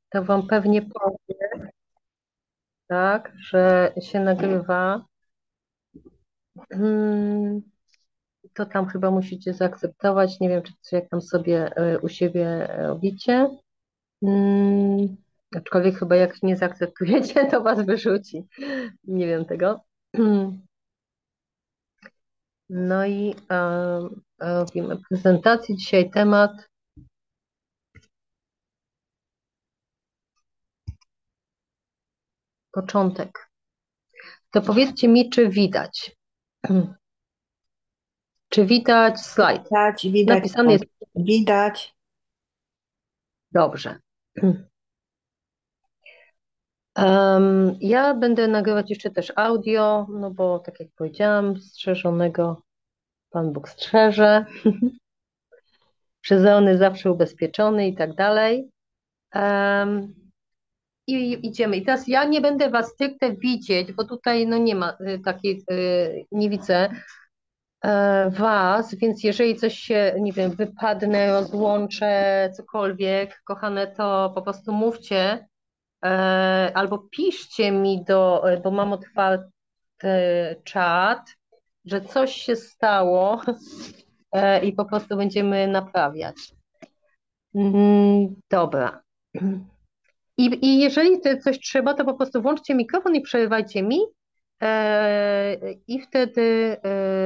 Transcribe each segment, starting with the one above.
to wam pewnie powie, tak, że się nagrywa. Hmm, to tam chyba musicie zaakceptować. Nie wiem, czy jak tam sobie u siebie robicie. Hmm, aczkolwiek chyba jak nie zaakceptujecie, to was wyrzuci. Nie wiem tego. No i robimy prezentację. Dzisiaj temat początek. To powiedzcie mi, czy widać? Czy widać slajd? Widać, Napisany tak. jest Widać. dobrze. Ja będę nagrywać jeszcze też audio, no bo tak jak powiedziałam, strzeżonego Pan Bóg strzeże, przyzony zawsze ubezpieczony i tak dalej. I idziemy. I teraz ja nie będę Was stricte widzieć, bo tutaj no nie ma takiej, nie widzę Was, więc jeżeli coś się, nie wiem, wypadnę, rozłączę, cokolwiek, kochane, to po prostu mówcie albo piszcie mi bo mam otwarty czat, że coś się stało i po prostu będziemy naprawiać. Dobra. I jeżeli coś trzeba, to po prostu włączcie mikrofon i przerywajcie mi. I wtedy,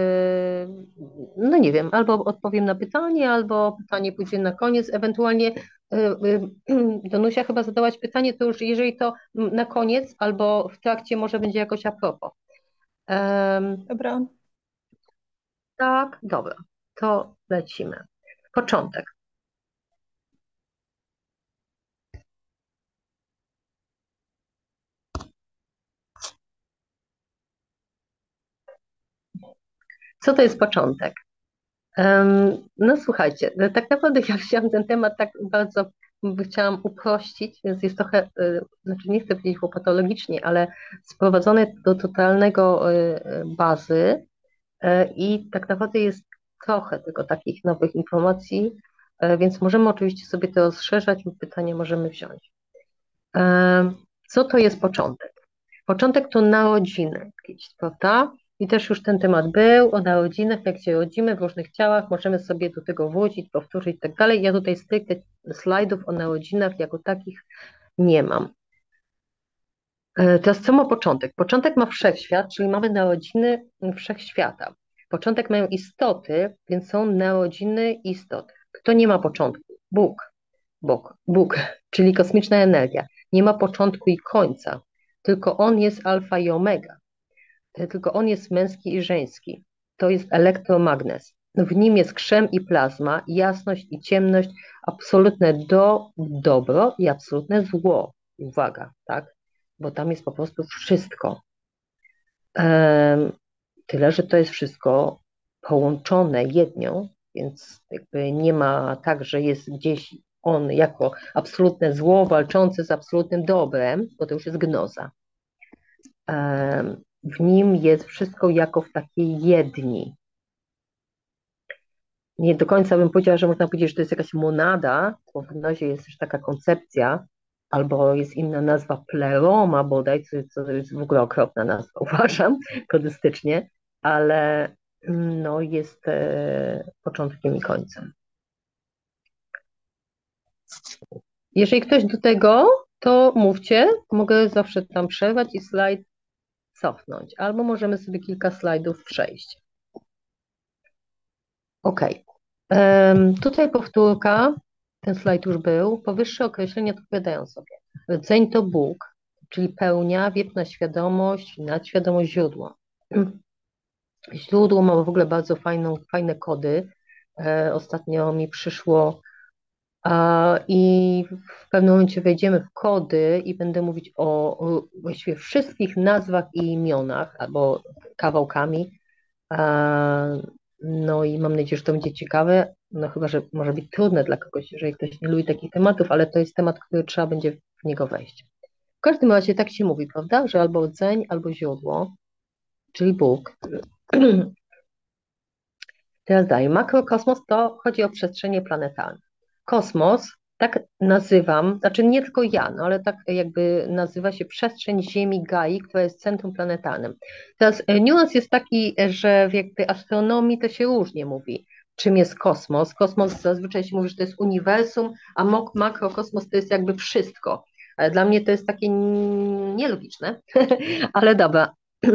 no nie wiem, albo odpowiem na pytanie, albo pytanie pójdzie na koniec. Ewentualnie Danusia chyba zadałaś pytanie, to już jeżeli to na koniec, albo w trakcie może będzie jakoś a propos. Dobra. Tak, dobra, to lecimy. Początek. Co to jest początek? No słuchajcie, tak naprawdę ja chciałam ten temat tak bardzo chciałam uprościć, więc jest trochę, znaczy nie chcę powiedzieć patologicznie, ale sprowadzone do totalnego bazy i tak naprawdę jest trochę tylko takich nowych informacji, więc możemy oczywiście sobie to rozszerzać lub pytanie możemy wziąć. Co to jest początek? Początek to narodziny jakieś, prawda? I też już ten temat był o narodzinach, jak się rodzimy w różnych ciałach, możemy sobie do tego wrócić, powtórzyć i tak dalej. Ja tutaj stricte slajdów o narodzinach jako takich nie mam. Teraz co ma początek? Początek ma wszechświat, czyli mamy narodziny wszechświata. Początek mają istoty, więc są narodziny istot. Kto nie ma początku? Bóg. Bóg, czyli kosmiczna energia. Nie ma początku i końca, tylko on jest alfa i omega. Tylko on jest męski i żeński. To jest elektromagnes. W nim jest krzem i plazma, jasność i ciemność, absolutne dobro i absolutne zło. Uwaga, tak? Bo tam jest po prostu wszystko. Tyle, że to jest wszystko połączone jednią, więc jakby nie ma tak, że jest gdzieś on jako absolutne zło walczące z absolutnym dobrem, bo to już jest gnoza. W nim jest wszystko jako w takiej jedni. Nie do końca bym powiedziała, że można powiedzieć, że to jest jakaś monada, bo w gnozie jest też taka koncepcja, albo jest inna nazwa pleroma bodaj, co jest w ogóle okropna nazwa, uważam, kodystycznie, ale no, jest początkiem i końcem. Jeżeli ktoś do tego, to mówcie, mogę zawsze tam przerwać i slajd cofnąć, albo możemy sobie kilka slajdów przejść. Ok. Tutaj powtórka, ten slajd już był. Powyższe określenia odpowiadają sobie. Rdzeń to Bóg, czyli pełnia, wiepna świadomość, nadświadomość, źródło. Źródło ma w ogóle bardzo fajne kody. Ostatnio mi przyszło i w pewnym momencie wejdziemy w kody i będę mówić o właściwie wszystkich nazwach i imionach albo kawałkami. No i mam nadzieję, że to będzie ciekawe, no chyba, że może być trudne dla kogoś, jeżeli ktoś nie lubi takich tematów, ale to jest temat, który trzeba będzie w niego wejść. W każdym razie tak się mówi, prawda, że albo rdzeń, albo źródło, czyli Bóg. Teraz dalej, makrokosmos to chodzi o przestrzenie planetarne. Kosmos Tak nazywam, znaczy nie tylko ja, no ale tak jakby nazywa się przestrzeń Ziemi Gai, która jest centrum planetarnym. Teraz niuans jest taki, że w jakby astronomii to się różnie mówi, czym jest kosmos. Kosmos zazwyczaj się mówi, że to jest uniwersum, a makrokosmos to jest jakby wszystko. Ale dla mnie to jest takie nielogiczne, ale dobra.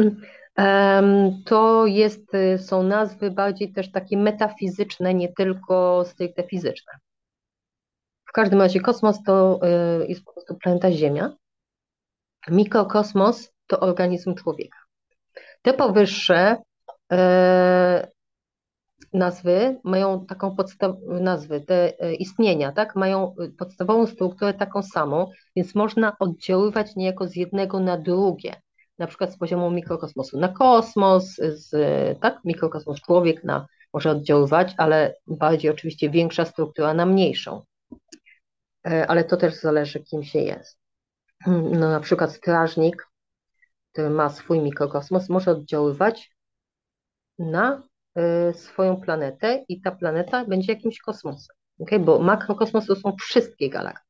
To jest, są nazwy bardziej też takie metafizyczne, nie tylko stricte fizyczne. W każdym razie kosmos to jest po prostu planeta Ziemia. Mikrokosmos to organizm człowieka. Te powyższe nazwy mają taką nazwy, te istnienia, tak, mają podstawową strukturę taką samą, więc można oddziaływać niejako z jednego na drugie. Na przykład z poziomu mikrokosmosu na kosmos, tak, mikrokosmos człowiek może oddziaływać, ale bardziej oczywiście większa struktura na mniejszą. Ale to też zależy, kim się jest. No, na przykład strażnik, który ma swój mikrokosmos, może oddziaływać na swoją planetę i ta planeta będzie jakimś kosmosem. Okay? Bo makrokosmos to są wszystkie galaktyki.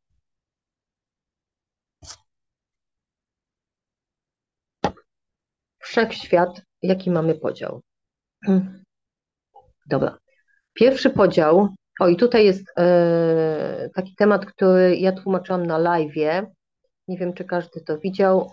Wszechświat, jaki mamy podział? Dobra. Pierwszy podział, i tutaj jest taki temat, który ja tłumaczyłam na live'ie. Nie wiem, czy każdy to widział.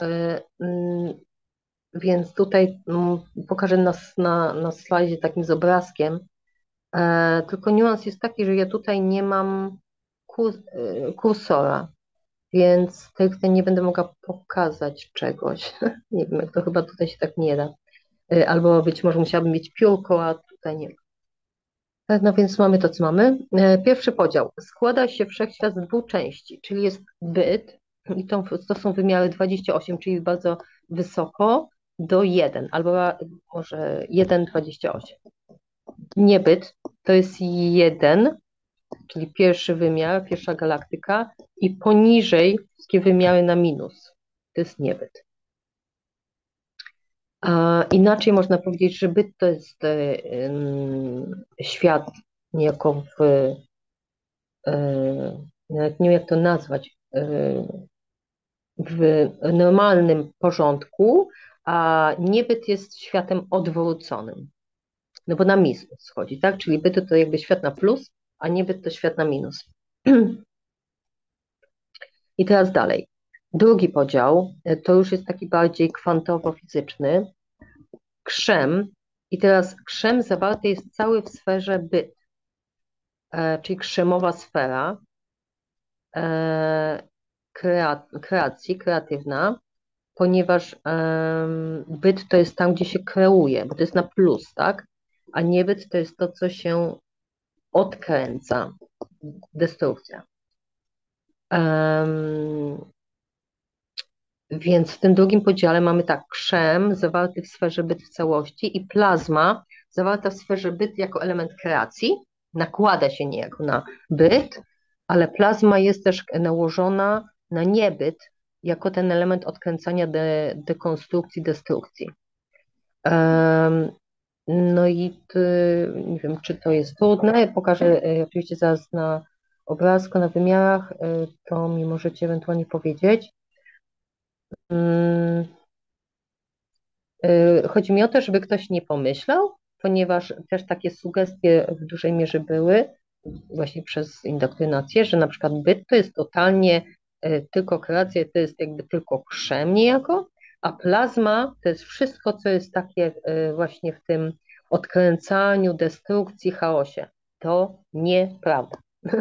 Więc tutaj pokażę na slajdzie takim z obrazkiem. Tylko niuans jest taki, że ja tutaj nie mam kursora, więc tutaj nie będę mogła pokazać czegoś. Nie wiem, jak to chyba tutaj się tak nie da. Albo być może musiałabym mieć piórko, a tutaj nie. No więc mamy to, co mamy. Pierwszy podział. Składa się wszechświat z dwóch części, czyli jest byt i to są wymiary 28, czyli bardzo wysoko, do 1, albo może 1,28. Niebyt to jest 1, czyli pierwszy wymiar, pierwsza galaktyka i poniżej wszystkie wymiary na minus. To jest niebyt. A inaczej można powiedzieć, że byt to jest świat niejako nawet nie wiem jak to nazwać, w normalnym porządku, a niebyt jest światem odwróconym. No bo na minus schodzi, tak? Czyli byt to jakby świat na plus, a niebyt to świat na minus. I teraz dalej. Drugi podział to już jest taki bardziej kwantowo-fizyczny. Krzem. I teraz krzem zawarty jest cały w sferze byt, czyli krzemowa sfera kreacji, kreatywna, ponieważ byt to jest tam, gdzie się kreuje, bo to jest na plus, tak? A niebyt to jest to, co się odkręca, destrukcja. Więc w tym drugim podziale mamy tak, krzem zawarty w sferze byt w całości i plazma zawarta w sferze byt jako element kreacji, nakłada się niejako na byt, ale plazma jest też nałożona na niebyt jako ten element odkręcania dekonstrukcji, destrukcji. No i nie wiem, czy to jest trudne. Pokażę oczywiście zaraz na obrazku, na wymiarach, to mi możecie ewentualnie powiedzieć. Chodzi mi o to, żeby ktoś nie pomyślał, ponieważ też takie sugestie w dużej mierze były właśnie przez indoktrynację, że na przykład byt to jest totalnie tylko kreacja, to jest jakby tylko krzem niejako, a plazma to jest wszystko, co jest takie właśnie w tym odkręcaniu, destrukcji, chaosie. To nieprawda.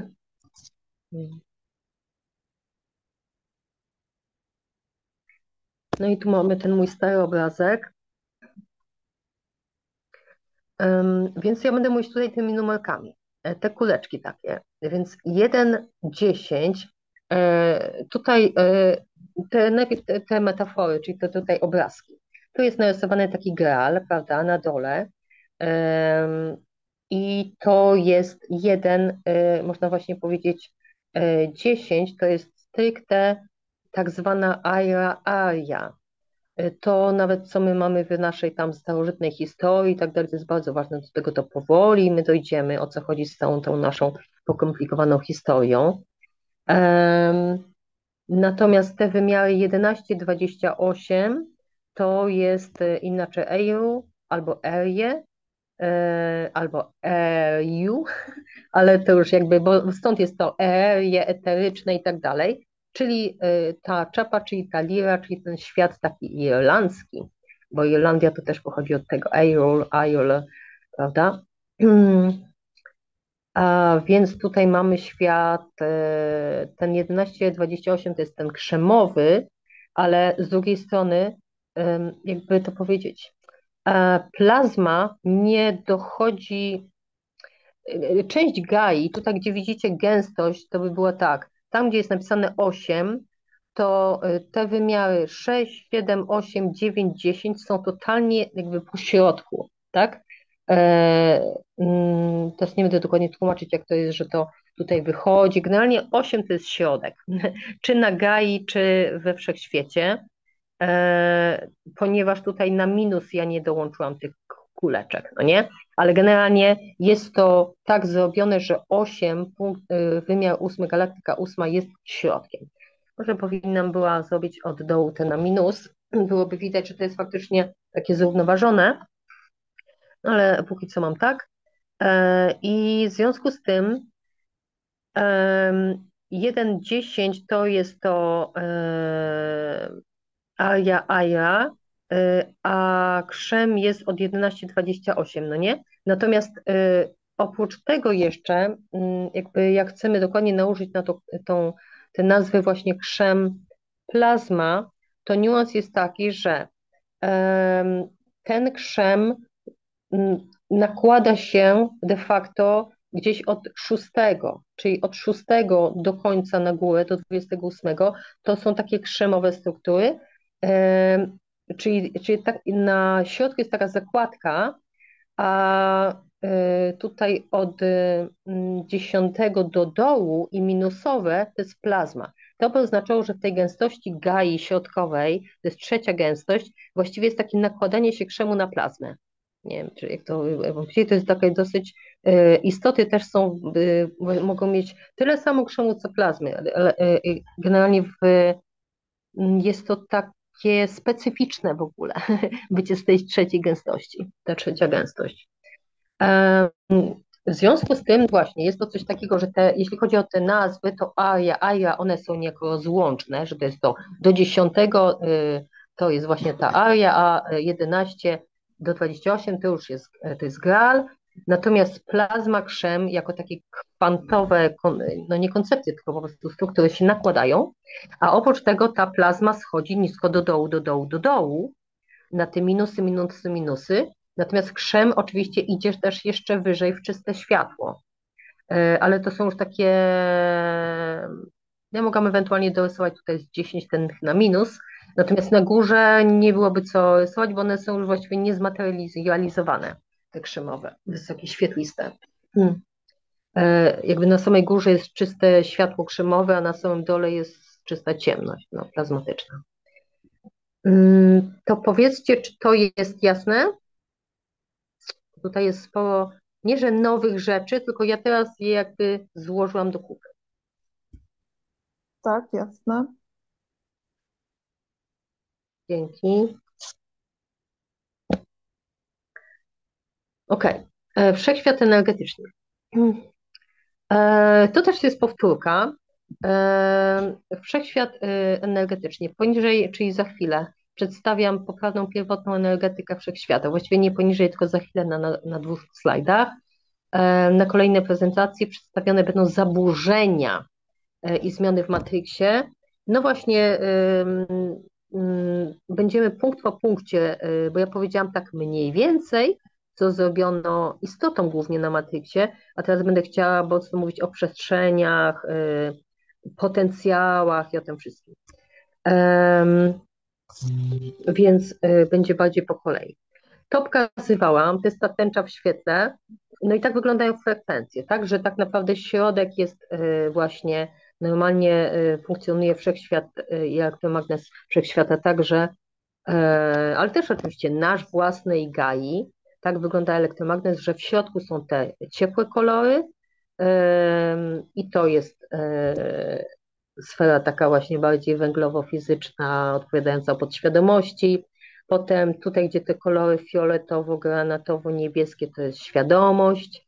No i tu mamy ten mój stary obrazek. Więc ja będę mówić tutaj tymi numerkami. Te kuleczki takie. Więc 1, 10. Tutaj najpierw te metafory, czyli te tutaj obrazki. Tu jest narysowany taki graal, prawda, na dole. I to jest 1, można właśnie powiedzieć, 10 to jest stricte tak zwana aria. To nawet co my mamy w naszej tam starożytnej historii i tak dalej, to jest bardzo ważne, do tego to powoli my dojdziemy, o co chodzi z całą tą naszą pokomplikowaną historią. Natomiast te wymiary 11, 28 to jest inaczej EU albo ERIE, albo EU, ale to już jakby, bo stąd jest to ERIE, eteryczne i tak dalej, czyli ta czapa, czyli ta lira, czyli ten świat taki irlandzki, bo Irlandia to też pochodzi od tego Eirol, prawda? A więc tutaj mamy świat, ten 11-28 to jest ten krzemowy, ale z drugiej strony, jakby to powiedzieć, plazma nie dochodzi, część Gai, tutaj gdzie widzicie gęstość, to by było tak, tam gdzie jest napisane 8, to te wymiary 6, 7, 8, 9, 10 są totalnie jakby po środku, tak? Teraz nie będę dokładnie tłumaczyć, jak to jest, że to tutaj wychodzi. Generalnie 8 to jest środek, czy na Gai, czy we wszechświecie, ponieważ tutaj na minus ja nie dołączyłam tych kuleczek, no nie? Ale generalnie jest to tak zrobione, że 8, wymiar 8, galaktyka 8 jest środkiem. Może powinnam była zrobić od dołu te na minus, byłoby widać, że to jest faktycznie takie zrównoważone, ale póki co mam tak. I w związku z tym 1,10 to jest to Aja, a krzem jest od 11,28, no nie? Natomiast oprócz tego jeszcze, jakby jak chcemy dokładnie nałożyć na to te nazwy właśnie krzem, plazma, to niuans jest taki, że ten krzem nakłada się de facto gdzieś od 6, czyli od 6 do końca na górę, do 28, to są takie krzemowe struktury, czyli tak, na środku jest taka zakładka, a tutaj od 10 do dołu i minusowe to jest plazma. To by oznaczało, że w tej gęstości Gai środkowej, to jest trzecia gęstość, właściwie jest takie nakładanie się krzemu na plazmę. Nie wiem, czy jak to właściwie to jest takie dosyć, istoty też są, mogą mieć tyle samo krzemu co plazmy, ale generalnie jest to takie specyficzne w ogóle, bycie z tej trzeciej gęstości, ta trzecia gęstość. W związku z tym właśnie jest to coś takiego, że jeśli chodzi o te nazwy, to aria, one są niejako rozłączne, że to jest to do 10 to jest właśnie ta aria, a 11 do 28 to już jest, to jest Graal, natomiast plazma, krzem jako takie kwantowe, no nie koncepcje, tylko po prostu struktury się nakładają, a oprócz tego ta plazma schodzi nisko do dołu, na te minusy, natomiast krzem oczywiście idziesz też jeszcze wyżej w czyste światło, ale to są już takie, ja mogłam ewentualnie dorysować tutaj z 10 ten na minus, natomiast na górze nie byłoby co rysować, bo one są już właściwie niezmaterializowane, te krzemowe, wysokie, świetliste. Jakby na samej górze jest czyste światło krzemowe, a na samym dole jest czysta ciemność, no, plazmatyczna. To powiedzcie, czy to jest jasne? Tutaj jest sporo, nie że nowych rzeczy, tylko ja teraz je jakby złożyłam do kupy. Tak, jasne. Dzięki. Ok. Wszechświat energetyczny. To też jest powtórka. Wszechświat energetyczny. Poniżej, czyli za chwilę, przedstawiam poprawną pierwotną energetykę wszechświata. Właściwie nie poniżej, tylko za chwilę na 2 slajdach. Na kolejnej prezentacji przedstawione będą zaburzenia i zmiany w matriksie. No właśnie, będziemy punkt po punkcie, bo ja powiedziałam tak mniej więcej, co zrobiono istotą głównie na matriksie, a teraz będę chciała mocno mówić o przestrzeniach, potencjałach i o tym wszystkim. Więc będzie bardziej po kolei. To pokazywałam, to jest ta tęcza w świetle, no i tak wyglądają frekwencje, tak, że tak naprawdę środek jest właśnie, normalnie funkcjonuje wszechświat i elektromagnes wszechświata także, ale też oczywiście nasz własny i Gai, tak wygląda elektromagnes, że w środku są te ciepłe kolory, I to jest sfera taka właśnie bardziej węglowo-fizyczna, odpowiadająca podświadomości. Potem tutaj, gdzie te kolory fioletowo, granatowo, niebieskie, to jest świadomość.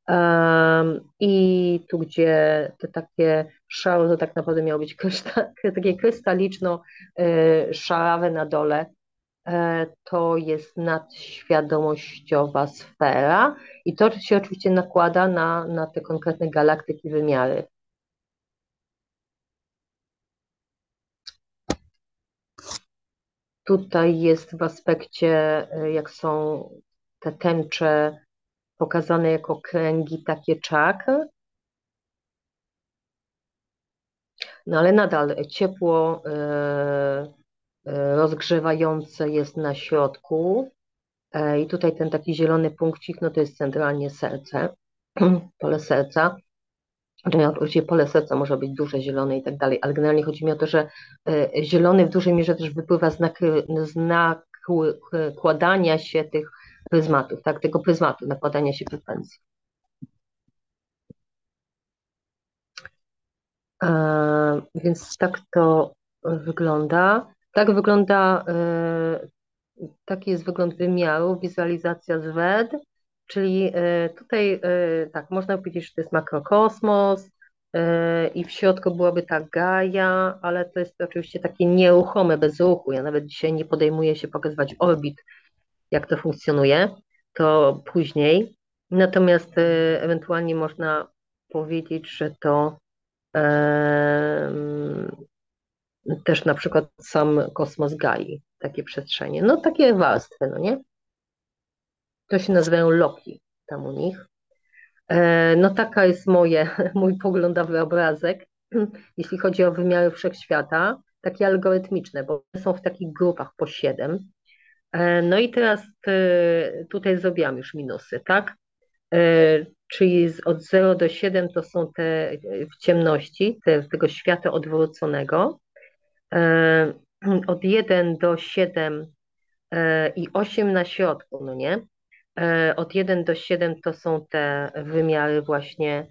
I tu, gdzie te takie szaro, to tak naprawdę miało być takie krystaliczno-szarawe na dole, to jest nadświadomościowa sfera i to się oczywiście nakłada na te konkretne galaktyki, wymiary. Tutaj jest w aspekcie, jak są te tęcze pokazane jako kręgi takie czakr, no ale nadal ciepło rozgrzewające jest na środku i tutaj ten taki zielony punkcik, no to jest centralnie serce, pole serca. Oczywiście pole serca może być duże, zielone i tak dalej, ale generalnie chodzi mi o to, że zielony w dużej mierze też wypływa z nakładania się tych pryzmatów, tak, tego pryzmatu, nakładania się frekwencji. Więc tak to wygląda. Taki jest wygląd wymiaru, wizualizacja z WED, czyli tutaj tak, można powiedzieć, że to jest makrokosmos i w środku byłaby ta Gaia, ale to jest oczywiście takie nieruchome, bez ruchu. Ja nawet dzisiaj nie podejmuję się pokazywać orbit, jak to funkcjonuje, to później. Natomiast ewentualnie można powiedzieć, że to też na przykład sam kosmos Gai, takie przestrzenie, no takie warstwy, no nie? To się nazywają loki tam u nich. No taka jest mój poglądowy obrazek, jeśli chodzi o wymiary wszechświata, takie algorytmiczne, bo są w takich grupach po 7. No i teraz tutaj zrobiłam już minusy, tak? Czyli od 0 do 7 to są te w ciemności, tego świata odwróconego. Od 1 do 7 i 8 na środku, no nie? Od 1 do 7 to są te wymiary właśnie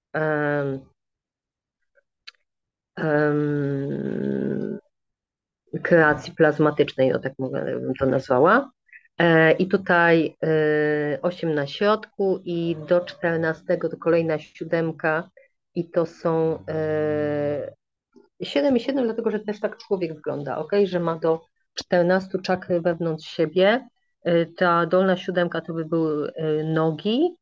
kreacji plazmatycznej, no tak bym to nazwała. I tutaj 8 na środku i do 14 to kolejna 7 i to są 7 i 7, dlatego że też tak człowiek wygląda, ok? Że ma do 14 czakry wewnątrz siebie. Ta dolna 7 to by były nogi,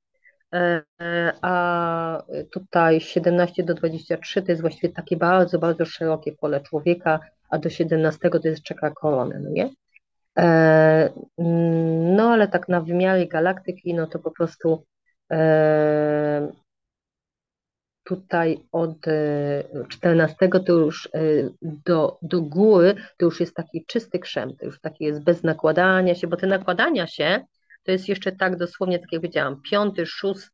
a tutaj 17 do 23 to jest właściwie takie bardzo, bardzo szerokie pole człowieka, a do 17 to jest czakra korony, no nie? No ale tak na wymiarze galaktyki, no to po prostu tutaj od 14 to już do góry to już jest taki czysty krzem, to już taki jest bez nakładania się, bo te nakładania się to jest jeszcze tak dosłownie, tak jak powiedziałam, 5., 6.,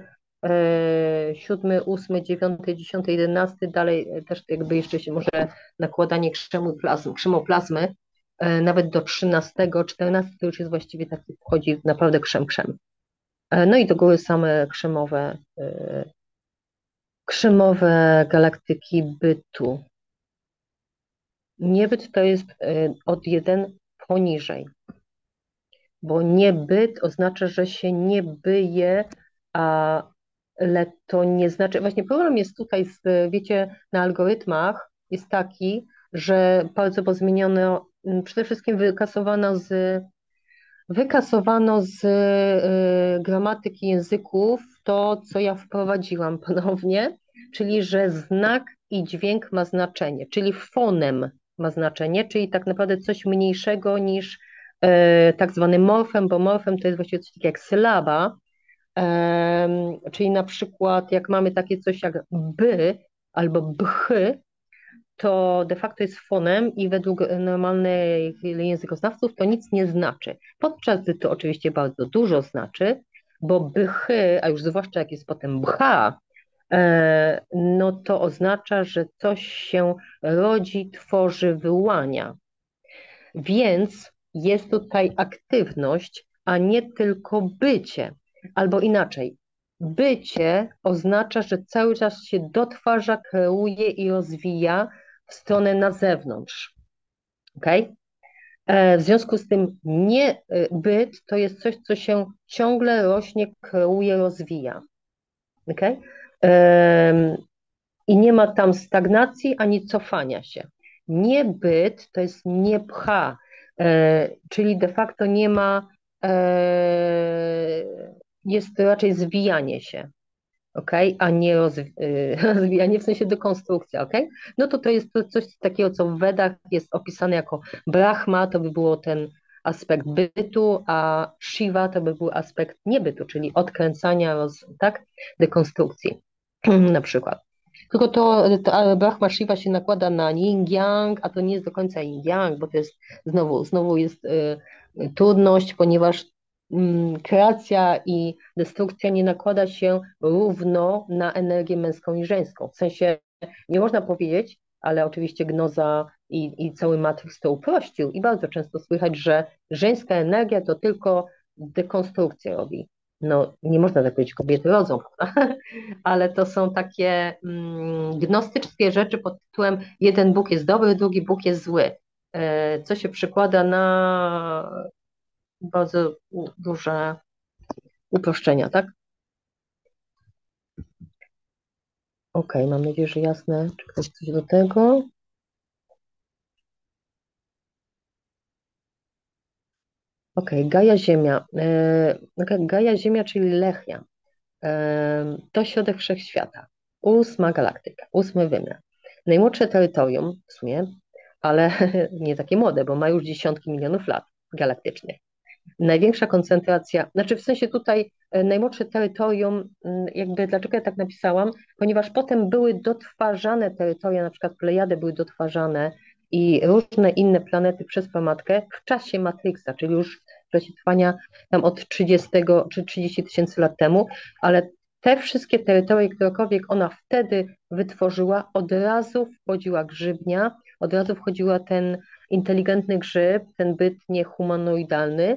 7., 8., 9., 10., 11, dalej też jakby jeszcze się może nakładanie krzemoplazmy, nawet do 13, 14 to już jest właściwie taki, wchodzi naprawdę krzem. No i do góry same krzemowe galaktyki bytu. Niebyt to jest od 1 poniżej, bo niebyt oznacza, że się nie byje, ale to nie znaczy, właśnie problem jest tutaj, wiecie, na algorytmach jest taki, że bardzo było zmieniono, przede wszystkim wykasowano z gramatyki języków to, co ja wprowadziłam ponownie, czyli że znak i dźwięk ma znaczenie, czyli fonem ma znaczenie, czyli tak naprawdę coś mniejszego niż tak zwany morfem, bo morfem to jest właściwie coś takiego jak sylaba, czyli na przykład jak mamy takie coś jak by albo bchy, to de facto jest fonem i według normalnych językoznawców to nic nie znaczy. Podczas gdy to oczywiście bardzo dużo znaczy, bo bychy, a już zwłaszcza jak jest potem bcha, no to oznacza, że coś się rodzi, tworzy, wyłania. Więc jest tutaj aktywność, a nie tylko bycie. Albo inaczej, Bycie oznacza, że cały czas się dotwarza, kreuje i rozwija w stronę na zewnątrz. Okay? W związku z tym nie byt to jest coś, co się ciągle rośnie, kreuje, rozwija. Okay? I nie ma tam stagnacji ani cofania się. Niebyt to jest nie pcha, czyli de facto nie ma, jest raczej zwijanie się, okay? A nie rozwijanie w sensie dekonstrukcja, okay? No to jest to coś takiego, co w Wedach jest opisane jako Brahma, to by było ten aspekt bytu, a Shiva to by był aspekt niebytu, czyli odkręcania, tak? Dekonstrukcji na przykład. Tylko to Brahma Shiva się nakłada na yin-yang, a to nie jest do końca yin-yang, bo to jest znowu jest trudność, ponieważ kreacja i destrukcja nie nakłada się równo na energię męską i żeńską. W sensie nie można powiedzieć, ale oczywiście Gnoza i cały Matrix to uprościł i bardzo często słychać, że żeńska energia to tylko dekonstrukcję robi. No, nie można tak powiedzieć, kobiety rodzą, prawda? Ale to są takie gnostyczne rzeczy pod tytułem jeden Bóg jest dobry, drugi Bóg jest zły, co się przekłada na bardzo duże uproszczenia, tak? Okej, mam nadzieję, że jasne. Czy ktoś coś do tego? Okej, Gaja Ziemia. Gaja Ziemia, czyli Lechia. To środek wszechświata. 8. galaktyka, 8. wymiar. Najmłodsze terytorium w sumie, ale nie takie młode, bo ma już dziesiątki milionów lat galaktycznych. Największa koncentracja, znaczy w sensie tutaj najmłodsze terytorium, jakby dlaczego ja tak napisałam, ponieważ potem były dotwarzane terytoria, na przykład Plejady były dotwarzane i różne inne planety przez Pamatkę w czasie Matrixa, czyli już w czasie trwania tam od 30 czy 30 tysięcy lat temu, ale te wszystkie terytoria, którekolwiek ona wtedy wytworzyła, od razu wchodziła grzybnia, od razu wchodziła ten inteligentny grzyb, ten byt niehumanoidalny,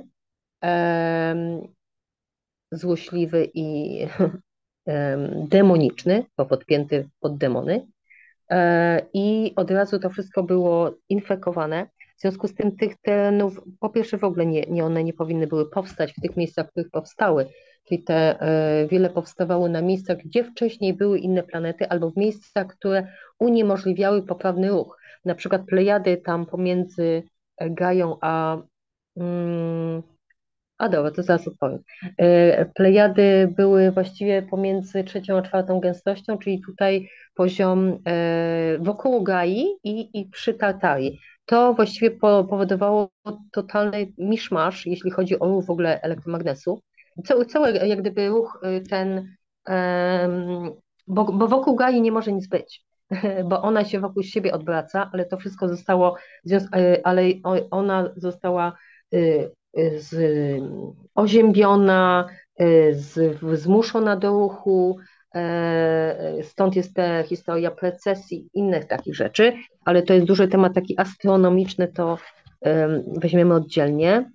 złośliwy i demoniczny, bo podpięty pod demony. I od razu to wszystko było infekowane. W związku z tym tych terenów, po pierwsze w ogóle one nie powinny były powstać w tych miejscach, w których powstały. Czyli wiele powstawało na miejscach, gdzie wcześniej były inne planety, albo w miejscach, które uniemożliwiały poprawny ruch. Na przykład Plejady tam pomiędzy Gają a dobra, to zaraz odpowiem. Plejady były właściwie pomiędzy trzecią a czwartą gęstością, czyli tutaj poziom wokół Gai i przy Tartarii. To właściwie powodowało totalny miszmasz, jeśli chodzi o ruch w ogóle elektromagnesu. Cały jak gdyby ruch ten, bo wokół Gai nie może nic być, bo ona się wokół siebie odwraca, ale to wszystko zostało, ale ona została z, oziębiona, zmuszona do ruchu, stąd jest ta historia precesji, innych takich rzeczy, ale to jest duży temat taki astronomiczny, to weźmiemy oddzielnie.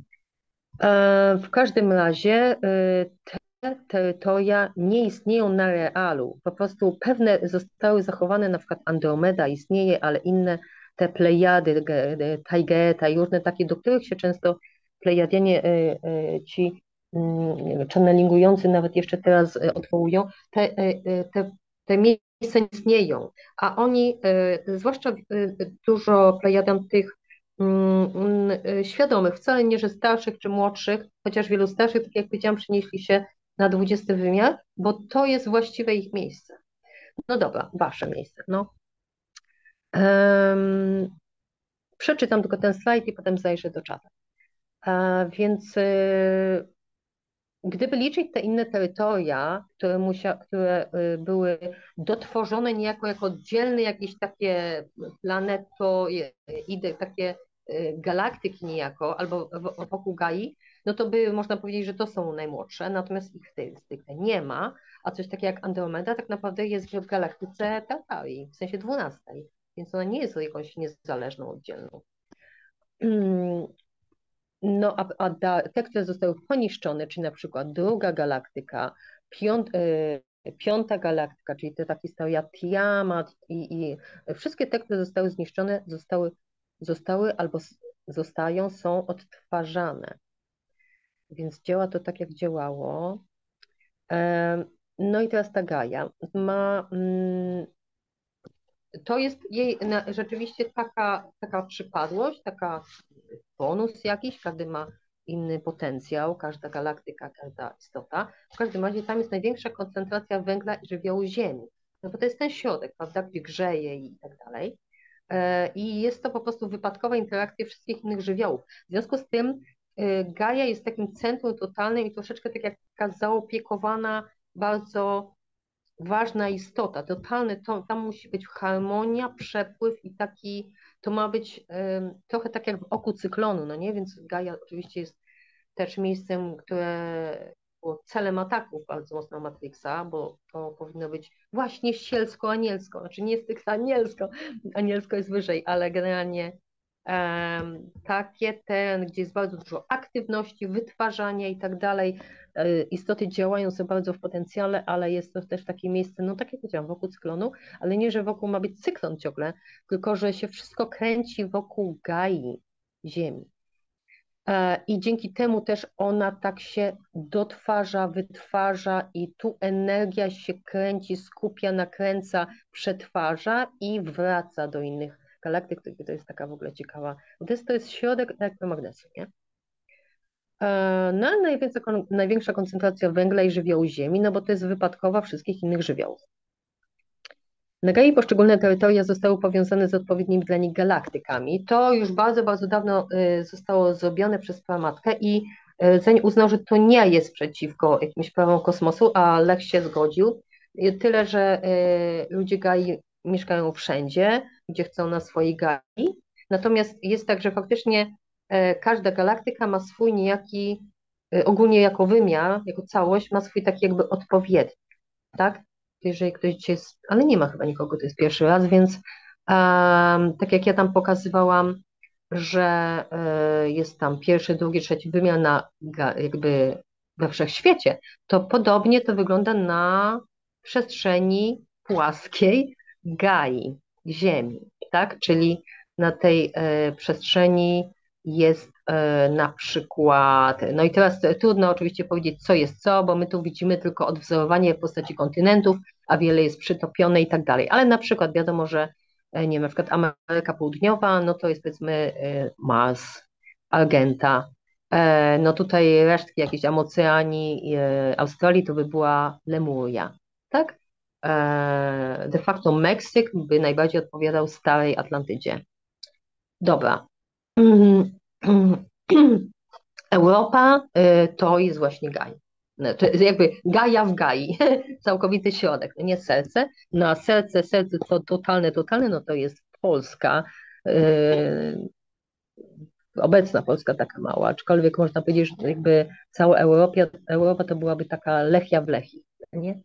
W każdym razie te terytoria nie istnieją na realu, po prostu pewne zostały zachowane, na przykład Andromeda istnieje, ale inne, te Plejady, Taigeta i różne takie, do których się często Plejadianie, ci channelingujący nawet jeszcze teraz odwołują, te miejsca nie istnieją, a oni, zwłaszcza dużo Plejadian tych świadomych, wcale nie, że starszych czy młodszych, chociaż wielu starszych, tak jak powiedziałam, przenieśli się na 20 wymiar, bo to jest właściwe ich miejsce. No dobra, wasze miejsce. No. Przeczytam tylko ten slajd i potem zajrzę do czata. Więc gdyby liczyć te inne terytoria, które były dotworzone niejako jako oddzielne jakieś takie takie galaktyki niejako, albo wokół Gai, no to by można powiedzieć, że to są najmłodsze, natomiast ich w tych nie ma, a coś takiego jak Andromeda tak naprawdę jest w galaktyce Tartarii, w sensie 12, więc ona nie jest jakąś niezależną, oddzielną. No, te, które zostały poniszczone, czyli na przykład druga galaktyka, piąta galaktyka, czyli to ta historia Tiamat i wszystkie te, które zostały zniszczone, zostały albo są odtwarzane. Więc działa to tak, jak działało. No i teraz ta Gaia ma, to jest jej rzeczywiście taka przypadłość, taka bonus jakiś, każdy ma inny potencjał, każda galaktyka, każda istota. W każdym razie tam jest największa koncentracja węgla i żywiołu Ziemi, no bo to jest ten środek, prawda, gdzie grzeje i tak dalej. I jest to po prostu wypadkowa interakcja wszystkich innych żywiołów. W związku z tym Gaia jest takim centrum totalnym i troszeczkę tak jak taka zaopiekowana, bardzo ważna istota, totalny, tam musi być harmonia, przepływ i taki, to ma być trochę tak jak w oku cyklonu, no nie? Więc Gaia oczywiście jest też miejscem, które było celem ataków bardzo mocno Matrixa, bo to powinno być właśnie sielsko-anielsko, znaczy nie stricte anielsko, anielsko jest wyżej, ale generalnie takie teren, gdzie jest bardzo dużo aktywności, wytwarzania i tak dalej. Istoty działają sobie bardzo w potencjale, ale jest to też takie miejsce, no tak jak powiedziałam, wokół cyklonu, ale nie, że wokół ma być cyklon ciągle, tylko że się wszystko kręci wokół Gai, Ziemi. I dzięki temu też ona tak się dotwarza, wytwarza i tu energia się kręci, skupia, nakręca, przetwarza i wraca do innych galaktyk. To jest taka w ogóle ciekawa, bo to jest środek elektromagnesu, nie? No ale największa koncentracja węgla i żywiołu Ziemi, no bo to jest wypadkowa wszystkich innych żywiołów. Na Gai poszczególne terytoria zostały powiązane z odpowiednimi dla nich galaktykami. To już bardzo, bardzo dawno zostało zrobione przez pramatkę i Zeń uznał, że to nie jest przeciwko jakimś prawom kosmosu, a Lech się zgodził. Tyle, że ludzie Gai mieszkają wszędzie, gdzie chcą na swojej Gai. Natomiast jest tak, że faktycznie każda galaktyka ma swój niejaki, ogólnie jako wymiar, jako całość, ma swój taki jakby odpowiednik, tak? Jeżeli ktoś dzisiaj jest, ale nie ma chyba nikogo, to jest pierwszy raz, więc tak jak ja tam pokazywałam, że jest tam pierwszy, drugi, trzeci wymiar jakby we wszechświecie, to podobnie to wygląda na przestrzeni płaskiej Gai, Ziemi, tak? Czyli na tej przestrzeni jest na przykład, no i teraz trudno oczywiście powiedzieć, co jest co, bo my tu widzimy tylko odwzorowanie w postaci kontynentów, a wiele jest przytopione i tak dalej, ale na przykład wiadomo, że nie wiem, na przykład Ameryka Południowa, no to jest powiedzmy Mars, Argenta, no tutaj resztki jakieś Amoceanii, Australii to by była Lemuria, tak? De facto Meksyk by najbardziej odpowiadał starej Atlantydzie. Dobra. Europa to jest właśnie Gai. No, to jest jakby Gaia w Gai, całkowity środek, no nie serce, no a serce to totalne, no to jest Polska, obecna Polska taka mała, aczkolwiek można powiedzieć, że jakby cała Europa to byłaby taka Lechia w Lechii, nie?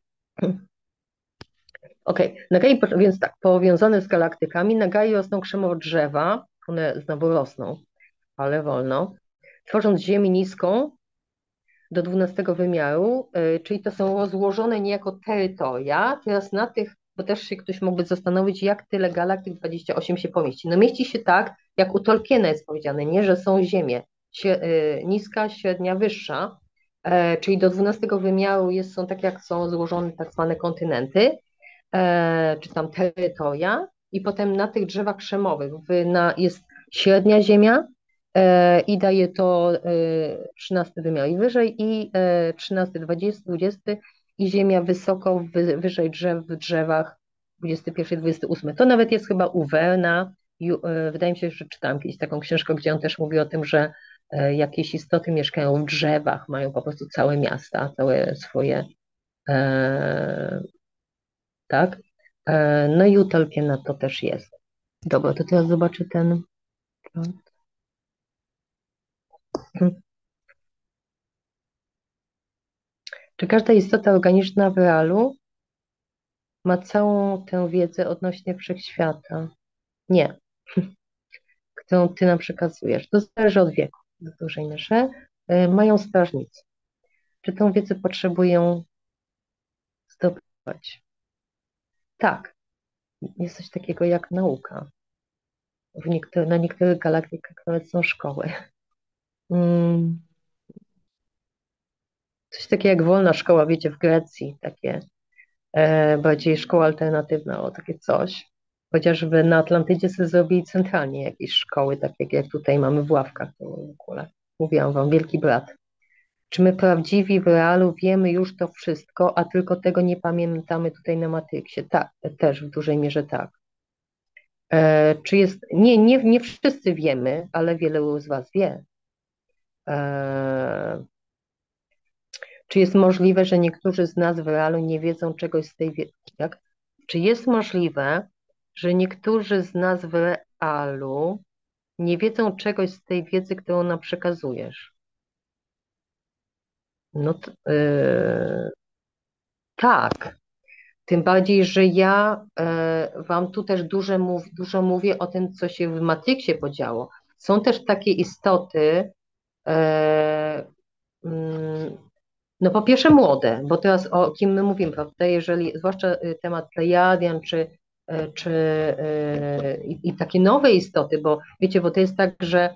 Okej, na Gai, więc tak, powiązane z galaktykami, na Gai rosną krzemowe drzewa, one znowu rosną, ale wolno, tworząc ziemię niską do 12 wymiaru, czyli to są rozłożone niejako terytoria, teraz na tych, bo też się ktoś mógłby zastanowić, jak tyle galaktyk 28 się pomieści. No mieści się tak, jak u Tolkiena jest powiedziane, nie, że są ziemie, niska, średnia, wyższa, czyli do 12 wymiaru są tak, jak są złożone tak zwane kontynenty, czy tam terytoria i potem na tych drzewach krzemowych jest średnia ziemia i daje to 13 wymiar i wyżej i 13, 20, 20 i ziemia wysoko, wyżej w drzewach 21, 28. To nawet jest chyba u Werna. Wydaje mi się, że czytałam kiedyś taką książkę, gdzie on też mówi o tym, że jakieś istoty mieszkają w drzewach, mają po prostu całe miasta, całe swoje tak? No i u Tolkiena to też jest. Dobra, to teraz zobaczę ten. Czy każda istota organiczna w realu ma całą tę wiedzę odnośnie wszechświata? Nie, którą ty nam przekazujesz. To zależy od wieku. Dłużej nasze mają strażnicy. Czy tą wiedzę potrzebują zdobywać. Tak, jest coś takiego jak nauka. Na niektórych galaktykach nawet są szkoły. Mm, Coś takiego jak wolna szkoła, wiecie, w Grecji, takie bardziej szkoła alternatywna, o takie coś. Chociażby na Atlantydzie sobie zrobili centralnie jakieś szkoły, takie jak tutaj mamy w Ławkach, to w ogóle. Mówiłam wam, wielki brat. Czy my prawdziwi w realu wiemy już to wszystko, a tylko tego nie pamiętamy tutaj na Matrixie? Tak, też w dużej mierze tak. Czy jest, nie wszyscy wiemy, ale wielu z was wie. Czy jest możliwe, że niektórzy z nas w realu nie wiedzą czegoś z tej wiedzy? Jak? Czy jest możliwe, że niektórzy z nas w realu nie wiedzą czegoś z tej wiedzy, którą nam przekazujesz? No, tak. Tym bardziej, że ja wam tu też dużo mówię o tym, co się w Matrixie podziało. Są też takie istoty, e, mm, no po pierwsze młode, bo teraz o kim my mówimy, prawda? Jeżeli, zwłaszcza temat Plejadian, i takie nowe istoty, bo wiecie, bo to jest tak, że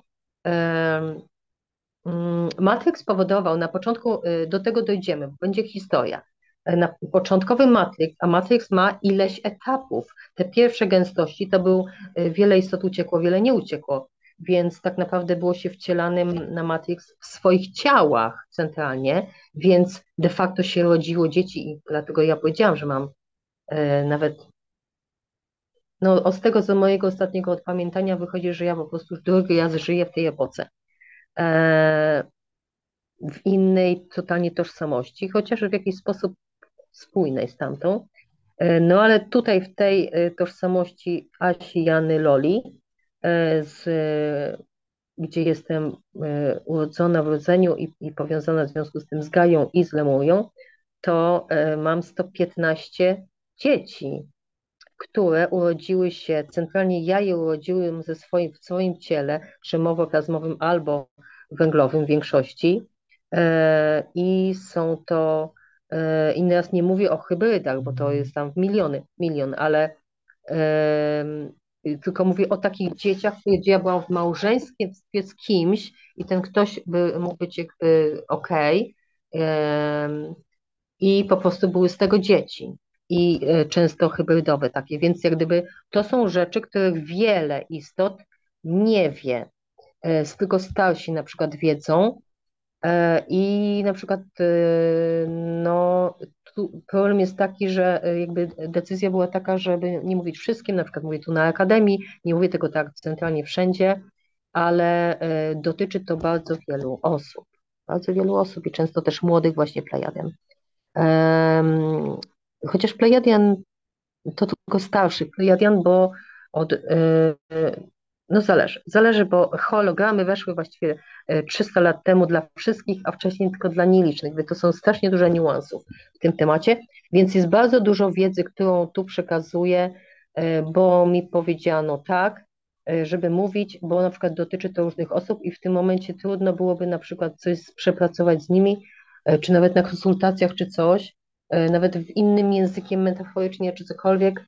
Matrix powodował, na początku do tego dojdziemy, bo będzie historia. Na początkowy Matrix, a Matrix ma ileś etapów. Te pierwsze gęstości to był, wiele istot uciekło, wiele nie uciekło, więc tak naprawdę było się wcielanym na Matrix w swoich ciałach centralnie, więc de facto się rodziło dzieci i dlatego ja powiedziałam, że mam nawet, no z tego co mojego ostatniego odpamiętania wychodzi, że ja po prostu już drugi raz żyję w tej epoce. E, w innej totalnie tożsamości, chociaż w jakiś sposób spójnej z tamtą. No ale tutaj w tej tożsamości Asi, Jany, Loli, z, gdzie jestem urodzona w rodzeniu i powiązana w związku z tym z Gają i z Lemują, to mam 115 dzieci, które urodziły się, centralnie ja je urodziłem w swoim ciele, krzemowo-plazmowym albo węglowym w większości. I są to, i teraz nie mówię o hybrydach, bo to jest tam w milion, ale tylko mówię o takich dzieciach, gdzie ja byłam w małżeństwie z kimś i ten ktoś by mógł być jakby okej, i po prostu były z tego dzieci i często hybrydowe takie, więc jak gdyby to są rzeczy, których wiele istot nie wie, tylko starsi na przykład wiedzą i na przykład no tu problem jest taki, że jakby decyzja była taka, żeby nie mówić wszystkim, na przykład mówię tu na Akademii, nie mówię tego tak centralnie wszędzie, ale dotyczy to bardzo wielu osób i często też młodych właśnie Plejadian. Chociaż Plejadian to tylko starszy Plejadian, bo od, no zależy, bo hologramy weszły właściwie 300 lat temu dla wszystkich, a wcześniej tylko dla nielicznych, więc to są strasznie duże niuansów w tym temacie, więc jest bardzo dużo wiedzy, którą tu przekazuję, bo mi powiedziano tak, żeby mówić, bo na przykład dotyczy to różnych osób i w tym momencie trudno byłoby na przykład coś przepracować z nimi, czy nawet na konsultacjach, czy coś, nawet w innym językiem metaforycznie, czy cokolwiek,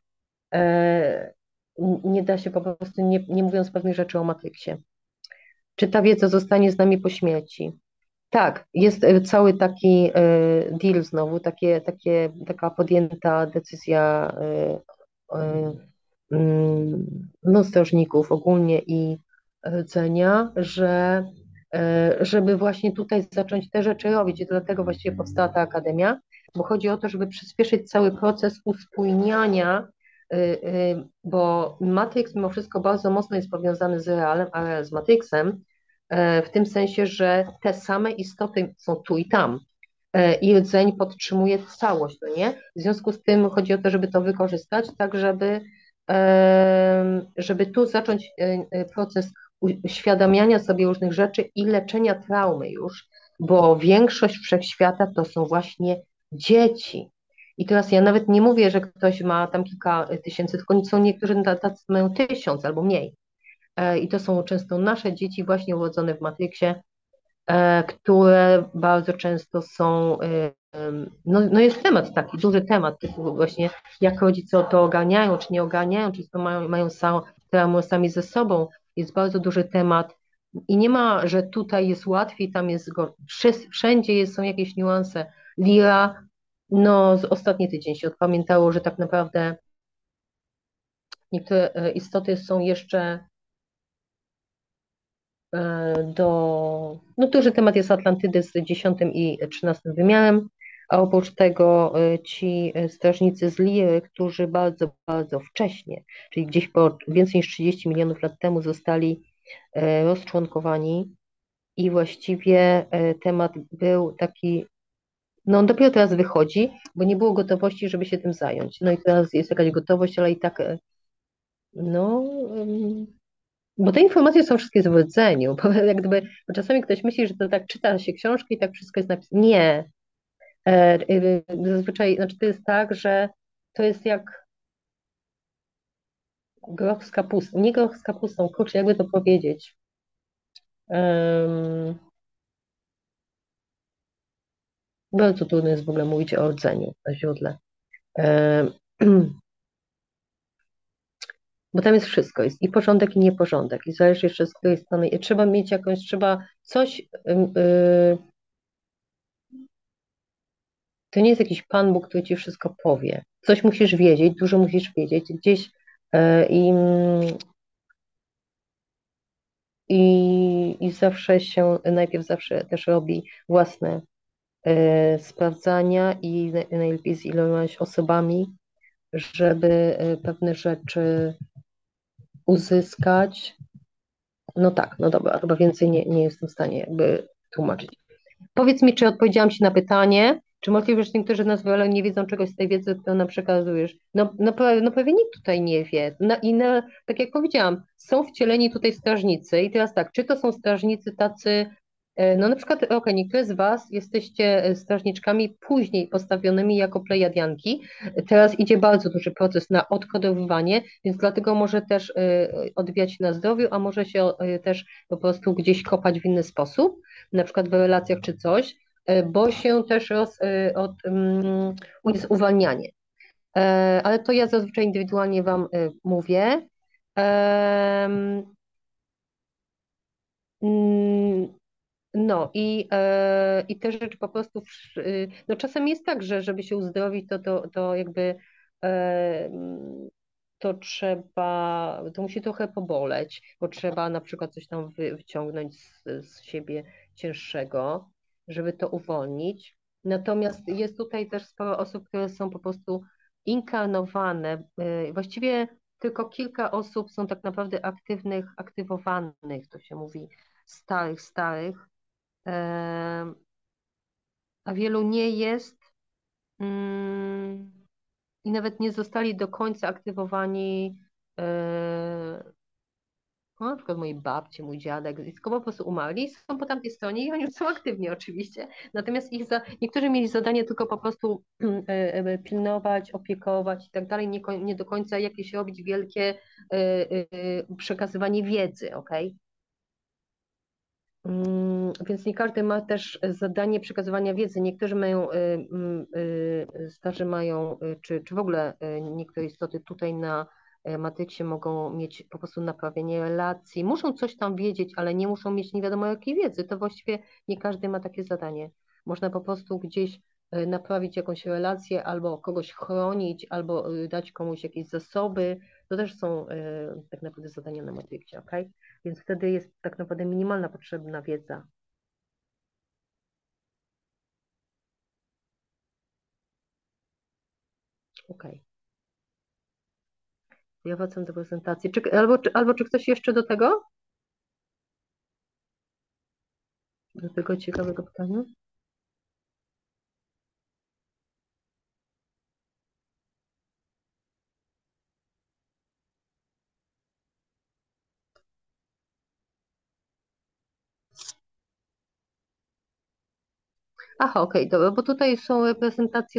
nie da się po prostu, nie mówiąc pewnych rzeczy o Matrixie. Czy ta wiedza zostanie z nami po śmierci? Tak, jest cały taki deal znowu, taka podjęta decyzja no, strażników ogólnie i rdzenia, że żeby właśnie tutaj zacząć te rzeczy robić i dlatego właściwie powstała ta akademia, bo chodzi o to, żeby przyspieszyć cały proces uspójniania, bo Matrix mimo wszystko bardzo mocno jest powiązany z realem, ale z Matrixem, w tym sensie, że te same istoty są tu i tam. I rdzeń podtrzymuje całość, no nie? W związku z tym chodzi o to, żeby to wykorzystać, tak żeby tu zacząć proces uświadamiania sobie różnych rzeczy i leczenia traumy już, bo większość wszechświata to są właśnie dzieci. I teraz ja nawet nie mówię, że ktoś ma tam kilka tysięcy, tylko są niektórzy tacy mają 1000 albo mniej. I to są często nasze dzieci właśnie urodzone w Matrixie, które bardzo często są no jest temat taki, duży temat, typu właśnie jak rodzice to ogarniają, czy nie ogarniają, czy to mają temu sami ze sobą. Jest bardzo duży temat i nie ma, że tutaj jest łatwiej, tam jest gorzej. Wszędzie są jakieś niuanse. Lira, no z ostatni tydzień się odpamiętało, że tak naprawdę niektóre istoty są jeszcze no duży temat jest Atlantydy z 10 i 13 wymiarem, a oprócz tego ci strażnicy z Liry, którzy bardzo, bardzo wcześnie, czyli gdzieś po więcej niż 30 milionów lat temu zostali rozczłonkowani i właściwie temat był taki, no on dopiero teraz wychodzi, bo nie było gotowości, żeby się tym zająć. No i teraz jest jakaś gotowość, ale i tak no bo te informacje są wszystkie w rdzeniu, jak gdyby, bo czasami ktoś myśli, że to tak czyta się książki i tak wszystko jest napisane. Nie. Zazwyczaj, znaczy to jest tak, że to jest jak groch z kapustą. Nie groch z kapustą, kurczę, jakby to powiedzieć. Bardzo trudno jest w ogóle mówić o rdzeniu na źródle. Bo tam jest wszystko, jest i porządek, i nieporządek, i zależy jeszcze z której strony. I trzeba mieć jakąś, trzeba coś. To nie jest jakiś Pan Bóg, który ci wszystko powie. Coś musisz wiedzieć, dużo musisz wiedzieć. Gdzieś e, i, i zawsze najpierw zawsze też robi własne sprawdzania i najlepiej z ilomaś osobami, żeby pewne rzeczy uzyskać. No tak, no dobra, chyba więcej nie jestem w stanie jakby tłumaczyć. Powiedz mi, czy odpowiedziałam Ci na pytanie, czy możliwe, że niektórzy z nas w ogóle nie wiedzą czegoś z tej wiedzy, którą nam przekazujesz? No prawie nikt tutaj nie wie. Tak jak powiedziałam, są wcieleni tutaj strażnicy i teraz tak, czy to są strażnicy tacy, no na przykład, niektóre z Was jesteście strażniczkami później postawionymi jako plejadianki. Teraz idzie bardzo duży proces na odkodowywanie, więc dlatego może też odbijać się na zdrowiu, a może się też po prostu gdzieś kopać w inny sposób, na przykład w relacjach czy coś, bo się też jest uwalnianie. Ale to ja zazwyczaj indywidualnie Wam mówię. Mm, No i te rzeczy po prostu, no czasem jest tak, że żeby się uzdrowić, to jakby e, to musi trochę poboleć, bo trzeba na przykład coś tam wyciągnąć z siebie cięższego, żeby to uwolnić. Natomiast jest tutaj też sporo osób, które są po prostu inkarnowane. Właściwie tylko kilka osób są tak naprawdę aktywowanych, to się mówi, starych, a wielu nie jest i nawet nie zostali do końca aktywowani. No, na przykład moi babci, mój dziadek, tylko po prostu umarli i są po tamtej stronie i oni już są aktywni oczywiście. Natomiast niektórzy mieli zadanie tylko po prostu pilnować, opiekować i tak dalej, nie do końca jakieś robić wielkie przekazywanie wiedzy, okej? Więc nie każdy ma też zadanie przekazywania wiedzy. Niektórzy mają, starzy mają, czy w ogóle niektóre istoty tutaj na Matrycie mogą mieć po prostu naprawienie relacji. Muszą coś tam wiedzieć, ale nie muszą mieć nie wiadomo jakiej wiedzy. To właściwie nie każdy ma takie zadanie. Można po prostu gdzieś naprawić jakąś relację, albo kogoś chronić, albo dać komuś jakieś zasoby. To też są tak naprawdę zadania na Matrycie, ok? Więc wtedy jest tak naprawdę minimalna potrzebna wiedza. Ok. Ja wracam do prezentacji. Albo czy ktoś jeszcze do tego? Do tego ciekawego pytania? Aha, okej, dobra, bo tutaj są reprezentacje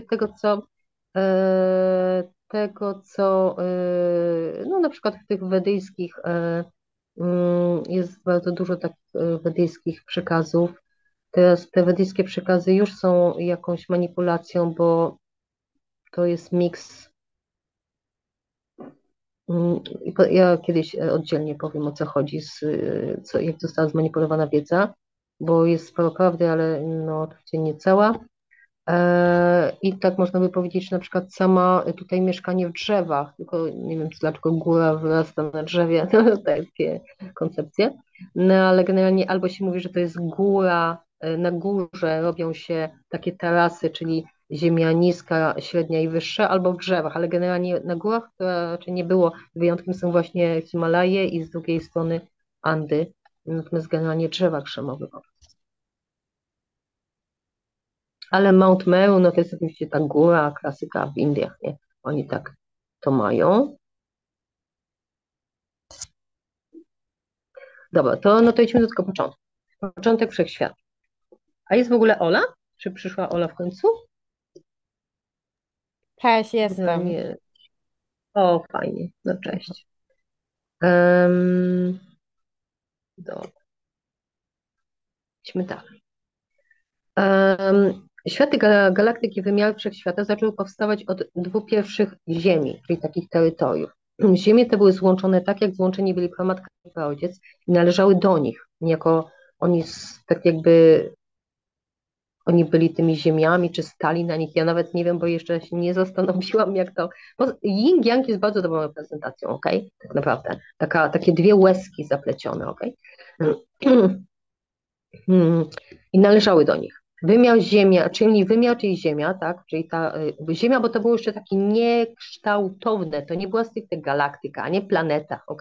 no na przykład w tych wedyjskich jest bardzo dużo takich wedyjskich przekazów. Teraz te wedyjskie przekazy już są jakąś manipulacją, bo to jest miks. Ja kiedyś oddzielnie powiem, o co chodzi, jak została zmanipulowana wiedza, bo jest sporo prawdy, ale no oczywiście nie cała. I tak można by powiedzieć, że na przykład sama tutaj mieszkanie w drzewach, tylko nie wiem, dlaczego góra wyrasta na drzewie, to takie koncepcje, no ale generalnie albo się mówi, że to jest góra, na górze robią się takie tarasy, czyli ziemia niska, średnia i wyższa, albo w drzewach, ale generalnie na górach to raczej nie było. Wyjątkiem są właśnie Himalaje i z drugiej strony Andy, natomiast generalnie drzewa krzemowe. Ale Mount Meru, no to jest oczywiście ta góra, klasyka w Indiach, nie? Oni tak to mają. Dobra, no to idźmy do tego początku. Początek wszechświata. A jest w ogóle Ola? Czy przyszła Ola w końcu? Cześć, No jestem. nie. O, fajnie. No cześć. Um, dobra. Idźmy dalej. Światy galaktyki wymiaru wszechświata zaczęły powstawać od dwóch pierwszych ziemi, czyli takich terytoriów. Ziemie te były złączone tak, jak złączeni byli pramatka i praojciec i należały do nich, niejako tak jakby oni byli tymi ziemiami, czy stali na nich. Ja nawet nie wiem, bo jeszcze się nie zastanowiłam, jak to. Bo yin-yang jest bardzo dobrą reprezentacją, ok? Tak naprawdę. Takie dwie łezki zaplecione, ok? I należały do nich. Wymiar Ziemia, czyli Ziemia, tak? Czyli ta Ziemia, bo to było jeszcze takie niekształtowne, to nie była stricte galaktyka, a nie planeta, ok?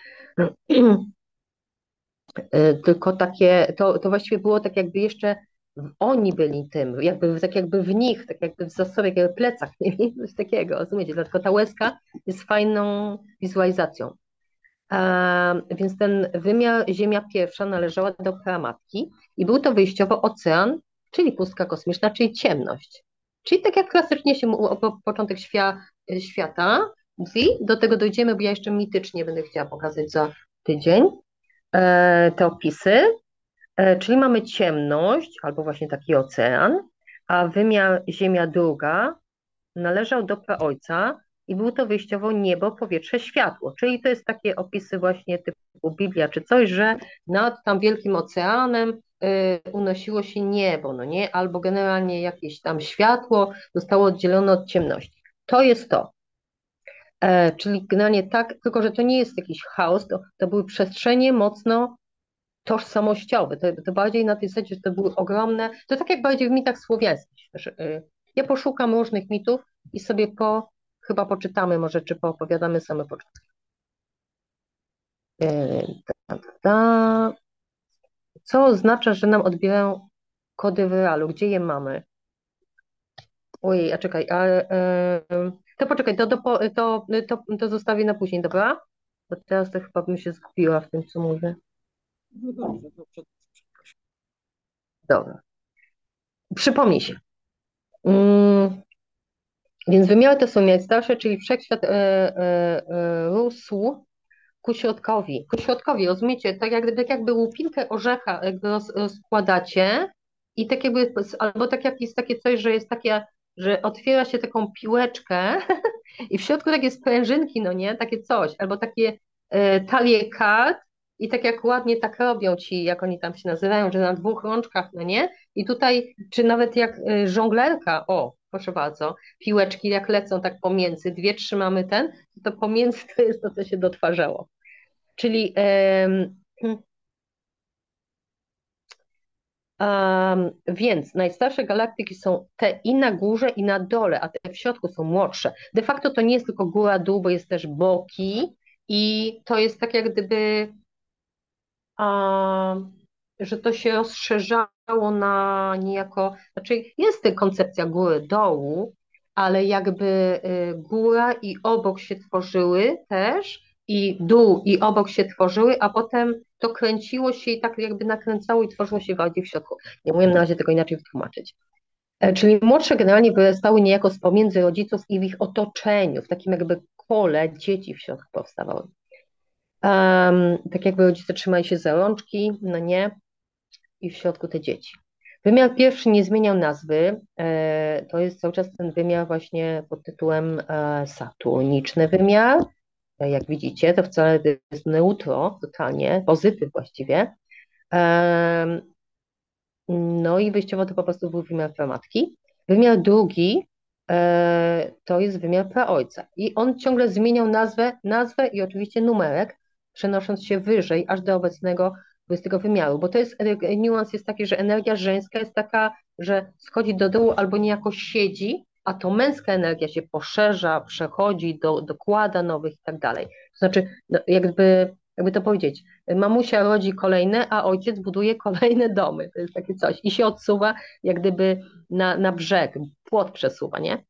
Tylko takie, to właściwie było tak jakby jeszcze oni byli tym, tak jakby w nich, tak jakby w zasobie, jak jakby plecach mieli, coś takiego, rozumiecie? Dlatego ta łezka jest fajną wizualizacją. Więc ten wymiar Ziemia pierwsza należała do pramatki i był to wyjściowo ocean, czyli pustka kosmiczna, czyli ciemność. Czyli tak jak klasycznie się o początek świata mówi, do tego dojdziemy, bo ja jeszcze mitycznie będę chciała pokazać za tydzień te opisy. Czyli mamy ciemność, albo właśnie taki ocean, a wymiar Ziemia druga należał do praojca i był to wyjściowo niebo, powietrze, światło. Czyli to jest takie opisy właśnie typu Biblia czy coś, że nad tam wielkim oceanem unosiło się niebo, no nie? Albo generalnie jakieś tam światło zostało oddzielone od ciemności. To jest to. Czyli generalnie tak, tylko że to nie jest jakiś chaos, to były przestrzenie mocno tożsamościowe. To bardziej na tej zasadzie, że to były ogromne, to tak jak bardziej w mitach słowiańskich. Ja poszukam różnych mitów i sobie chyba poczytamy może, czy poopowiadamy same początki. Co oznacza, że nam odbierają kody w realu? Gdzie je mamy? Ojej, a czekaj, to poczekaj, to zostawię na później, dobra? Bo teraz to chyba bym się zgubiła w tym, co mówię. No dobrze, dobrze. Dobra. Przypomnij się. Więc wymiary te są najstarsze, czyli wszechświat rósł ku środkowi. Ku środkowi, rozumiecie? Tak jakby łupinkę orzecha jakby rozkładacie i tak jakby, albo tak jak jest takie coś, że jest takie, że otwiera się taką piłeczkę i w środku takie sprężynki, no nie? Takie coś, albo takie talie kart i tak jak ładnie tak robią ci, jak oni tam się nazywają, że na dwóch rączkach, no nie? I tutaj, czy nawet jak żonglerka, o, proszę bardzo, piłeczki jak lecą tak pomiędzy, dwie trzymamy to pomiędzy to jest to, co się dotwarzało. Czyli więc najstarsze galaktyki są te i na górze, i na dole, a te w środku są młodsze. De facto to nie jest tylko góra, dół, bo jest też boki i to jest tak jak gdyby, że to się rozszerzało na niejako, znaczy jest ta koncepcja góry, dołu, ale jakby góra i obok się tworzyły też i dół i obok się tworzyły, a potem to kręciło się i tak jakby nakręcało i tworzyło się bardziej w środku. Nie umiem na razie tego inaczej wytłumaczyć. Czyli młodsze generalnie wyrastały niejako z pomiędzy rodziców i w ich otoczeniu, w takim jakby kole dzieci w środku powstawały. Tak jakby rodzice trzymali się za rączki, no nie, i w środku te dzieci. Wymiar pierwszy nie zmieniał nazwy. To jest cały czas ten wymiar właśnie pod tytułem saturniczny wymiar. Jak widzicie, to wcale jest neutro, totalnie, pozytyw właściwie. No i wyjściowo to po prostu był wymiar pramatki. Wymiar drugi to jest wymiar praojca. I on ciągle zmieniał nazwę i oczywiście numerek, przenosząc się wyżej, aż do obecnego 20 wymiaru. Bo to jest, niuans jest taki, że energia żeńska jest taka, że schodzi do dołu albo niejako siedzi, a to męska energia się poszerza, przechodzi, dokłada nowych i tak dalej. To znaczy, no, jakby to powiedzieć, mamusia rodzi kolejne, a ojciec buduje kolejne domy. To jest takie coś. I się odsuwa jak gdyby na brzeg, płot przesuwa, nie?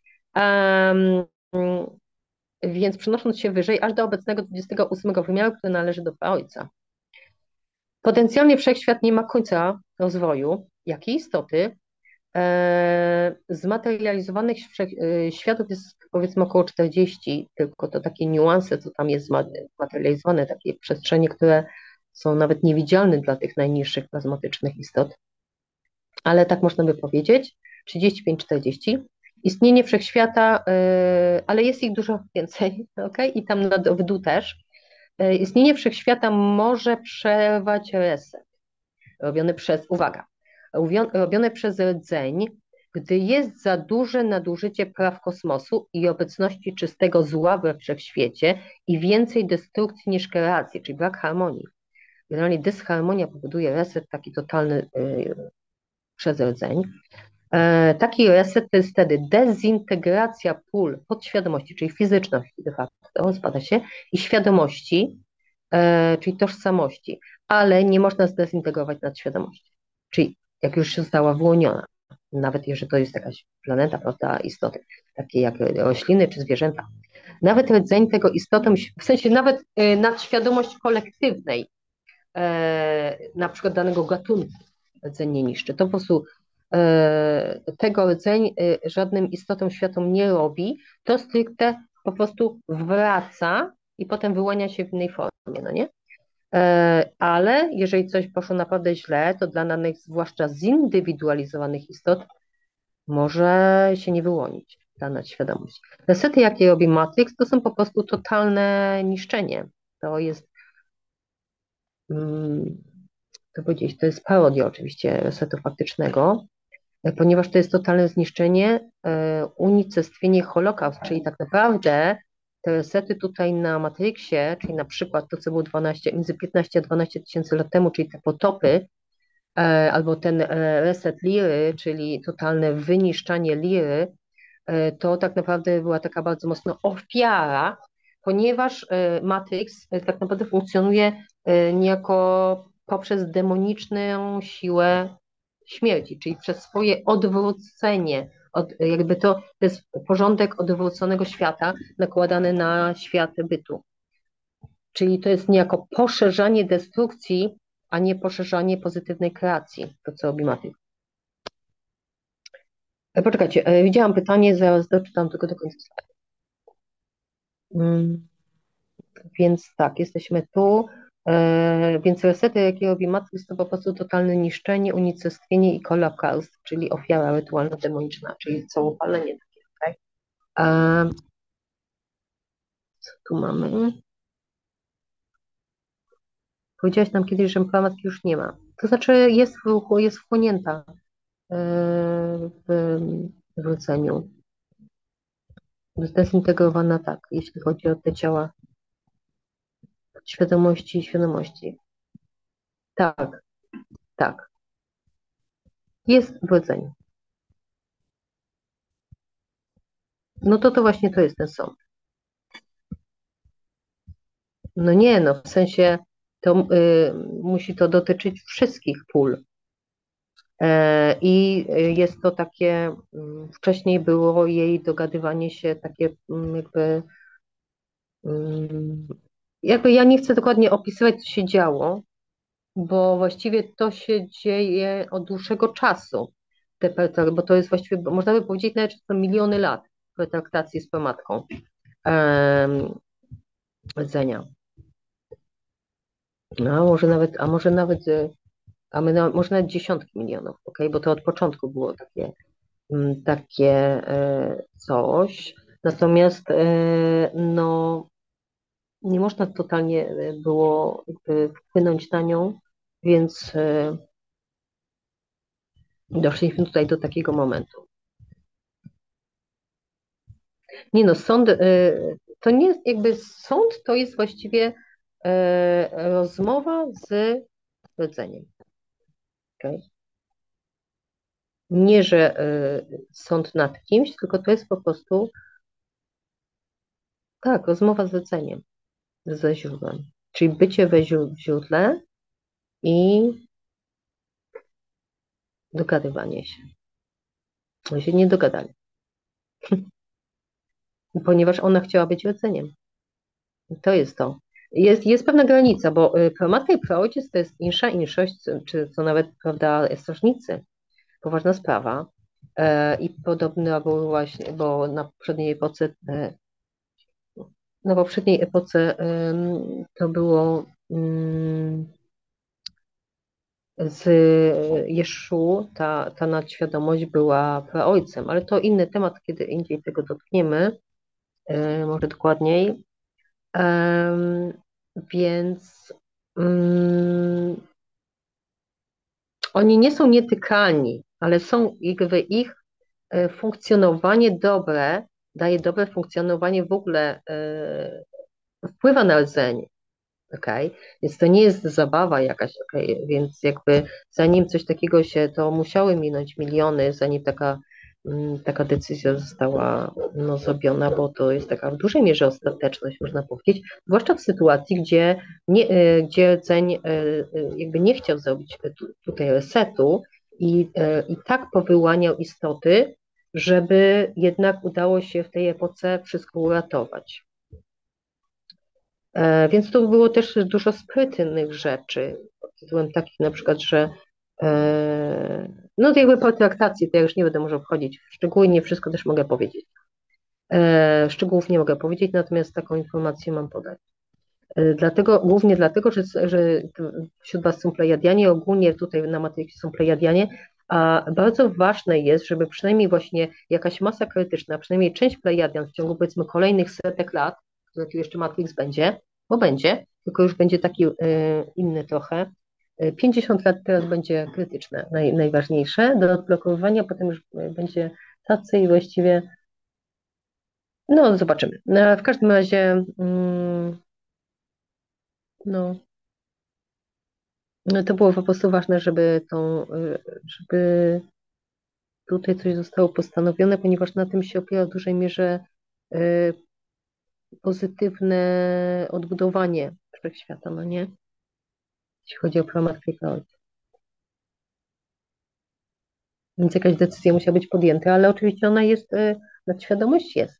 Więc przenosząc się wyżej, aż do obecnego 28 wymiaru, który należy do praojca. Potencjalnie wszechświat nie ma końca rozwoju, jak i istoty. Zmaterializowanych światów jest powiedzmy około 40, tylko to takie niuanse, co tam jest zmaterializowane, takie przestrzenie, które są nawet niewidzialne dla tych najniższych plazmatycznych istot, ale tak można by powiedzieć, 35-40. Istnienie wszechświata, ale jest ich dużo więcej, okay? I tam w dół też. Istnienie wszechświata może przerwać reset, robione przez rdzeń, gdy jest za duże nadużycie praw kosmosu i obecności czystego zła we wszechświecie i więcej destrukcji niż kreacji, czyli brak harmonii. Generalnie dysharmonia powoduje reset taki totalny przez rdzeń. Taki reset to jest wtedy dezintegracja pól podświadomości, czyli fizyczności de facto, spada się, i świadomości, czyli tożsamości, ale nie można zdezintegrować nadświadomości. Czyli jak już została wyłoniona, nawet jeżeli to jest jakaś planeta, prawda, istoty, takie jak rośliny czy zwierzęta, nawet rdzeń tego istotą, w sensie nawet nadświadomość kolektywnej, na przykład danego gatunku rdzeń nie niszczy. To po prostu tego rdzeń żadnym istotom światom nie robi, to stricte po prostu wraca i potem wyłania się w innej formie, no nie? Ale jeżeli coś poszło naprawdę źle, to dla danych, zwłaszcza zindywidualizowanych istot, może się nie wyłonić ta nadświadomość. Resety, jakie robi Matrix, to są po prostu totalne niszczenie. To jest, to powiedzieć, to jest parodia oczywiście resetu faktycznego, ponieważ to jest totalne zniszczenie, unicestwienie Holokaust, czyli tak naprawdę te resety tutaj na Matrixie, czyli na przykład to, co było między 15 a 12 tysięcy lat temu, czyli te potopy, albo ten reset Liry, czyli totalne wyniszczanie Liry, to tak naprawdę była taka bardzo mocno ofiara, ponieważ Matrix tak naprawdę funkcjonuje niejako poprzez demoniczną siłę śmierci, czyli przez swoje odwrócenie, jakby to jest porządek odwróconego świata nakładany na świat bytu. Czyli to jest niejako poszerzanie destrukcji, a nie poszerzanie pozytywnej kreacji, to co robi Matrix. Poczekajcie, widziałam pytanie, zaraz doczytam tylko do końca. Więc tak, jesteśmy tu. Więc resety, jakie robi Matrix, to po prostu totalne niszczenie, unicestwienie i holokaust, czyli ofiara rytualno-demoniczna, czyli całopalenie takie, okay? Co tu mamy? Powiedziałaś nam kiedyś, że pramatki już nie ma. To znaczy jest wchłonięta w rdzeniu. Zdezintegrowana, tak, jeśli chodzi o te ciała świadomości i świadomości. Tak, tak. Jest w rdzeniu. No to właśnie to jest ten sąd. No nie, no w sensie to musi to dotyczyć wszystkich pól. I jest to takie, wcześniej było jej dogadywanie się takie jakby ja nie chcę dokładnie opisywać, co się działo, bo właściwie to się dzieje od dłuższego czasu, bo to jest właściwie, można by powiedzieć nawet, że to miliony lat pretraktacji z pomadką rdzenia. No, a może nawet a my może nawet dziesiątki milionów, bo to od początku było takie coś. Natomiast no, nie można totalnie było jakby wpłynąć na nią, więc doszliśmy tutaj do takiego momentu. Nie no, sąd to nie jest jakby sąd, to jest właściwie rozmowa z rdzeniem. Okay? Nie, że sąd nad kimś, tylko to jest po prostu tak, rozmowa z rdzeniem, ze źródłem. Czyli bycie w źródle i dogadywanie się. Oni się nie dogadali. Ponieważ ona chciała być rdzeniem. To jest to. Jest pewna granica, bo promatka i praojciec to jest insza inszość, czy co nawet, prawda, strażnicy. Poważna sprawa. I podobno był właśnie, bo na poprzedniej epoce to było z Jeszu, ta nadświadomość była praojcem, ale to inny temat, kiedy indziej tego dotkniemy, może dokładniej. Więc oni nie są nietykalni, ale są jakby ich funkcjonowanie dobre, daje dobre funkcjonowanie w ogóle, wpływa na rdzeń. Okay? Więc to nie jest zabawa jakaś, więc jakby zanim coś takiego to musiały minąć miliony, zanim taka decyzja została zrobiona, bo to jest taka w dużej mierze ostateczność, można powiedzieć, zwłaszcza w sytuacji, gdzie rdzeń jakby nie chciał zrobić tutaj resetu i tak powyłaniał istoty, żeby jednak udało się w tej epoce wszystko uratować. Więc tu było też dużo sprytnych rzeczy, pod tytułem takich na przykład, że no to jakby po traktacji, to ja już nie będę może wchodzić w szczegóły, nie wszystko też mogę powiedzieć. Szczegółów nie mogę powiedzieć, natomiast taką informację mam podać. Głównie dlatego, że wśród was są plejadianie, ogólnie tutaj na Matrixie są plejadianie, a bardzo ważne jest, żeby przynajmniej właśnie jakaś masa krytyczna, przynajmniej część plejadian w ciągu powiedzmy kolejnych setek lat, tu jeszcze Matrix będzie, bo będzie, tylko już będzie taki inny trochę. 50 lat teraz będzie krytyczne, najważniejsze do odblokowywania, potem już będzie tacy i właściwie no zobaczymy. W każdym razie to było po prostu ważne, żeby tutaj coś zostało postanowione, ponieważ na tym się opiera w dużej mierze pozytywne odbudowanie wszechświata, no nie? Jeśli chodzi o promatkę i praojca. Więc jakaś decyzja musiała być podjęta, ale oczywiście ona jest, nadświadomość jest.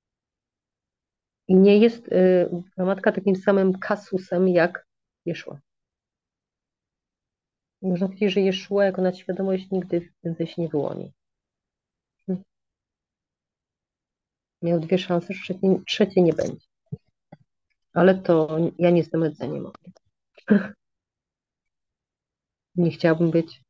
I nie jest promatka takim samym kasusem jak Jeszua. Można powiedzieć, że Jeszua jako nadświadomość nigdy więcej się nie wyłoni. Miał 2 szanse, trzeciej nie będzie. Ale to ja nie jestem rdzeniem. Nie chciałabym być.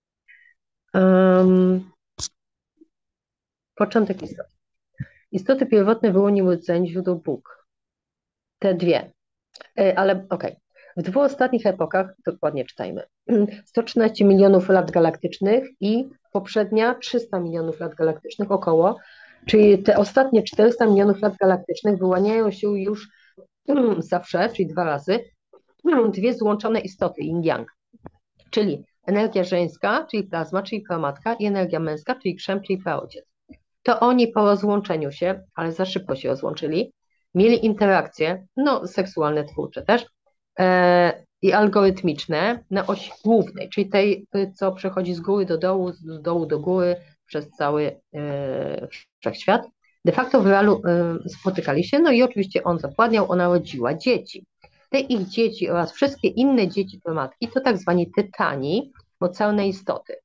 Początek istoty. Istoty pierwotne wyłoniły rdzeń, źródło Bóg. Te dwie. Ale okej. W 2 ostatnich epokach, dokładnie czytajmy, 113 milionów lat galaktycznych i poprzednia 300 milionów lat galaktycznych około, czyli te ostatnie 400 milionów lat galaktycznych wyłaniają się już zawsze, czyli 2 razy, 2 złączone istoty, yin-yang, czyli energia żeńska, czyli plazma, czyli promatka i energia męska, czyli krzem, czyli praojciec. To oni po rozłączeniu się, ale za szybko się rozłączyli, mieli interakcje, seksualne, twórcze też, i algorytmiczne na osi głównej, czyli tej, co przechodzi z góry do dołu, z dołu do góry przez cały wszechświat. De facto w realu spotykali się, no i oczywiście on zapładniał, ona rodziła dzieci. Te ich dzieci oraz wszystkie inne dzieci promatki to tak zwani tytani, mocarne istoty.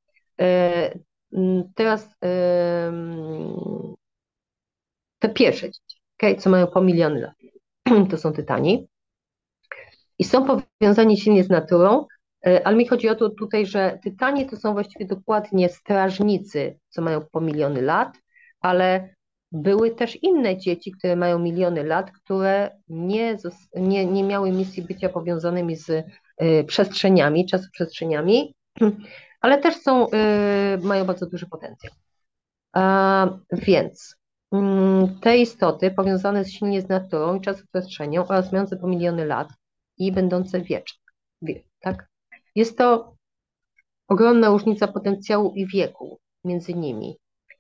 Teraz te pierwsze dzieci, co mają po miliony lat, to są tytani i są powiązani silnie z naturą, Ale mi chodzi o to tutaj, że tytanie to są właściwie dokładnie strażnicy, co mają po miliony lat, ale były też inne dzieci, które mają miliony lat, które nie miały misji bycia powiązanymi z przestrzeniami, czasoprzestrzeniami, ale też mają bardzo duży potencjał. Więc te istoty powiązane silnie z naturą i czasoprzestrzenią oraz mające po miliony lat i będące wieczne, tak? Jest to ogromna różnica potencjału i wieku między nimi.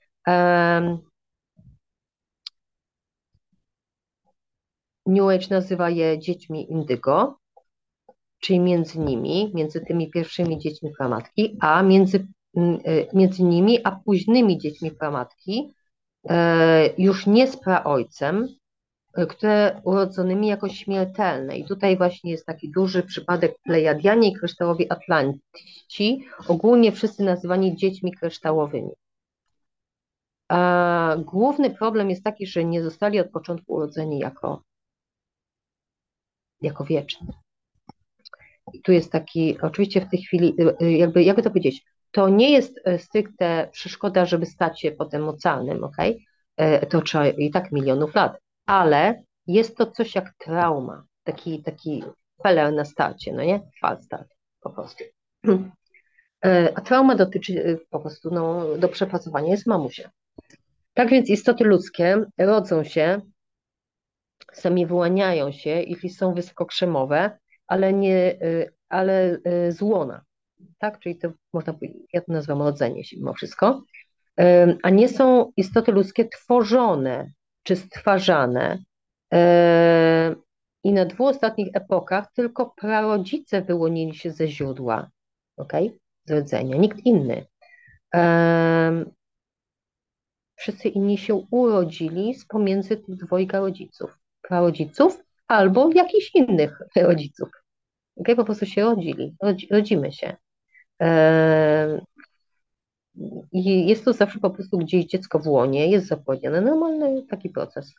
New Age nazywa je dziećmi indygo, czyli między tymi pierwszymi dziećmi pramatki, a między nimi a późnymi dziećmi pramatki, już nie z praojcem, które urodzonymi jako śmiertelne. I tutaj właśnie jest taki duży przypadek Plejadianie i kryształowi Atlanci, ogólnie wszyscy nazywani dziećmi kryształowymi. A główny problem jest taki, że nie zostali od początku urodzeni jako wieczni. I tu jest taki, oczywiście w tej chwili, jakby to powiedzieć, to nie jest stricte przeszkoda, żeby stać się potem ocalnym, okej? To trzeba i tak milionów lat, ale jest to coś jak trauma, taki feller na starcie, no nie? Fal start po prostu. A trauma dotyczy po prostu do przepracowania jest mamusia. Tak więc istoty ludzkie rodzą się, sami wyłaniają się, jeśli są wysokokrzemowe, ale z łona, tak? Czyli to można powiedzieć, ja to nazywam rodzenie się mimo wszystko, a nie są istoty ludzkie tworzone czy stwarzane. I na 2 ostatnich epokach tylko prarodzice wyłonili się ze źródła, okej? Z rodzenia, nikt inny. Wszyscy inni się urodzili z pomiędzy tych 2 rodziców, prarodziców albo jakichś innych rodziców. Okay? Po prostu się rodzimy się. I jest to zawsze po prostu gdzieś dziecko w łonie, jest zapłodnione, normalny taki proces.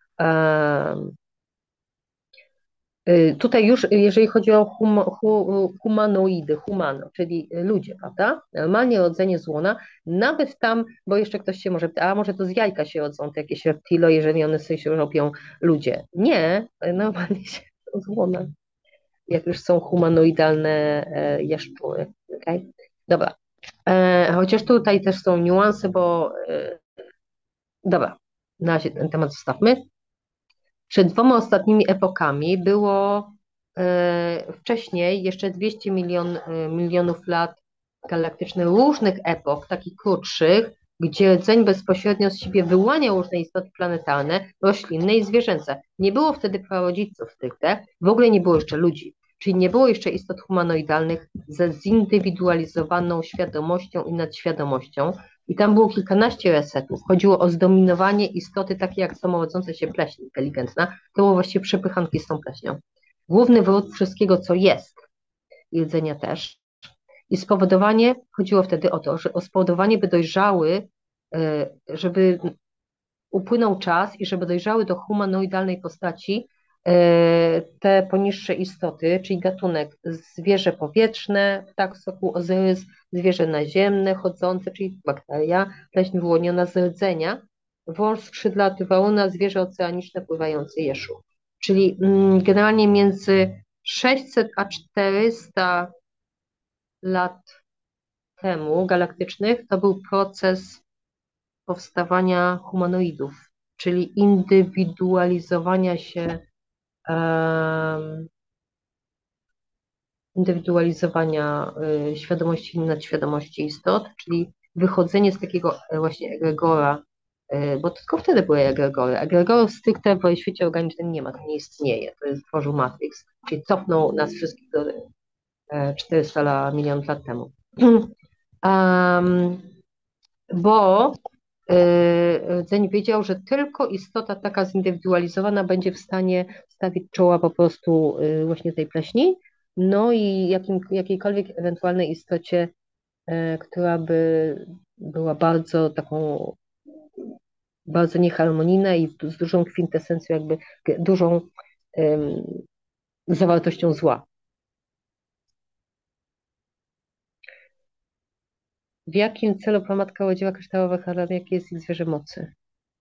Tutaj już, jeżeli chodzi o humanoidy, czyli ludzie, prawda? Normalnie rodzenie z łona, nawet tam, bo jeszcze ktoś się może pyta, a może to z jajka się rodzą te jakieś reptilo, jeżeli one sobie się robią ludzie. Nie, normalnie się rodzą z łona, jak już są humanoidalne jaszczury. Okay? Dobra. Chociaż tutaj też są niuanse, bo dobra, na razie ten temat zostawmy. Przed 2 ostatnimi epokami było wcześniej jeszcze 200 milionów lat galaktycznych różnych epok, takich krótszych, gdzie rdzeń bezpośrednio z siebie wyłaniał różne istoty planetarne, roślinne i zwierzęce. Nie było wtedy prarodziców stricte, w ogóle nie było jeszcze ludzi, czyli nie było jeszcze istot humanoidalnych ze zindywidualizowaną świadomością i nadświadomością. I tam było kilkanaście resetów. Chodziło o zdominowanie istoty takiej jak samorodząca się pleśń inteligentna. To było właściwie przepychanki z tą pleśnią. Główny wróg wszystkiego, co jest, jedzenia też. I chodziło wtedy o to, że o spowodowanie, by dojrzały, żeby upłynął czas i żeby dojrzały do humanoidalnej postaci te poniższe istoty, czyli gatunek zwierzę powietrzne, ptak sokół Ozyrys, zwierzę naziemne, chodzące, czyli bakteria, pleśń wyłoniona z rdzenia, wąż skrzydlaty Wauna, zwierzę oceaniczne pływający Jeszu. Czyli generalnie między 600 a 400 lat temu galaktycznych to był proces powstawania humanoidów, czyli indywidualizowania się świadomości i nadświadomości istot, czyli wychodzenie z takiego właśnie egregora, bo tylko wtedy były egregory. Egregorów stricte w świecie organicznym nie ma, to nie istnieje, to jest tworzył Matrix, czyli cofnął nas wszystkich do 400 milionów lat temu. Bo rdzeń wiedział, że tylko istota taka zindywidualizowana będzie w stanie stawić czoła po prostu właśnie tej pleśni, no i jakiejkolwiek ewentualnej istocie, która by była bardzo nieharmonijna i z dużą kwintesencją, jakby dużą zawartością zła. W jakim celu pomadka łodziła kryształowe harany, jakie jest ich zwierzę mocy?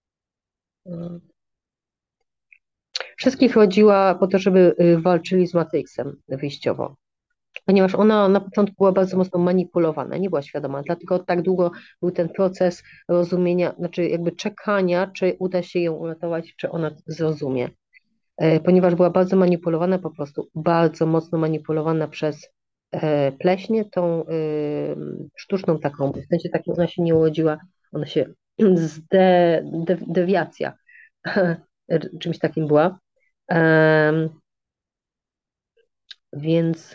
Wszystkich rodziła po to, żeby walczyli z Matrixem wyjściowo. Ponieważ ona na początku była bardzo mocno manipulowana, nie była świadoma, dlatego tak długo był ten proces rozumienia, znaczy jakby czekania, czy uda się ją uratować, czy ona zrozumie. Ponieważ była bardzo manipulowana, po prostu bardzo mocno manipulowana przez pleśnię, tą sztuczną taką, w sensie takim ona się nie urodziła, ona się dewiacja czymś takim była. Więc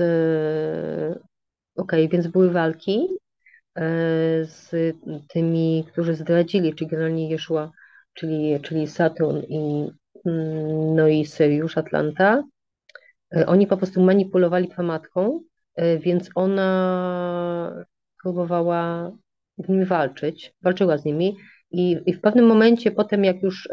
więc były walki z tymi, którzy zdradzili, czyli generalnie Jeszua, czyli Saturn i no i Syriusz, Atlanta. Oni po prostu manipulowali pomadką, więc ona próbowała z nimi walczyła z nimi i w pewnym momencie potem jak już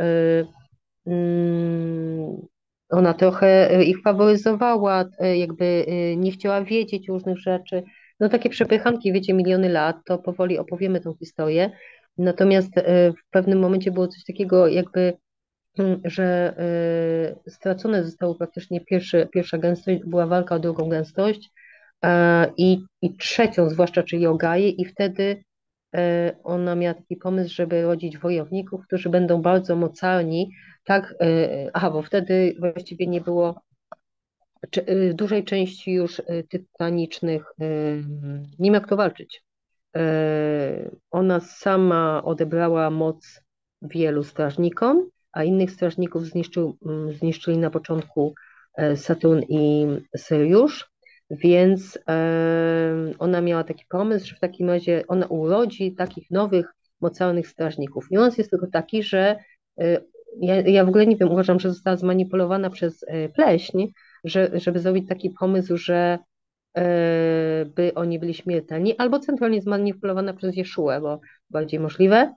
ona trochę ich faworyzowała, jakby nie chciała wiedzieć różnych rzeczy. No takie przepychanki, wiecie, miliony lat, to powoli opowiemy tą historię. Natomiast w pewnym momencie było coś takiego, jakby, że stracone zostało praktycznie pierwsza gęstość, była walka o drugą gęstość i trzecią zwłaszcza, czyli o Gaję i wtedy ona miała taki pomysł, żeby rodzić wojowników, którzy będą bardzo mocarni, tak, bo wtedy właściwie nie było dużej części już tytanicznych, nie miał kto walczyć. Ona sama odebrała moc wielu strażnikom, a innych strażników zniszczyli na początku Saturn i Syriusz, więc ona miała taki pomysł, że w takim razie ona urodzi takich nowych, mocarnych strażników. Niuans jest tylko taki, że ja w ogóle nie wiem, uważam, że została zmanipulowana przez pleśń, żeby zrobić taki pomysł, że by oni byli śmiertelni, albo centralnie zmanipulowana przez Jeszuę, bo bardziej możliwe,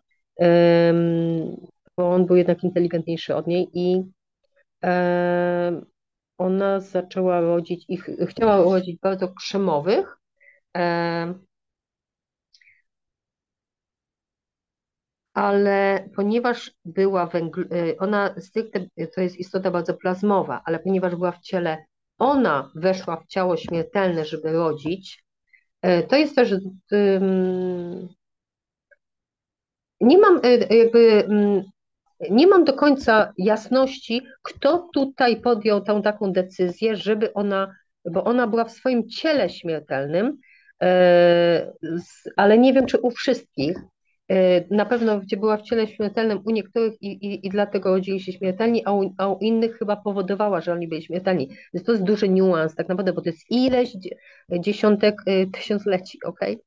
bo on był jednak inteligentniejszy od niej i ona zaczęła rodzić ich, chciała rodzić bardzo krzemowych, ale ponieważ była ona stricte to jest istota bardzo plazmowa, ale ponieważ była w ciele, ona weszła w ciało śmiertelne, żeby rodzić, to jest też nie mam jakby nie mam do końca jasności, kto tutaj podjął tą taką decyzję, żeby ona, bo ona była w swoim ciele śmiertelnym, ale nie wiem, czy u wszystkich. Na pewno, gdzie była w ciele śmiertelnym u niektórych i dlatego rodzili się śmiertelni, a u innych chyba powodowała, że oni byli śmiertelni. Więc to jest duży niuans tak naprawdę, bo to jest ileś dziesiątek tysiącleci, okej?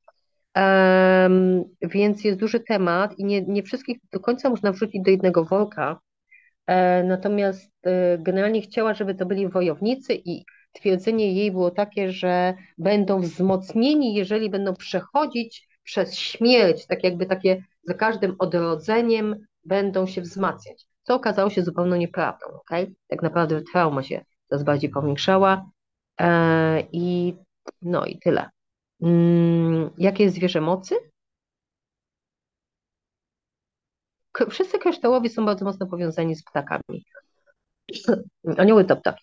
Więc jest duży temat i nie wszystkich do końca można wrzucić do jednego worka. Natomiast generalnie chciała, żeby to byli wojownicy i twierdzenie jej było takie, że będą wzmocnieni, jeżeli będą przechodzić przez śmierć, tak jakby takie za każdym odrodzeniem będą się wzmacniać. Co okazało się zupełnie nieprawdą, okay? Tak naprawdę trauma się coraz bardziej powiększała no i tyle. Jakie jest zwierzę mocy? Wszyscy kryształowi są bardzo mocno powiązani z ptakami. Anioły to ptaki.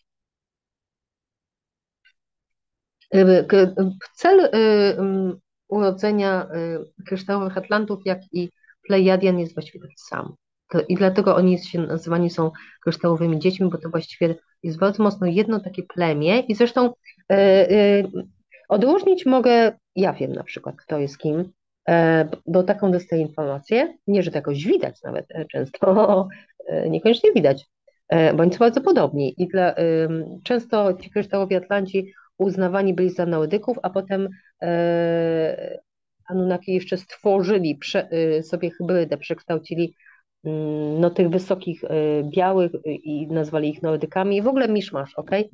Cel urodzenia kryształowych atlantów, jak i plejadian jest właściwie taki sam. I dlatego oni się nazywani są kryształowymi dziećmi, bo to właściwie jest bardzo mocno jedno takie plemię i zresztą odróżnić mogę, ja wiem na przykład, kto jest kim, bo taką dostaję informację, nie, że to jakoś widać nawet często, niekoniecznie widać, bo oni są bardzo podobni i często ci kryształowi atlanci uznawani byli za Nordyków, a potem Anunnaki jeszcze stworzyli sobie hybrydę, przekształcili no, tych wysokich białych i nazwali ich Nordykami. W ogóle miszmasz, okej?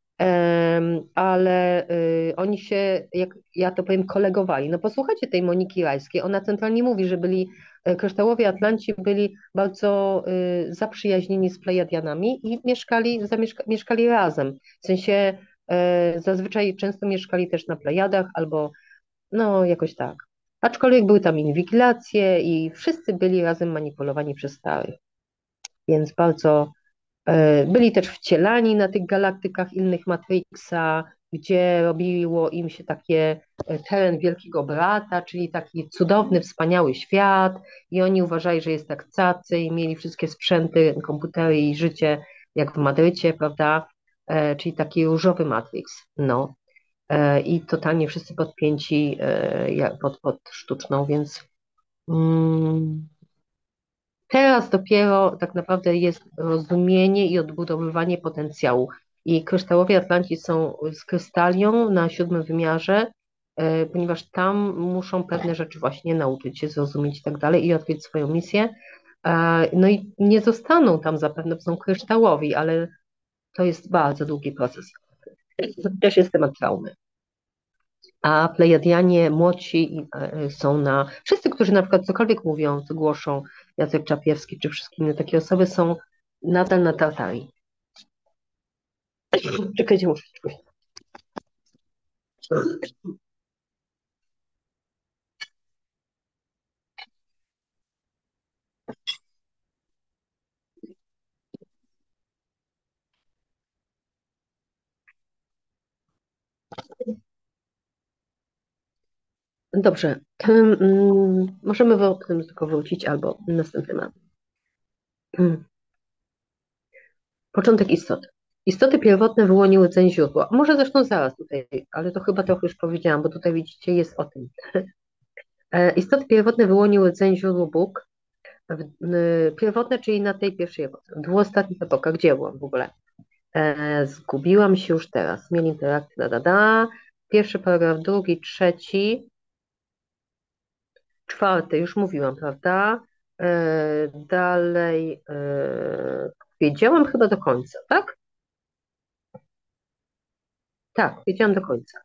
Ale oni się, jak ja to powiem, kolegowali. No posłuchajcie tej Moniki Rajskiej, ona centralnie mówi, że kryształowi Atlanci byli bardzo zaprzyjaźnieni z Plejadianami i mieszkali razem. W sensie zazwyczaj często mieszkali też na Plejadach albo no jakoś tak. Aczkolwiek były tam inwigilacje i wszyscy byli razem manipulowani przez starych. Więc bardzo byli też wcielani na tych galaktykach innych Matrixa, gdzie robiło im się takie teren Wielkiego Brata, czyli taki cudowny, wspaniały świat i oni uważali, że jest tak cacy i mieli wszystkie sprzęty, komputery i życie jak w Madrycie, prawda? Czyli taki różowy Matrix, no. I totalnie wszyscy podpięci pod sztuczną, więc teraz dopiero tak naprawdę jest rozumienie i odbudowywanie potencjału. I kryształowi Atlanci są z krystalią na 7. wymiarze, ponieważ tam muszą pewne rzeczy właśnie nauczyć się, zrozumieć i tak dalej i odkryć swoją misję. No i nie zostaną tam zapewne, bo są kryształowi, ale to jest bardzo długi proces. Też jest temat traumy. A Plejadianie młodsi są na... Wszyscy, którzy na przykład cokolwiek mówią, co głoszą, Jacek Czapiewski czy wszystkie inne takie osoby są nadal na Tartarii. Czekajcie, muszę czegoś. Dobrze. Możemy potem tylko wrócić albo następny temat. Początek istoty. Istoty pierwotne wyłoniły ceń źródła. Może zresztą zaraz tutaj, ale to chyba trochę już powiedziałam, bo tutaj widzicie, jest o tym. Istoty pierwotne wyłoniły ceń źródło Bóg. Pierwotne, czyli na tej pierwszej epoce. W dwóch ostatnich epokach. Gdzie byłam w ogóle? Zgubiłam się już teraz. Mieli interakcję, Pierwszy paragraf, drugi, trzeci, czwarty, już mówiłam, prawda? Dalej, wiedziałam chyba do końca, tak? Tak, wiedziałam do końca.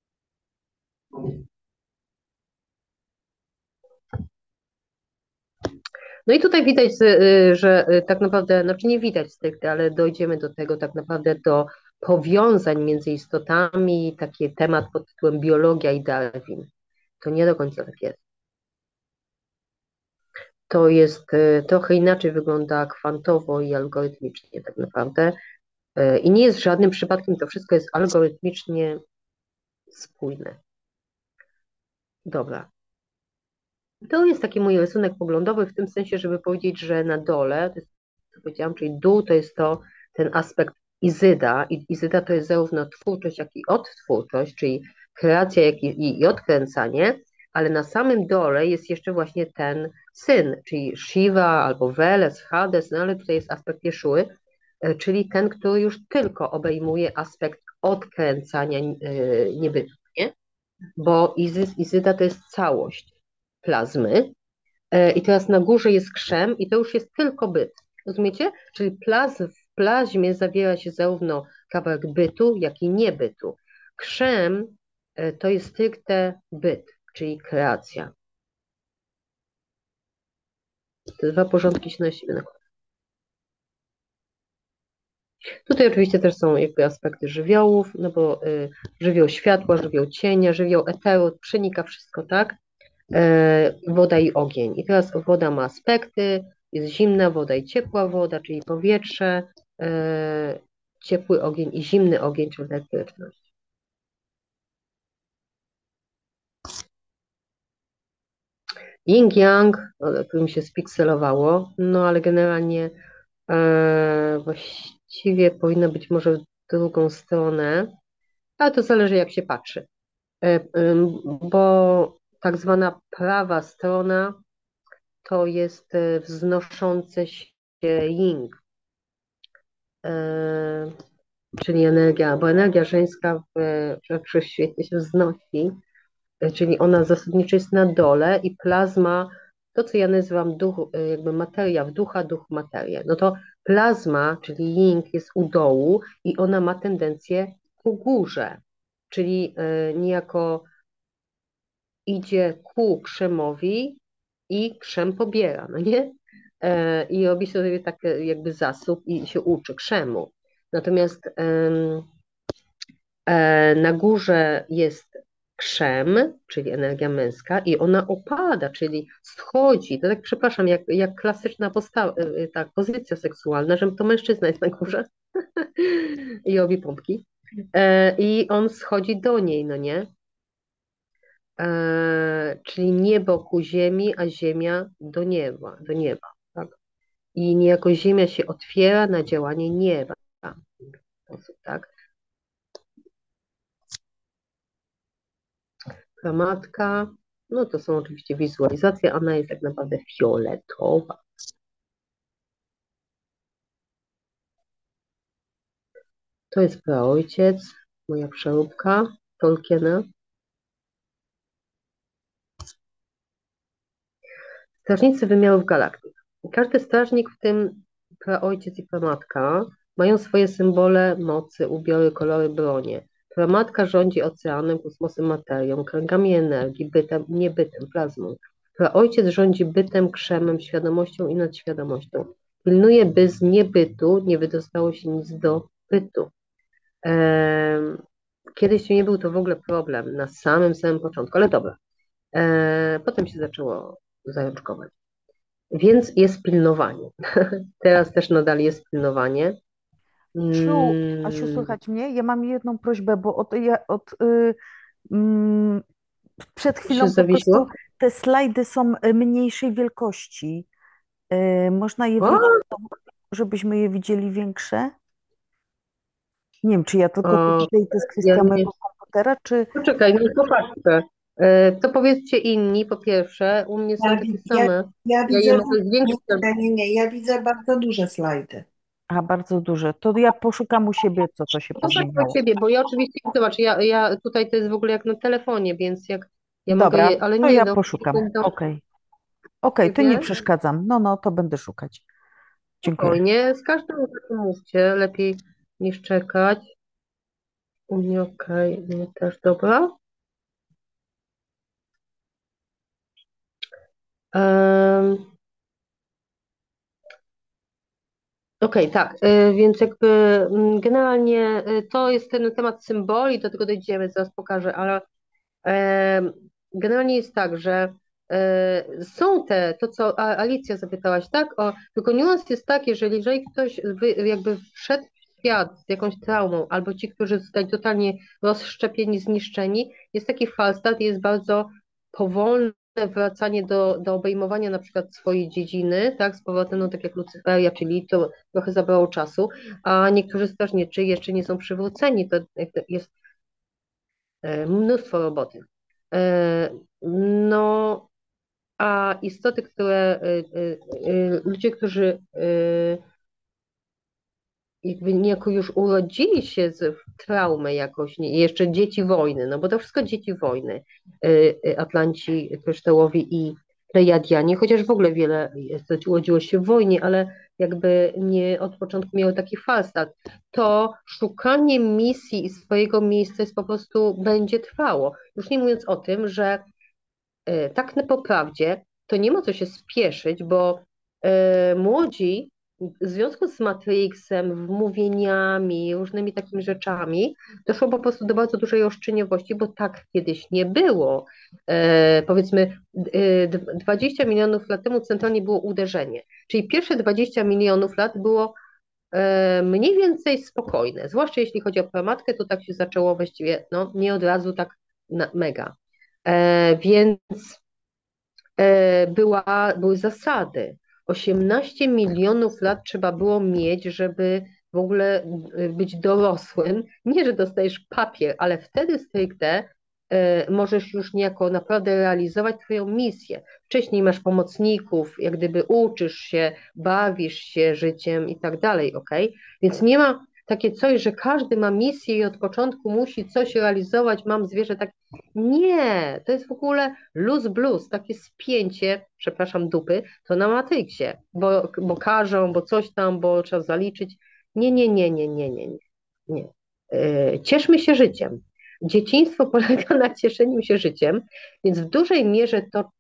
No i tutaj widać, że tak naprawdę, znaczy nie widać stricte, ale dojdziemy do tego tak naprawdę do powiązań między istotami, taki temat pod tytułem biologia i Darwin. To nie do końca tak jest. To jest trochę inaczej wygląda kwantowo i algorytmicznie tak naprawdę. I nie jest żadnym przypadkiem, to wszystko jest algorytmicznie spójne. Dobra. To jest taki mój rysunek poglądowy w tym sensie, żeby powiedzieć, że na dole, to jest, co powiedziałam, czyli dół to jest to ten aspekt Izyda. I Izyda to jest zarówno twórczość, jak i odtwórczość, czyli kreacja, jak i odkręcanie, ale na samym dole jest jeszcze właśnie ten syn, czyli Shiva albo Veles, Hades, no ale tutaj jest aspekt Jeszuły, czyli ten, który już tylko obejmuje aspekt odkręcania niebytu, nie? Bo Izyda to jest całość plazmy i teraz na górze jest krzem i to już jest tylko byt. Rozumiecie? Czyli w plazmie zawiera się zarówno kawałek bytu, jak i niebytu. Krzem to jest stricte byt, czyli kreacja. Te dwa porządki się na siebie nakładają. Tutaj oczywiście też są jakby aspekty żywiołów, no bo żywioł światła, żywioł cienia, żywioł eteru, przenika wszystko, tak? Woda i ogień. I teraz woda ma aspekty, jest zimna woda i ciepła woda, czyli powietrze, ciepły ogień i zimny ogień, czyli elektryczność. Yin-yang, tu mi się spikselowało, no ale generalnie właściwie powinno być może w drugą stronę, ale to zależy jak się patrzy, bo tak zwana prawa strona to jest wznoszące się yin, czyli energia, bo energia żeńska w wszechświecie się wznosi, czyli ona zasadniczo jest na dole i plazma, to co ja nazywam duch, jakby materia w ducha, duch w materię. No to plazma, czyli yin jest u dołu i ona ma tendencję ku górze, czyli niejako idzie ku krzemowi i krzem pobiera, no nie? I robi sobie taki jakby zasób i się uczy krzemu. Natomiast na górze jest krzem, czyli energia męska, i ona opada, czyli schodzi. To tak, przepraszam, jak klasyczna tak, pozycja seksualna, że to mężczyzna jest na górze i robi pompki. I on schodzi do niej, no nie? Czyli niebo ku ziemi, a ziemia do nieba, tak? I niejako ziemia się otwiera na działanie nieba. Tak? Matka, no to są oczywiście wizualizacje, ona jest tak naprawdę fioletowa. To jest praojciec, moja przeróbka Tolkiena. Strażnicy wymiarów galaktyk. Każdy strażnik, w tym praojciec i pramatka, mają swoje symbole mocy, ubiory, kolory, bronie. Pramatka rządzi oceanem, kosmosem, materią, kręgami energii, bytem, niebytem, plazmą. Praojciec rządzi bytem, krzemem, świadomością i nadświadomością. Pilnuje, by z niebytu nie wydostało się nic do bytu. Kiedyś to nie był to w ogóle problem na samym początku, ale dobra. Potem się zaczęło zajączkować. Więc jest pilnowanie. Teraz też nadal jest pilnowanie. Asiu, słychać mnie? Ja mam jedną prośbę, bo przed Się chwilą po zawiesiło? prostu te slajdy są mniejszej wielkości. Można je O, wrócić, żebyśmy je widzieli większe? Nie wiem, czy ja tylko tu o, widzę i to jest ja kwestia nie. mojego komputera, czy... Poczekaj, no popatrzę. To powiedzcie inni, po pierwsze, u mnie są Ja, takie ja, same. ja Ja je widzę, mogę nie, zwiększyć. nie, ja widzę bardzo duże slajdy. A, bardzo duże. To ja poszukam u siebie, co to się Popatrz na pozmieniało. ciebie, bo ja oczywiście, zobacz, ja tutaj to jest w ogóle jak na telefonie, więc jak ja mogę Dobra, je, ale to nie, ja no, poszukam. będą Okej, to nie ciebie. przeszkadzam. No, to będę szukać. Dziękuję. Spokojnie, z każdym razem mówcie, lepiej niż czekać. U mnie okej, u mnie też dobra. Okej, tak, więc jakby generalnie to jest ten temat symboli, do tego dojdziemy, zaraz pokażę, ale generalnie jest tak, że są to co Alicja zapytałaś, tak? Tylko niuans jest taki, że jeżeli ktoś jakby wszedł w świat z jakąś traumą, albo ci, którzy zostali totalnie rozszczepieni, zniszczeni, jest taki falstart, jest bardzo powolne wracanie do obejmowania na przykład swojej dziedziny, tak? Z powrotem, no tak jak Lucyferia, czyli to trochę zabrało czasu, a niektórzy strażnicy jeszcze nie są przywróceni, to jest mnóstwo roboty. No, a istoty, ludzie, którzy jakby niejako już urodzili się w traumę jakoś, jeszcze dzieci wojny, no bo to wszystko dzieci wojny, Atlanci, kryształowi i Plejadianie, chociaż w ogóle wiele urodziło się w wojnie, ale jakby nie od początku miało taki falstart, to szukanie misji i swojego miejsca jest po prostu będzie trwało. Już nie mówiąc o tym, że tak na poprawdzie to nie ma co się spieszyć, bo młodzi w związku z Matrixem, wmówieniami, różnymi takimi rzeczami, doszło po prostu do bardzo dużej roszczeniowości, bo tak kiedyś nie było. Powiedzmy, 20 milionów lat temu centralnie było uderzenie, czyli pierwsze 20 milionów lat było mniej więcej spokojne, zwłaszcza jeśli chodzi o pramatkę, to tak się zaczęło właściwie, no nie od razu tak mega. Więc były zasady. 18 milionów lat trzeba było mieć, żeby w ogóle być dorosłym. Nie, że dostajesz papier, ale wtedy stricte możesz już niejako naprawdę realizować twoją misję. Wcześniej masz pomocników, jak gdyby uczysz się, bawisz się życiem i tak dalej, ok? Więc nie ma takie coś, że każdy ma misję i od początku musi coś realizować, mam zwierzę tak. Nie, to jest w ogóle luz blues, takie spięcie, przepraszam, dupy, to na Matrixie, bo każą, bo coś tam, bo trzeba zaliczyć. Nie, nie, nie, nie, nie, nie, nie. Nie. Cieszmy się życiem. Dzieciństwo polega na cieszeniu się życiem, więc w dużej mierze to,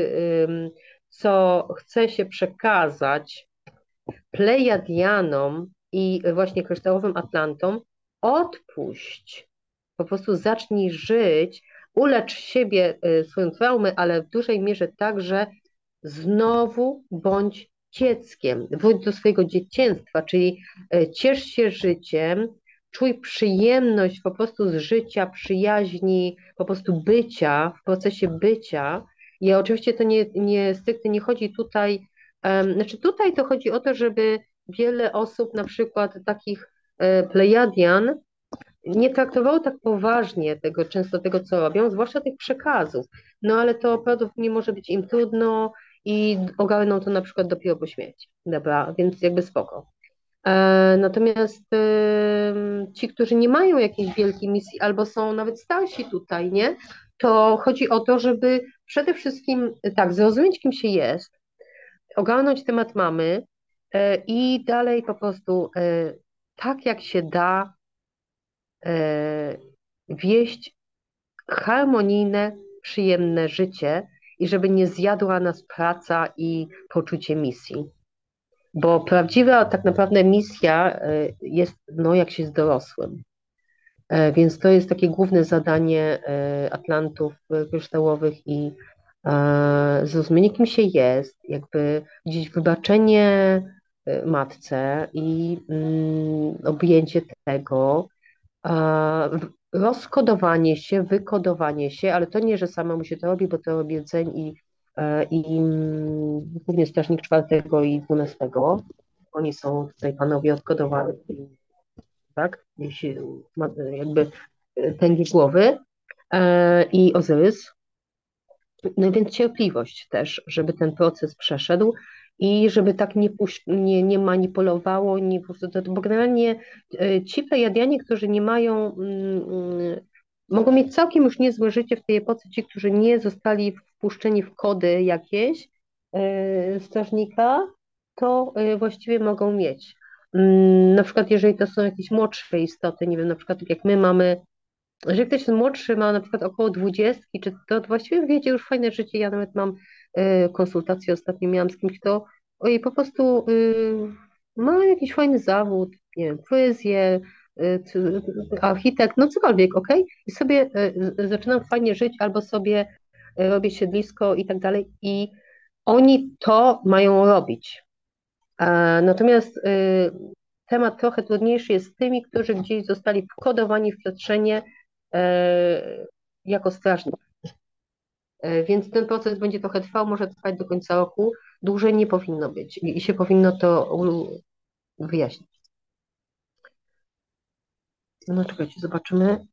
co chce się przekazać Plejadianom i właśnie kryształowym Atlantom, odpuść. Po prostu zacznij żyć, ulecz siebie, swoją traumę, ale w dużej mierze tak, że znowu bądź dzieckiem, wróć do swojego dzieciństwa, czyli ciesz się życiem, czuj przyjemność po prostu z życia, przyjaźni, po prostu bycia, w procesie bycia. I oczywiście to nie stricte nie chodzi tutaj, znaczy tutaj to chodzi o to, żeby wiele osób, na przykład takich plejadian, nie traktowało tak poważnie często tego, co robią, zwłaszcza tych przekazów. No ale to prawdopodobnie może być im trudno i ogarną to na przykład dopiero po śmierci. Dobra, więc jakby spoko. Natomiast ci, którzy nie mają jakiejś wielkiej misji albo są nawet starsi tutaj, nie? To chodzi o to, żeby przede wszystkim tak, zrozumieć, kim się jest, ogarnąć temat mamy i dalej po prostu tak jak się da wieść harmonijne, przyjemne życie i żeby nie zjadła nas praca i poczucie misji. Bo prawdziwa tak naprawdę misja jest, no, jak się jest dorosłym. Więc to jest takie główne zadanie Atlantów kryształowych i zrozumienie, kim się jest, jakby gdzieś wybaczenie matce i objęcie tego, rozkodowanie się, wykodowanie się, ale to nie, że samemu się to robi, bo to robi rdzeń i głównie strażnik 4. i 12. Oni są tutaj panowie odkodowani, tak? Jeśli jakby tęgie głowy i Ozyrys. No więc cierpliwość też, żeby ten proces przeszedł i żeby tak nie manipulowało, nie, po prostu bo generalnie ci plejadianie, którzy nie mają, mogą mieć całkiem już niezłe życie w tej epoce, ci, którzy nie zostali wpuszczeni w kody jakieś strażnika, to właściwie mogą mieć. Na przykład jeżeli to są jakieś młodsze istoty, nie wiem, na przykład tak jak my mamy, jeżeli ktoś jest młodszy, ma na przykład około 20, czy to właściwie wiedzie już fajne życie. Ja nawet mam konsultację ostatnio miałam z kimś, kto po prostu ma jakiś fajny zawód, nie wiem, poezję, architekt, no cokolwiek, ok? I sobie zaczynam fajnie żyć, albo sobie robię siedlisko i tak dalej. I oni to mają robić. Natomiast temat trochę trudniejszy jest z tymi, którzy gdzieś zostali wkodowani w przetrzenie jako strażnik. Więc ten proces będzie trochę trwał, może trwać do końca roku. Dłużej nie powinno być i się powinno to wyjaśnić. No czekajcie, zobaczymy.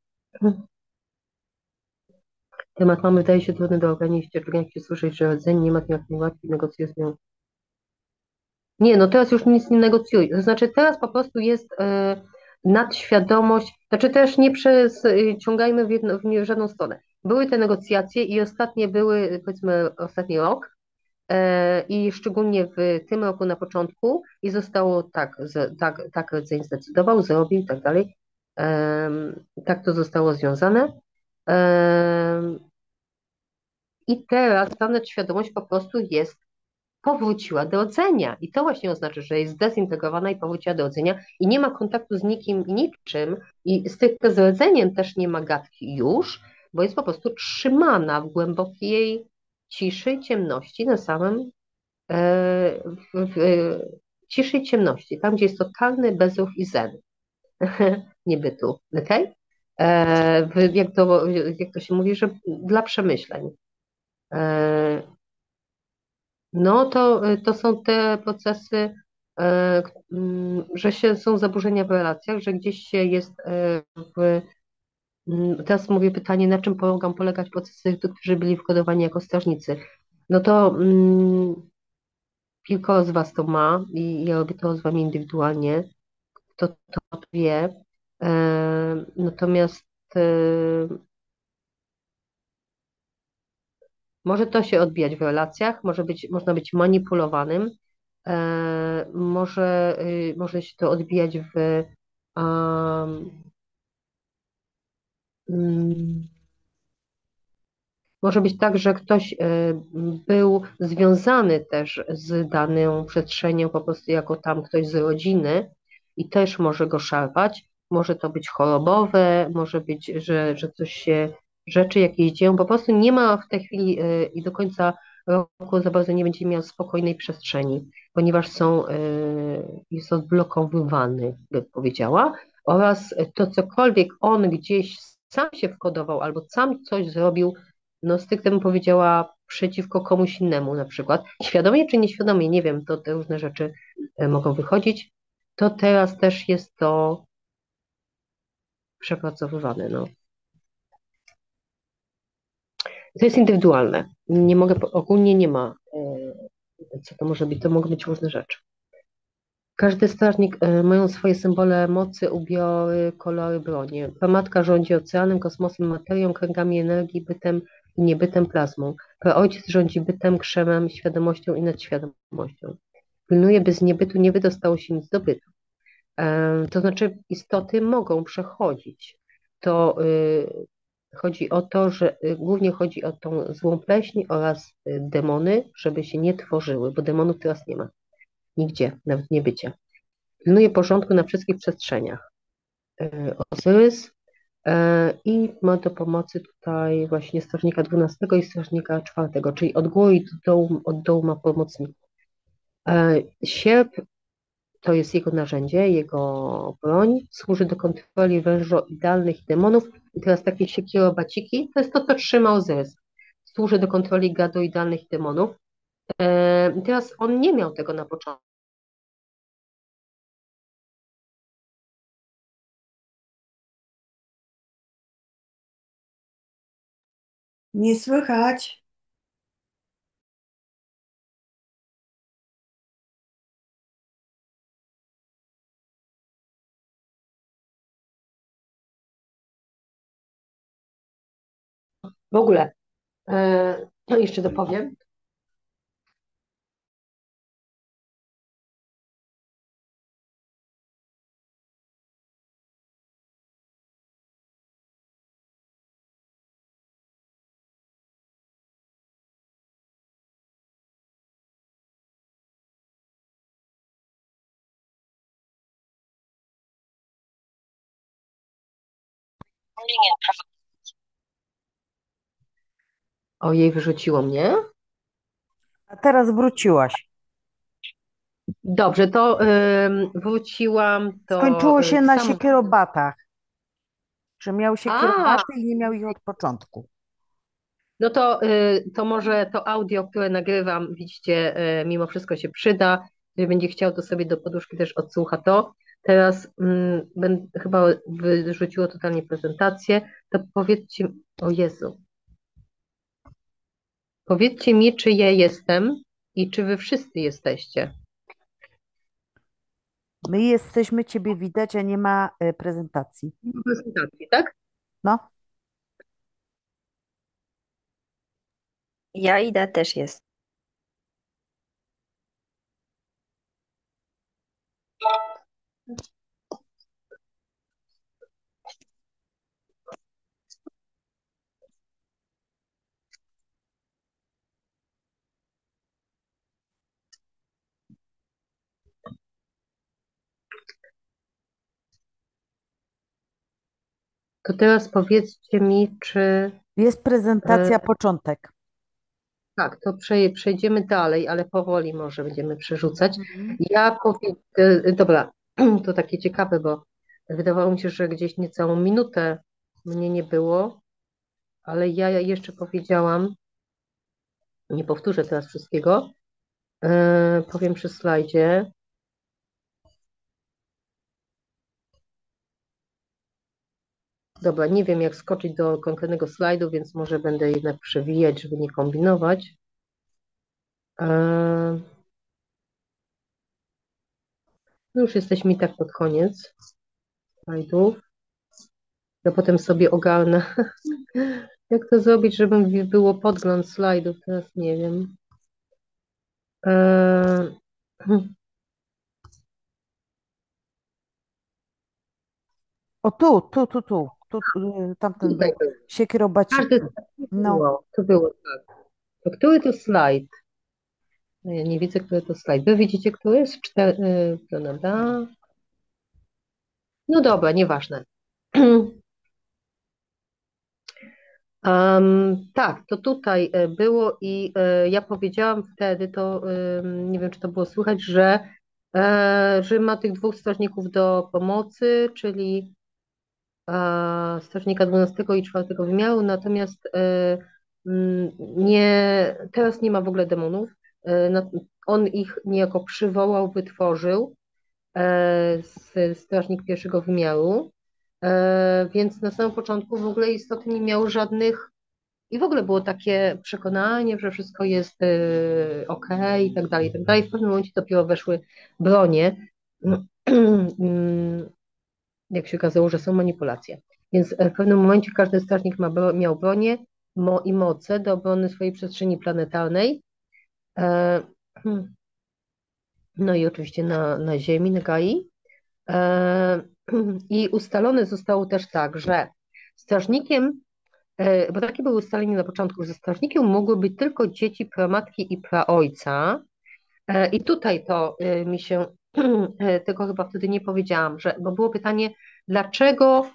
Temat mamy wydaje się trudny do ogarnięcia, jak się słyszeć, że rdzeń nie ma jak najłatwiej negocjuje z nią. Nie, no teraz już nic nie negocjuj. To znaczy teraz po prostu jest nadświadomość, znaczy też nie przeciągajmy w żadną stronę. Były te negocjacje i ostatnie były, powiedzmy, ostatni rok i szczególnie w tym roku na początku i zostało tak rdzeń zdecydował, zrobił i tak dalej. Tak to zostało związane. I teraz ta nadświadomość po prostu powróciła do rdzenia. I to właśnie oznacza, że jest zdezintegrowana i powróciła do rdzenia i nie ma kontaktu z nikim i niczym. I stricte z rdzeniem też nie ma gadki już, bo jest po prostu trzymana w głębokiej ciszy i ciemności na samym ciszy i ciemności, tam gdzie jest totalny bezruch i zen. Niebytu, okej? Jak to się mówi, że dla przemyśleń. No to są te procesy, że są zaburzenia w relacjach, że gdzieś się jest teraz mówię pytanie, na czym mogą polegać procesy, którzy byli wkodowani jako strażnicy. No to kilkoro z Was to ma i ja robię to z Wami indywidualnie, to wie. Natomiast może to się odbijać w relacjach, można być manipulowanym, może się to odbijać może być tak, że ktoś był związany też z daną przestrzenią, po prostu jako tam ktoś z rodziny i też może go szarpać. Może to być chorobowe, może być, że coś się, rzeczy jakieś dzieją. Po prostu nie ma w tej chwili i do końca roku za bardzo nie będzie miał spokojnej przestrzeni, ponieważ jest odblokowywany, bym powiedziała, oraz to cokolwiek on gdzieś sam się wkodował albo sam coś zrobił, no stricte bym powiedziała przeciwko komuś innemu na przykład, świadomie czy nieświadomie, nie wiem, to te różne rzeczy mogą wychodzić, to teraz też jest to przepracowywane, no. To jest indywidualne. Nie mogę, ogólnie nie ma, co to może być, to mogą być różne rzeczy. Każdy strażnik mają swoje symbole mocy, ubiory, kolory, bronie. Pramatka rządzi oceanem, kosmosem, materią, kręgami energii, bytem i niebytem, plazmą. Praojciec rządzi bytem, krzemem, świadomością i nadświadomością. Pilnuje, by z niebytu nie wydostało się nic do bytu. To znaczy istoty mogą przechodzić. To chodzi o to, że głównie chodzi o tą złą pleśń oraz demony, żeby się nie tworzyły, bo demonów teraz nie ma. Nigdzie, nawet nie bycie. Pilnuje porządku na wszystkich przestrzeniach. Ozyrys i ma do pomocy tutaj właśnie strażnika 12 i strażnika 4, czyli od góry i od dołu ma pomocników. Sierp to jest jego narzędzie, jego broń, służy do kontroli wężoidalnych demonów. I teraz takie siekierobaciki, to jest to, co trzyma Ozyrys. Służy do kontroli gadoidalnych demonów. Teraz on nie miał tego na początku. Nie słychać. W ogóle, jeszcze dopowiem, ojej, wyrzuciło mnie. A teraz wróciłaś. Dobrze, to wróciłam, to Skończyło się na samo. siekierobatach, że miał A, siekierobaty i nie miał ich od początku. no to może to audio, które nagrywam, widzicie, mimo wszystko się przyda. Jeżeli będzie chciał, to sobie do poduszki też odsłucha to. Teraz chyba wyrzuciło totalnie prezentację. To powiedzcie, o Jezu, powiedzcie mi, czy ja jestem i czy wy wszyscy jesteście. My jesteśmy, ciebie widać, a nie ma prezentacji. Nie ma prezentacji, tak? No, Ja Ida też jest. To teraz powiedzcie mi, czy jest prezentacja, początek. tak, to przejdziemy dalej, ale powoli może będziemy przerzucać. Mhm. Ja powiem, dobra, to takie ciekawe, bo wydawało mi się, że gdzieś niecałą minutę mnie nie było, ale ja jeszcze powiedziałam, nie powtórzę teraz wszystkiego, powiem przy slajdzie. Dobra, nie wiem jak skoczyć do konkretnego slajdu, więc może będę jednak przewijać, żeby nie kombinować. No już jesteśmy i tak pod koniec slajdów. Ja potem sobie ogarnę, jak to zrobić, żeby było podgląd slajdów, teraz nie wiem. O tamten Tutaj był. był. Siekierobaciki. Każdy No, to było tak. To który to slajd? No ja nie widzę, który to slajd. Wy widzicie, który jest? Prawda? No dobra, nieważne. Tak, to tutaj było i ja powiedziałam wtedy, to nie wiem, czy to było słychać, że ma tych dwóch strażników do pomocy, czyli strażnika 12 i 4 wymiaru, natomiast teraz nie ma w ogóle demonów. On ich niejako przywołał, wytworzył strażnik 1 wymiaru, więc na samym początku w ogóle istoty nie miały żadnych i w ogóle było takie przekonanie, że wszystko jest okej i tak dalej, i tak dalej. W pewnym momencie dopiero weszły bronie, jak się okazało, że są manipulacje. Więc w pewnym momencie każdy strażnik miał bronię i moce do obrony swojej przestrzeni planetarnej. E, no i oczywiście na Ziemi, na Gai. I ustalone zostało też tak, że strażnikiem, bo takie były ustalenia na początku, że strażnikiem mogły być tylko dzieci pramatki i praojca. I tutaj to mi się, tego chyba wtedy nie powiedziałam, bo było pytanie, dlaczego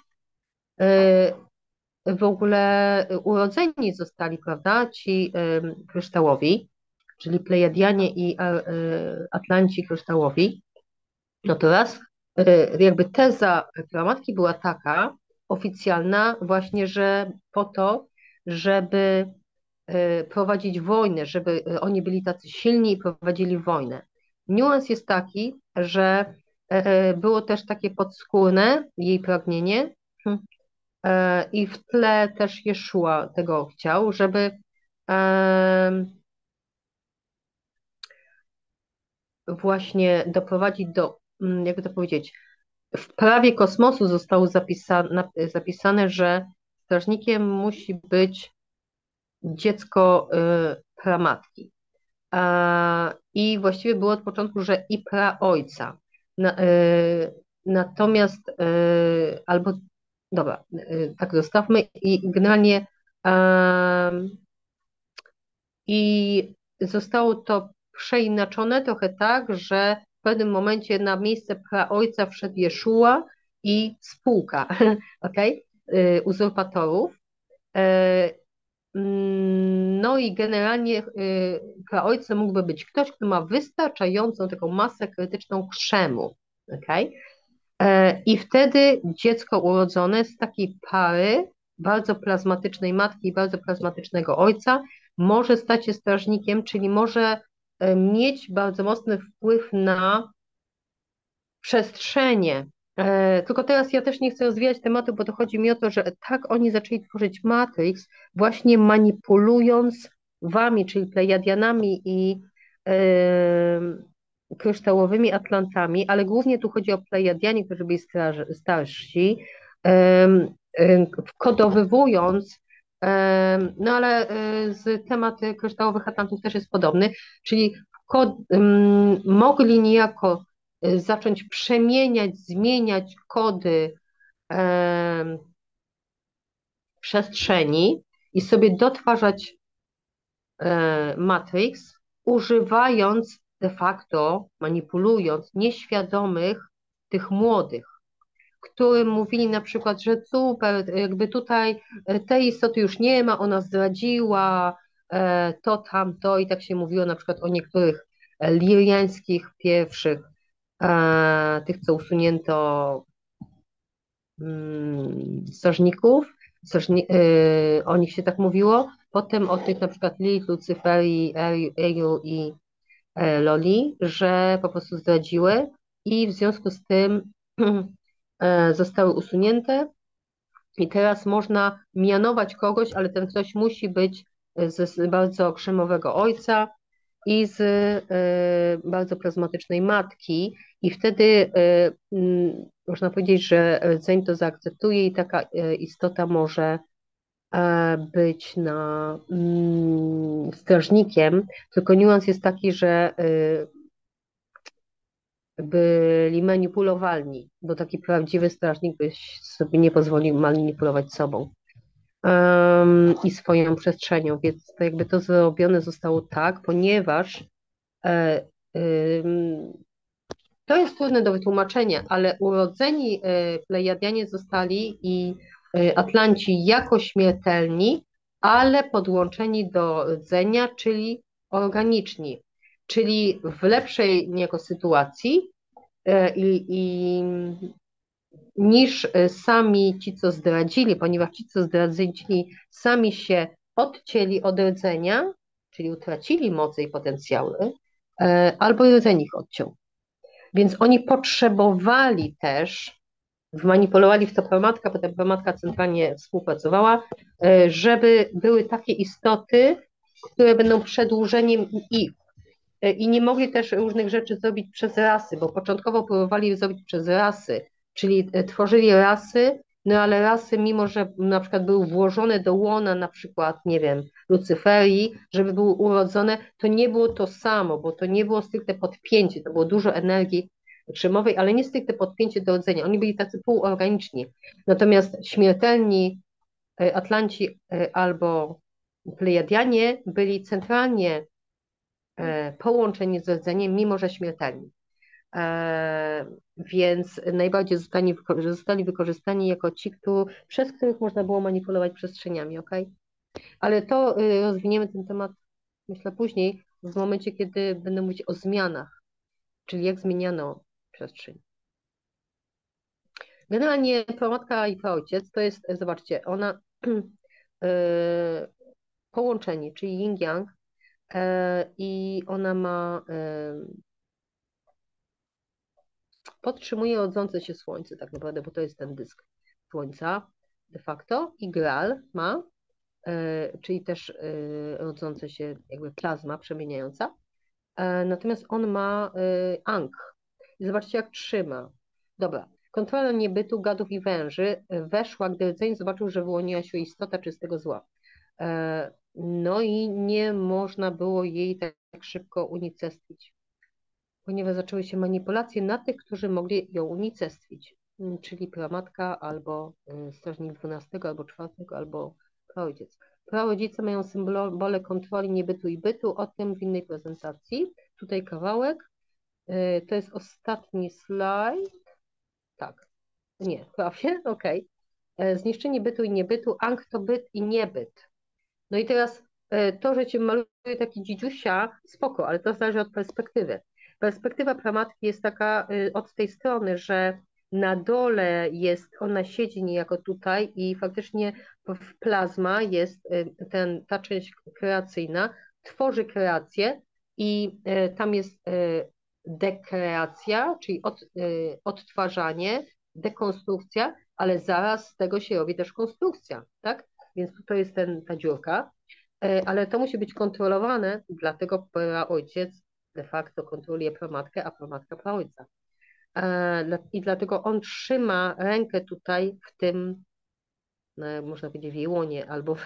w ogóle urodzeni zostali, prawda, ci kryształowi, czyli Plejadianie i Atlanci kryształowi. No to raz, jakby teza pramatki była taka, oficjalna, właśnie, że po to, żeby prowadzić wojnę, żeby oni byli tacy silni i prowadzili wojnę. Niuans jest taki, że było też takie podskórne jej pragnienie i w tle też Jeszua tego chciał, żeby właśnie doprowadzić do, jakby to powiedzieć, w prawie kosmosu zostało zapisane, że strażnikiem musi być dziecko pramatki. I właściwie było od początku, że i praojca. Natomiast, albo, dobra, tak zostawmy i generalnie i zostało to przeinaczone trochę tak, że w pewnym momencie na miejsce praojca wszedł Jeszua i spółka, okay? Uzurpatorów. No i generalnie praojcem mógłby być ktoś, kto ma wystarczającą taką masę krytyczną krzemu. Okay? I wtedy dziecko urodzone z takiej pary bardzo plazmatycznej matki i bardzo plazmatycznego ojca może stać się strażnikiem, czyli może mieć bardzo mocny wpływ na przestrzenie. Tylko teraz ja też nie chcę rozwijać tematu, bo to chodzi mi o to, że tak oni zaczęli tworzyć Matrix, właśnie manipulując wami, czyli Plejadianami i kryształowymi Atlantami, ale głównie tu chodzi o Plejadianie, którzy byli starsi, wkodowywując, no ale temat kryształowych Atlantów też jest podobny, czyli mogli niejako zacząć przemieniać, zmieniać kody przestrzeni i sobie dotwarzać Matrix, używając de facto, manipulując nieświadomych tych młodych, którym mówili na przykład, że super, jakby tutaj tej istoty już nie ma, ona zdradziła to, tamto i tak się mówiło na przykład o niektórych liriańskich pierwszych, tych, co usunięto strażników, o nich się tak mówiło, potem o tych na przykład Lilith, Lucyferii, Eru i Loli, że po prostu zdradziły i w związku z tym zostały usunięte i teraz można mianować kogoś, ale ten ktoś musi być z bardzo krzemowego ojca i z bardzo plazmatycznej matki i wtedy można powiedzieć, że rdzeń to zaakceptuje i taka istota może być strażnikiem, tylko niuans jest taki, że byli manipulowalni, bo taki prawdziwy strażnik by sobie nie pozwolił manipulować sobą i swoją przestrzenią, więc to jakby to zrobione zostało tak, ponieważ to jest trudne do wytłumaczenia, ale urodzeni Plejadianie zostali i Atlanci jako śmiertelni ale podłączeni do rdzenia, czyli organiczni, czyli w lepszej niejako sytuacji i niż sami ci, co zdradzili, ponieważ ci, co zdradzili, sami się odcięli od rdzenia, czyli utracili moce i potencjały, albo rdzeń ich odciął. Więc oni potrzebowali też, wmanipulowali w to promatka, potem promatka centralnie współpracowała, żeby były takie istoty, które będą przedłużeniem ich. I nie mogli też różnych rzeczy zrobić przez rasy, bo początkowo próbowali zrobić przez rasy, czyli tworzyli rasy, no ale rasy, mimo że na przykład były włożone do łona na przykład, nie wiem, Lucyferii, żeby były urodzone, to nie było to samo, bo to nie było stricte podpięcie, to było dużo energii krzemowej, ale nie stricte podpięcie do rdzenia. Oni byli tacy półorganiczni. Natomiast śmiertelni Atlanci albo Plejadianie byli centralnie połączeni z rdzeniem, mimo że śmiertelni. Więc najbardziej zostali wykorzystani jako ci, przez których można było manipulować przestrzeniami, ok? Ale to rozwiniemy ten temat, myślę, później, w momencie, kiedy będę mówić o zmianach, czyli jak zmieniano przestrzeń. Generalnie pramatka i praojciec to jest, zobaczcie, ona połączenie, czyli yin-yang, i ona ma, podtrzymuje rodzące się słońce tak naprawdę, bo to jest ten dysk słońca de facto, i Graal ma, czyli też rodzące się jakby plazma przemieniająca, natomiast on ma Ankh. I zobaczcie, jak trzyma. Dobra, kontrola niebytu gadów i węży weszła, gdy rdzeń zobaczył, że wyłoniła się istota czystego zła. No i nie można było jej tak szybko unicestwić, ponieważ zaczęły się manipulacje na tych, którzy mogli ją unicestwić, czyli pramatka albo strażnik 12, albo 4, albo praojciec. Prarodzice mają symbole kontroli niebytu i bytu, o tym w innej prezentacji. Tutaj kawałek. To jest ostatni slajd. Tak. Nie, prawie, okej. Zniszczenie bytu i niebytu, Ankh to byt i niebyt. No i teraz to, że cię maluje taki dzidziusia, spoko, ale to zależy od perspektywy. Perspektywa pramatki jest taka od tej strony, że na dole jest, ona siedzi niejako tutaj i faktycznie w plazma jest ta część kreacyjna, tworzy kreację i tam jest dekreacja, czyli odtwarzanie, dekonstrukcja, ale zaraz z tego się robi też konstrukcja, tak? Więc to jest ta dziurka, ale to musi być kontrolowane, dlatego praojciec de facto kontroluje pramatkę, a pramatka praojca. I dlatego on trzyma rękę tutaj w tym, można powiedzieć, w łonie, albo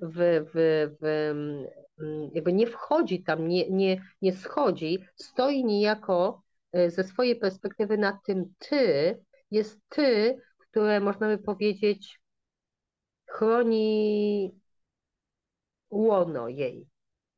jakby nie wchodzi tam, nie schodzi, stoi niejako ze swojej perspektywy na tym jest które można by powiedzieć chroni łono jej.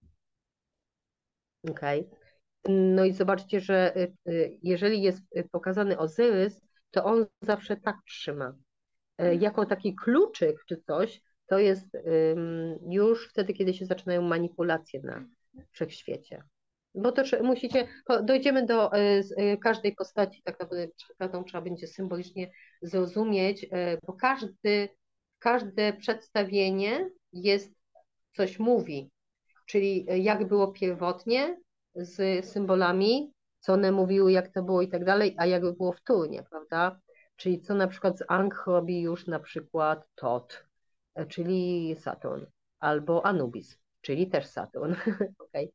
Okay. No i zobaczcie, że jeżeli jest pokazany Ozyrys, to on zawsze tak trzyma. Jako taki kluczyk czy coś, to jest już wtedy, kiedy się zaczynają manipulacje na wszechświecie. Bo to musicie, dojdziemy do każdej postaci, tak naprawdę każdą trzeba będzie symbolicznie zrozumieć, bo każde przedstawienie coś mówi, czyli jak było pierwotnie z symbolami, co one mówiły, jak to było i tak dalej, a jak było wtórnie, prawda? Czyli co na przykład z Ankh robi już na przykład Tot, czyli Saturn, albo Anubis, czyli też Saturn. Okay.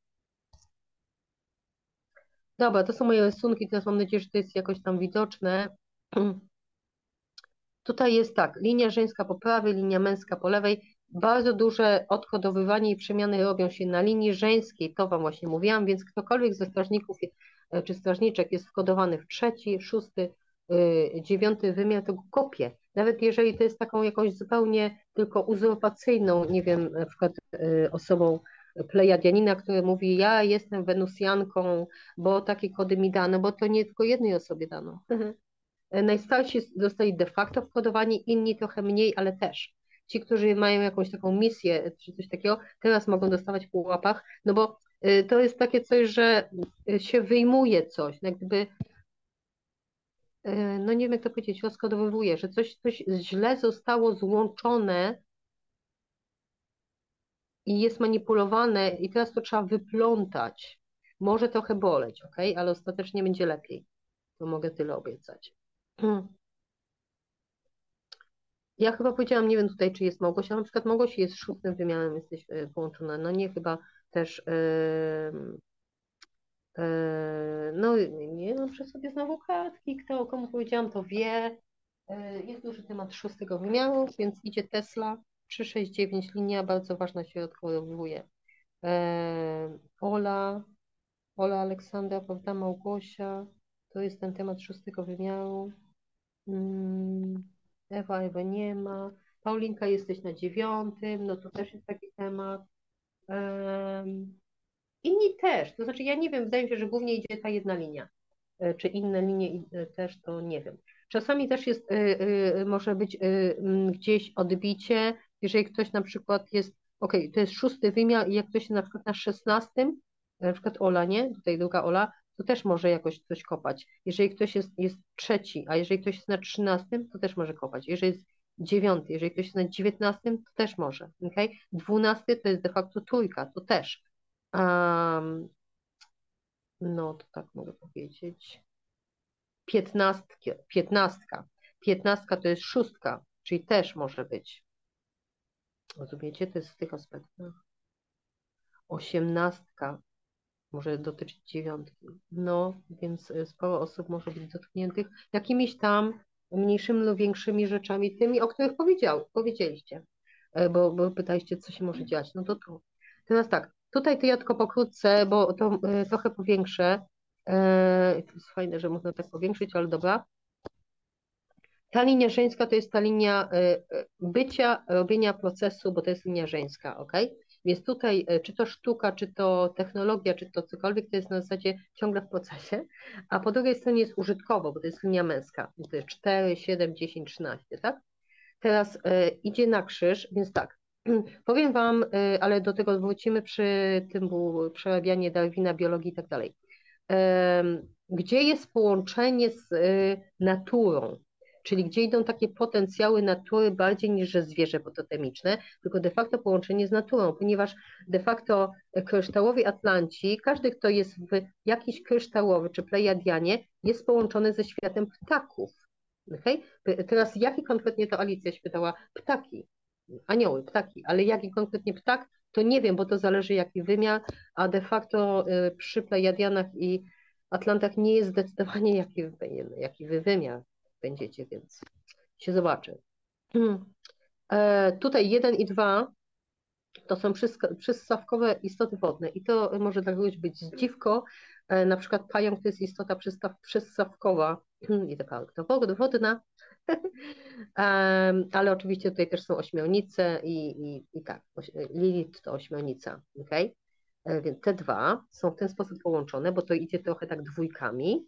Dobra, to są moje rysunki, teraz mam nadzieję, że to jest jakoś tam widoczne. Tutaj jest tak, linia żeńska po prawej, linia męska po lewej. Bardzo duże odkodowywanie i przemiany robią się na linii żeńskiej, to Wam właśnie mówiłam, więc ktokolwiek ze strażników czy strażniczek jest wkodowany w 3., 6., 9. wymiar, to go kopie. Nawet jeżeli to jest taką jakąś zupełnie tylko uzurpacyjną, nie wiem, na przykład osobą plejadianina, który mówi, ja jestem wenusjanką, bo takie kody mi dano, bo to nie tylko jednej osobie dano. Najstarsi zostali de facto wkodowani, inni trochę mniej, ale też. ci, którzy mają jakąś taką misję czy coś takiego, teraz mogą dostawać po łapach, no bo to jest takie coś, że się wyjmuje coś, jak gdyby, no nie wiem jak to powiedzieć, rozkodowywuje, że coś źle zostało złączone i jest manipulowane i teraz to trzeba wyplątać. Może trochę boleć, ok? Ale ostatecznie będzie lepiej. To mogę tyle obiecać. Ja chyba powiedziałam, nie wiem tutaj, czy jest Małgosia. Na przykład Małgosi jest szóstym wymiarem, jesteś połączona. No nie, chyba też. No nie mam przy sobie znowu kartki. Kto komu powiedziałam, to wie. Jest duży temat szóstego wymiaru, więc idzie Tesla. 369 linia, bardzo ważna się odkodowuje. Ola Aleksandra, prawda, Małgosia. To jest ten temat szóstego wymiaru. Ewa nie ma. Paulinka, jesteś na 9, no to też jest taki temat. Inni też, to znaczy ja nie wiem, wydaje mi się, że głównie idzie ta jedna linia. Czy inne linie też, to nie wiem. Czasami też jest, może być gdzieś odbicie, jeżeli ktoś na przykład jest, to jest szósty wymiar i jak ktoś jest na przykład na 16, na przykład Ola, nie? Tutaj druga Ola, to też może jakoś coś kopać. Jeżeli ktoś jest trzeci, a jeżeli ktoś jest na 13, to też może kopać. Jeżeli jest 9, jeżeli ktoś jest na 19, to też może, okay? 12 to jest de facto trójka, to też. No, to tak mogę powiedzieć. 15 to jest szóstka, czyli też może być. Rozumiecie? To jest z tych aspektów. 18 może dotyczyć 9. No, więc sporo osób może być dotkniętych jakimiś tam mniejszymi lub większymi rzeczami, tymi, o których powiedzieliście, bo pytaliście, co się może dziać. No to tu. Teraz tak, tutaj to ja tylko pokrótce, bo to trochę powiększę. To jest fajne, że można tak powiększyć, ale dobra. Ta linia żeńska to jest ta linia bycia, robienia procesu, bo to jest linia żeńska, ok? Więc tutaj, czy to sztuka, czy to technologia, czy to cokolwiek, to jest na zasadzie ciągle w procesie, a po drugiej stronie jest użytkowo, bo to jest linia męska. To jest 4, 7, 10, 13, tak? Teraz idzie na krzyż, więc tak, powiem Wam, ale do tego wrócimy przy tym, było przerabianie Darwina, biologii i tak dalej. Gdzie jest połączenie z naturą, czyli gdzie idą takie potencjały natury bardziej niż że zwierzę totemiczne, tylko de facto połączenie z naturą, ponieważ de facto kryształowi Atlanci, każdy, kto jest w jakiś kryształowy czy plejadianie, jest połączony ze światem ptaków. Okay? Teraz jaki konkretnie to Alicja się pytała? Ptaki, anioły, ptaki, ale jaki konkretnie ptak, to nie wiem, bo to zależy jaki wymiar, a de facto przy Plejadianach i Atlantach nie jest zdecydowanie jaki wy wymiar będziecie, więc się zobaczy. Tutaj 1 i 2 to są przyssawkowe istoty wodne i to może dla kogoś być zdziwko, na przykład pająk to jest istota przyssawkowa i taka wodna, ale oczywiście tutaj też są ośmiornice i tak, Lilith to ośmiornica, okay? Więc te dwa są w ten sposób połączone, bo to idzie trochę tak dwójkami.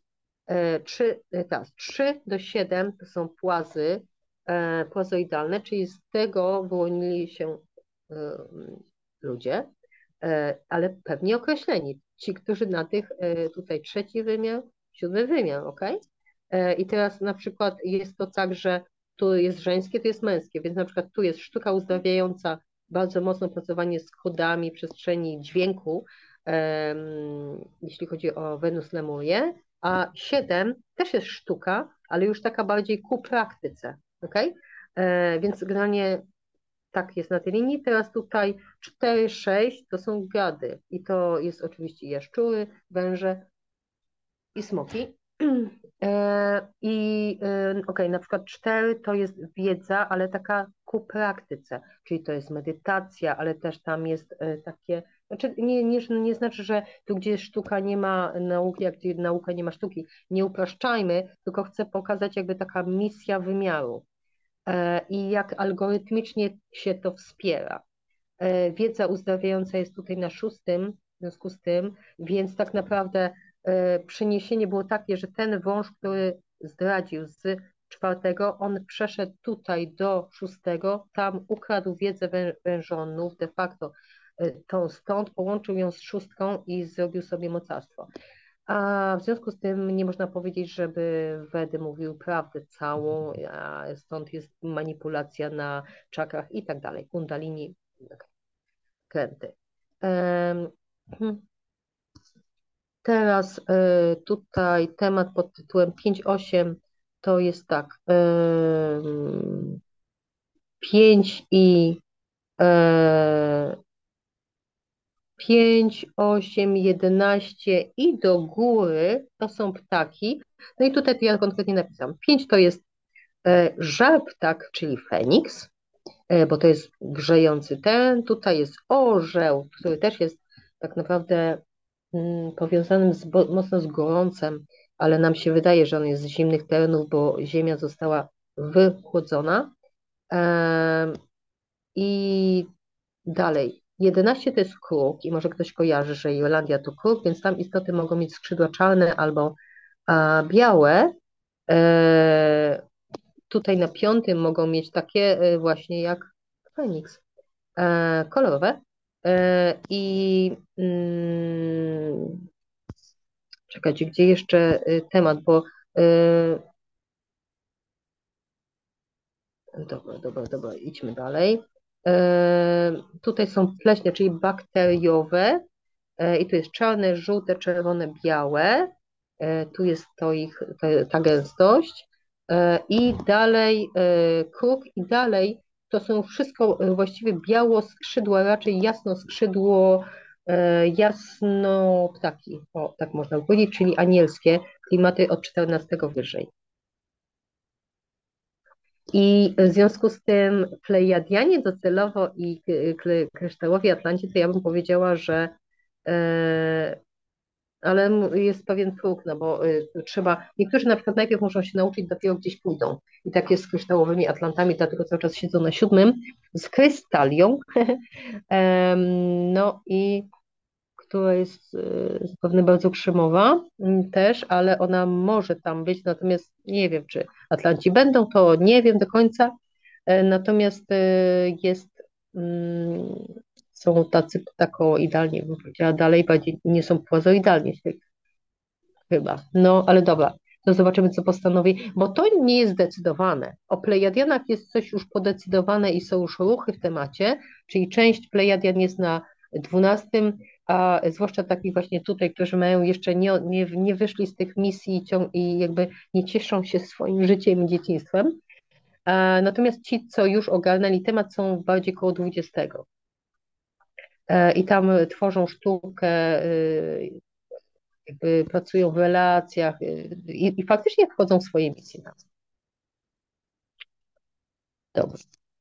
3 do 7 to są płazy płazoidalne, czyli z tego wyłonili się ludzie, ale pewnie określeni. Ci, którzy na tych, tutaj trzeci wymiar, 7 wymiar, ok? I teraz na przykład jest to tak, że tu jest żeńskie, tu jest męskie, więc na przykład tu jest sztuka uzdrawiająca, bardzo mocno pracowanie z kodami przestrzeni dźwięku, jeśli chodzi o Wenus Lemurię, a 7 też jest sztuka, ale już taka bardziej ku praktyce, ok? Więc generalnie tak jest na tej linii. Teraz tutaj 4, 6 to są gady i to jest oczywiście jaszczury, węże i smoki. Okej, na przykład 4 to jest wiedza, ale taka ku praktyce, czyli to jest medytacja, ale też tam jest takie, znaczy nie znaczy, że tu gdzie sztuka nie ma nauki, jak gdzie nauka nie ma sztuki, nie upraszczajmy, tylko chcę pokazać jakby taka misja wymiaru i jak algorytmicznie się to wspiera. Wiedza uzdrawiająca jest tutaj na 6, w związku z tym, więc tak naprawdę przeniesienie było takie, że ten wąż, który zdradził z czwartego, on przeszedł tutaj do szóstego, tam ukradł wiedzę wężonów, de facto tą stąd, połączył ją z szóstką i zrobił sobie mocarstwo. A w związku z tym nie można powiedzieć, żeby Wedy mówił prawdę całą, a stąd jest manipulacja na czakrach i tak dalej, kundalini, kręty. Teraz tutaj temat pod tytułem 5-8 to jest tak, 5 i 5, 8, 11 i do góry to są ptaki. No i tutaj ja konkretnie napisałam. 5 to jest żar ptak, czyli Feniks, bo to jest grzejący ten. Tutaj jest orzeł, który też jest tak naprawdę powiązanym mocno z gorącem, ale nam się wydaje, że on jest z zimnych terenów, bo ziemia została wychłodzona. I dalej. 11 to jest kruk i może ktoś kojarzy, że Irlandia to kruk, więc tam istoty mogą mieć skrzydła czarne albo białe. Tutaj na 5 mogą mieć takie właśnie jak Feniks, kolorowe. I czekajcie, gdzie jeszcze temat, bo dobra, idźmy dalej. Tutaj są pleśnie, czyli bakteriowe i tu jest czarne, żółte, czerwone, białe. Tu jest ta gęstość. I dalej kruk i dalej to są wszystko właściwie biało skrzydła, raczej jasno skrzydło, jasno ptaki, o, tak można powiedzieć, czyli anielskie klimaty od 14 wyżej. I w związku z tym Plejadianie docelowo i kryształowi Atlanci, to ja bym powiedziała, że ale jest pewien próg, no bo trzeba, niektórzy na przykład najpierw muszą się nauczyć, dopiero gdzieś pójdą. I tak jest z kryształowymi Atlantami, dlatego cały czas siedzą na 7, z krystalią, no i która jest zapewne bardzo krzemowa też, ale ona może tam być, natomiast nie wiem, czy Atlanci będą, to nie wiem do końca, natomiast jest, są tacy ptakoidalni, bym powiedziała dalej, bardziej nie są płazoidalni chyba, no ale dobra, to zobaczymy, co postanowi, bo to nie jest zdecydowane. O Plejadianach jest coś już podecydowane i są już ruchy w temacie, czyli część Plejadian jest na 12, a zwłaszcza takich właśnie tutaj, którzy mają jeszcze nie wyszli z tych misji i jakby nie cieszą się swoim życiem i dzieciństwem. Natomiast ci, co już ogarnęli temat, są bardziej koło 20. I tam tworzą sztukę, jakby pracują w relacjach i faktycznie wchodzą w swoje misje. Dobrze.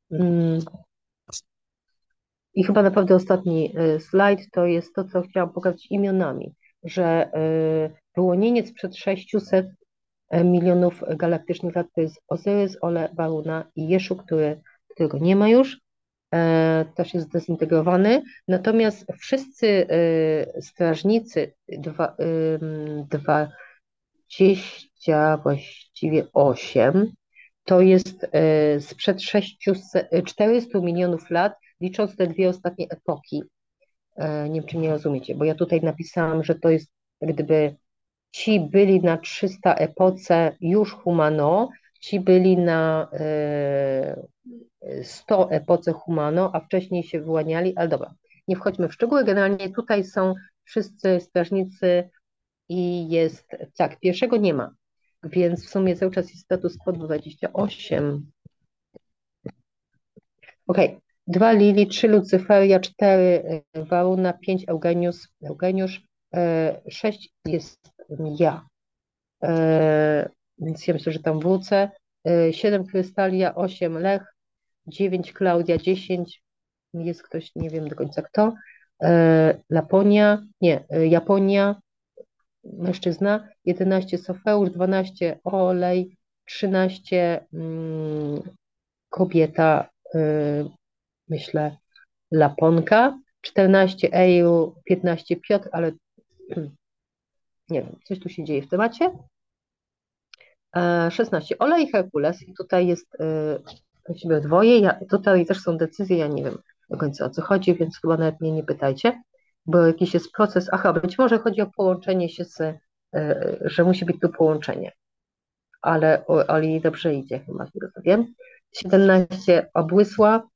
I chyba naprawdę ostatni slajd to jest to, co chciałam pokazać imionami, że wyłonieniec przed 600 milionów galaktycznych lat to jest Ozyrys, Ole, Baruna i Jeszu, którego nie ma już, też jest zdezintegrowany. Natomiast wszyscy strażnicy, 20 właściwie 8, to jest sprzed 400 milionów lat, licząc te dwie ostatnie epoki. Nie wiem, czy mnie rozumiecie, bo ja tutaj napisałam, że to jest jak gdyby ci byli na 300 epoce już humano, ci byli na 100 epoce humano, a wcześniej się wyłaniali, ale dobra, nie wchodźmy w szczegóły. Generalnie tutaj są wszyscy strażnicy i jest, tak, pierwszego nie ma, więc w sumie cały czas jest status quo 28. Ok, 2 Lili, 3 Lucyferia, 4 Waruna, 5 Eugeniusz, 6 jest ja. Więc ja myślę, że tam wrócę. 7 Krystalia, 8 Lech, 9 Klaudia, 10 jest ktoś, nie wiem do końca kto. Japonia, mężczyzna, 11 Sofeusz, 12 Olej, 13 kobieta, myślę, Laponka, 14 Eju, 15 Piotr, ale nie wiem, coś tu się dzieje w temacie. 16. Ola i Herkules. I tutaj jest siebie dwoje. Tutaj też są decyzje, ja nie wiem do końca o co chodzi, więc chyba nawet mnie nie pytajcie, bo jakiś jest proces. Aha, być może chodzi o połączenie się że musi być tu połączenie, ale Oli dobrze idzie, chyba z tego co wiem. 17 obłysła,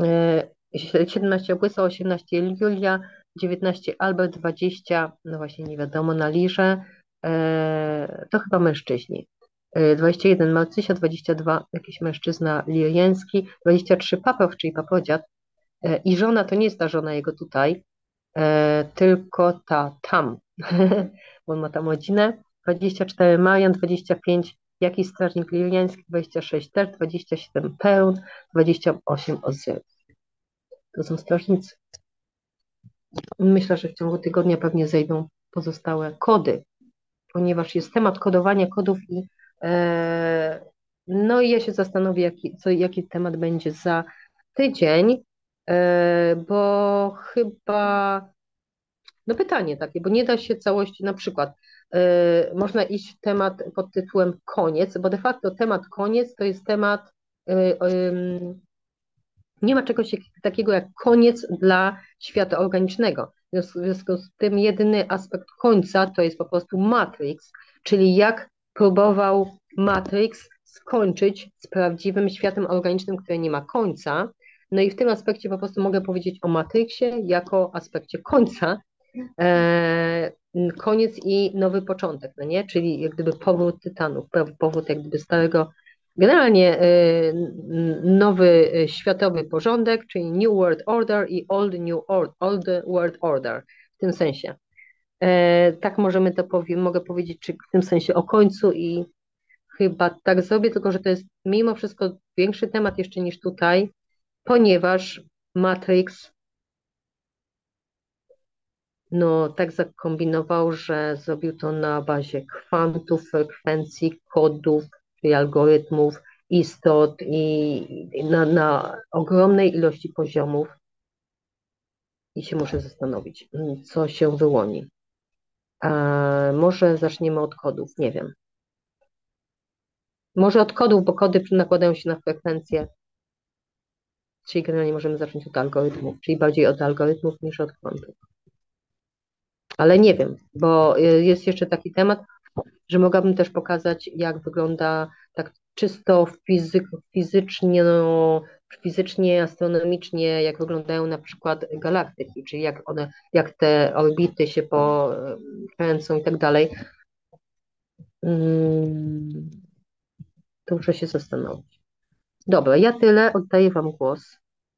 17 obłysła, 18 Julia, 19 Albert, 20, no właśnie nie wiadomo, na Lirze, to chyba mężczyźni. 21 Marcysia, 22 jakiś mężczyzna liriański, 23 Paprow, czyli paprodziad. I żona to nie jest ta żona jego tutaj, tylko ta tam, bo on ma tam rodzinę. 24 Marian, 25 jakiś strażnik liriański, 26 też, 27 Pełn, 28 Ozyrys. To są strażnicy. Myślę, że w ciągu tygodnia pewnie zejdą pozostałe kody, ponieważ jest temat kodowania kodów no i ja się zastanowię, jaki temat będzie za tydzień, bo chyba, no pytanie takie, bo nie da się całości, na przykład można iść w temat pod tytułem koniec, bo de facto temat koniec to jest temat, nie ma czegoś takiego jak koniec dla świata organicznego. W związku z tym jedyny aspekt końca to jest po prostu Matrix, czyli jak próbował Matrix skończyć z prawdziwym światem organicznym, który nie ma końca. No i w tym aspekcie po prostu mogę powiedzieć o Matrixie jako aspekcie końca, koniec i nowy początek, no nie? Czyli jak gdyby powrót Tytanów, powrót jak gdyby starego, generalnie nowy światowy porządek, czyli New World Order i Old World Order w tym sensie. Tak możemy to mogę powiedzieć, czy w tym sensie o końcu i chyba tak zrobię, tylko że to jest mimo wszystko większy temat jeszcze niż tutaj, ponieważ Matrix no tak zakombinował, że zrobił to na bazie kwantów, frekwencji, kodów, czyli algorytmów, istot i na ogromnej ilości poziomów i się muszę zastanowić, co się wyłoni. A może zaczniemy od kodów, nie wiem. Może od kodów, bo kody nakładają się na frekwencje, czyli generalnie możemy zacząć od algorytmów, czyli bardziej od algorytmów niż od kwantów. Ale nie wiem, bo jest jeszcze taki temat, że mogłabym też pokazać, jak wygląda tak czysto fizycznie, no, fizycznie, astronomicznie, jak wyglądają na przykład galaktyki, czyli jak te orbity się kręcą i tak dalej. To muszę się zastanowić. Dobra, ja tyle, oddaję Wam głos.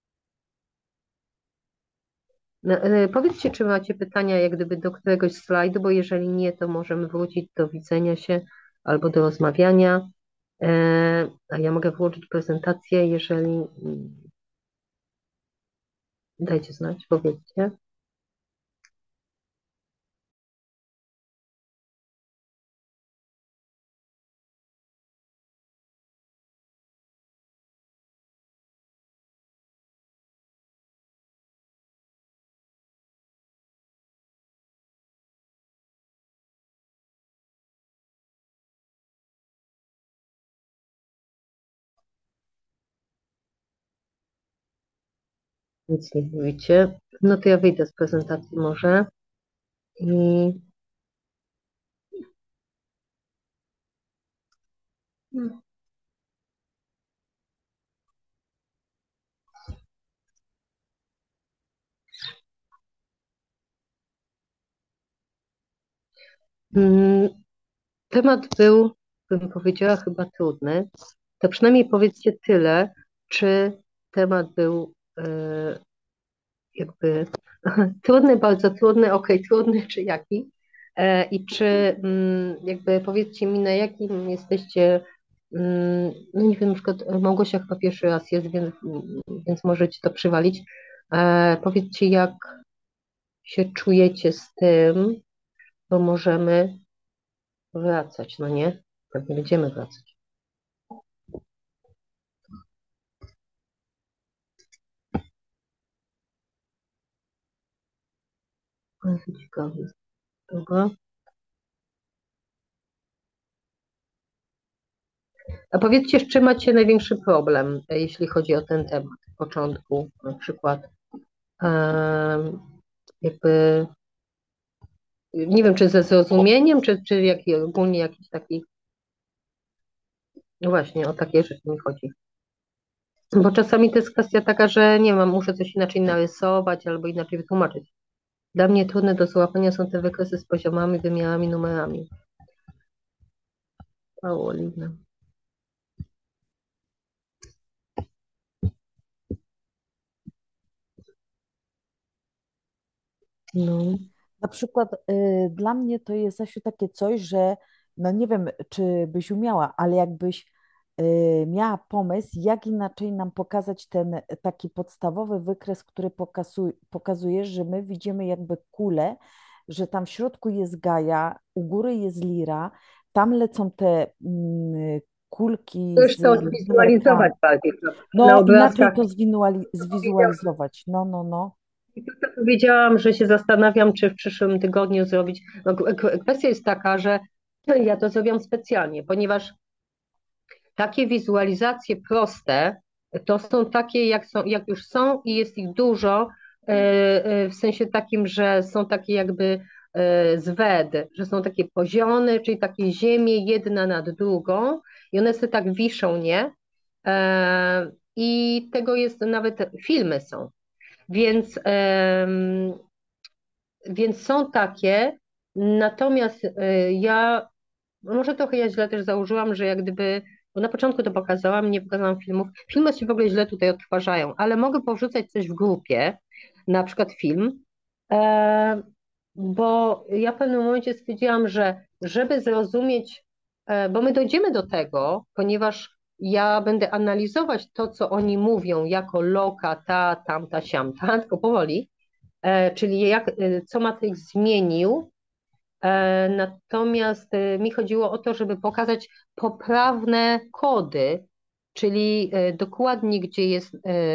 Powiedzcie, czy macie pytania jak gdyby do któregoś slajdu, bo jeżeli nie, to możemy wrócić do widzenia się albo do rozmawiania. A ja mogę włączyć prezentację, jeżeli... Dajcie znać, powiedzcie. Nic nie mówicie. No to ja wyjdę z prezentacji może. I... Temat był, bym powiedziała, chyba trudny. To przynajmniej powiedzcie tyle, czy temat był jakby trudny, bardzo trudny, trudny, czy jaki? I czy jakby powiedzcie mi, na jakim jesteście, no nie wiem, na przykład Małgosia chyba pierwszy raz jest, więc możecie to przywalić. Powiedzcie, jak się czujecie z tym, bo możemy wracać, no nie? Pewnie będziemy wracać. Bardzo ciekawe. Dobra. A powiedzcie, z czym macie największy problem, jeśli chodzi o ten temat w początku, na przykład jakby, nie wiem, czy ze zrozumieniem, czy ogólnie jakiś taki, no właśnie, o takie rzeczy mi chodzi. Bo czasami to jest kwestia taka, że nie wiem, muszę coś inaczej narysować albo inaczej wytłumaczyć. Dla mnie trudne do złapania są te wykresy z poziomami, wymiarami, numerami. Paulina. No. Na przykład dla mnie to jest Zasiu takie coś, że no nie wiem, czy byś umiała, ale jakbyś miała pomysł, jak inaczej nam pokazać ten taki podstawowy wykres, który pokazujesz, że my widzimy jakby kulę, że tam w środku jest Gaja, u góry jest Lira, tam lecą te kulki To już z to numerkami. zwizualizować bardziej, prawda? Na No inaczej obrazkach. to zwizualizować. No, no, no. I to, co powiedziałam, że się zastanawiam, czy w przyszłym tygodniu zrobić. No, kwestia jest taka, że ja to zrobiłam specjalnie, ponieważ takie wizualizacje proste to są takie, jak już są i jest ich dużo, w sensie takim, że są takie jakby z WED, że są takie poziomy, czyli takie ziemie jedna nad drugą i one sobie tak wiszą, nie? I tego jest, nawet filmy są. Więc, więc są takie, natomiast ja, może trochę ja źle też założyłam, że jak gdyby, bo na początku to pokazałam, nie pokazałam filmów. Filmy się w ogóle źle tutaj odtwarzają, ale mogę porzucać coś w grupie, na przykład film, e, bo ja w pewnym momencie stwierdziłam, że żeby zrozumieć, bo my dojdziemy do tego, ponieważ ja będę analizować to, co oni mówią jako loka, ta, tamta, siamta, tylko powoli, czyli co Matrix zmienił. Natomiast mi chodziło o to, żeby pokazać poprawne kody, czyli dokładnie, gdzie jest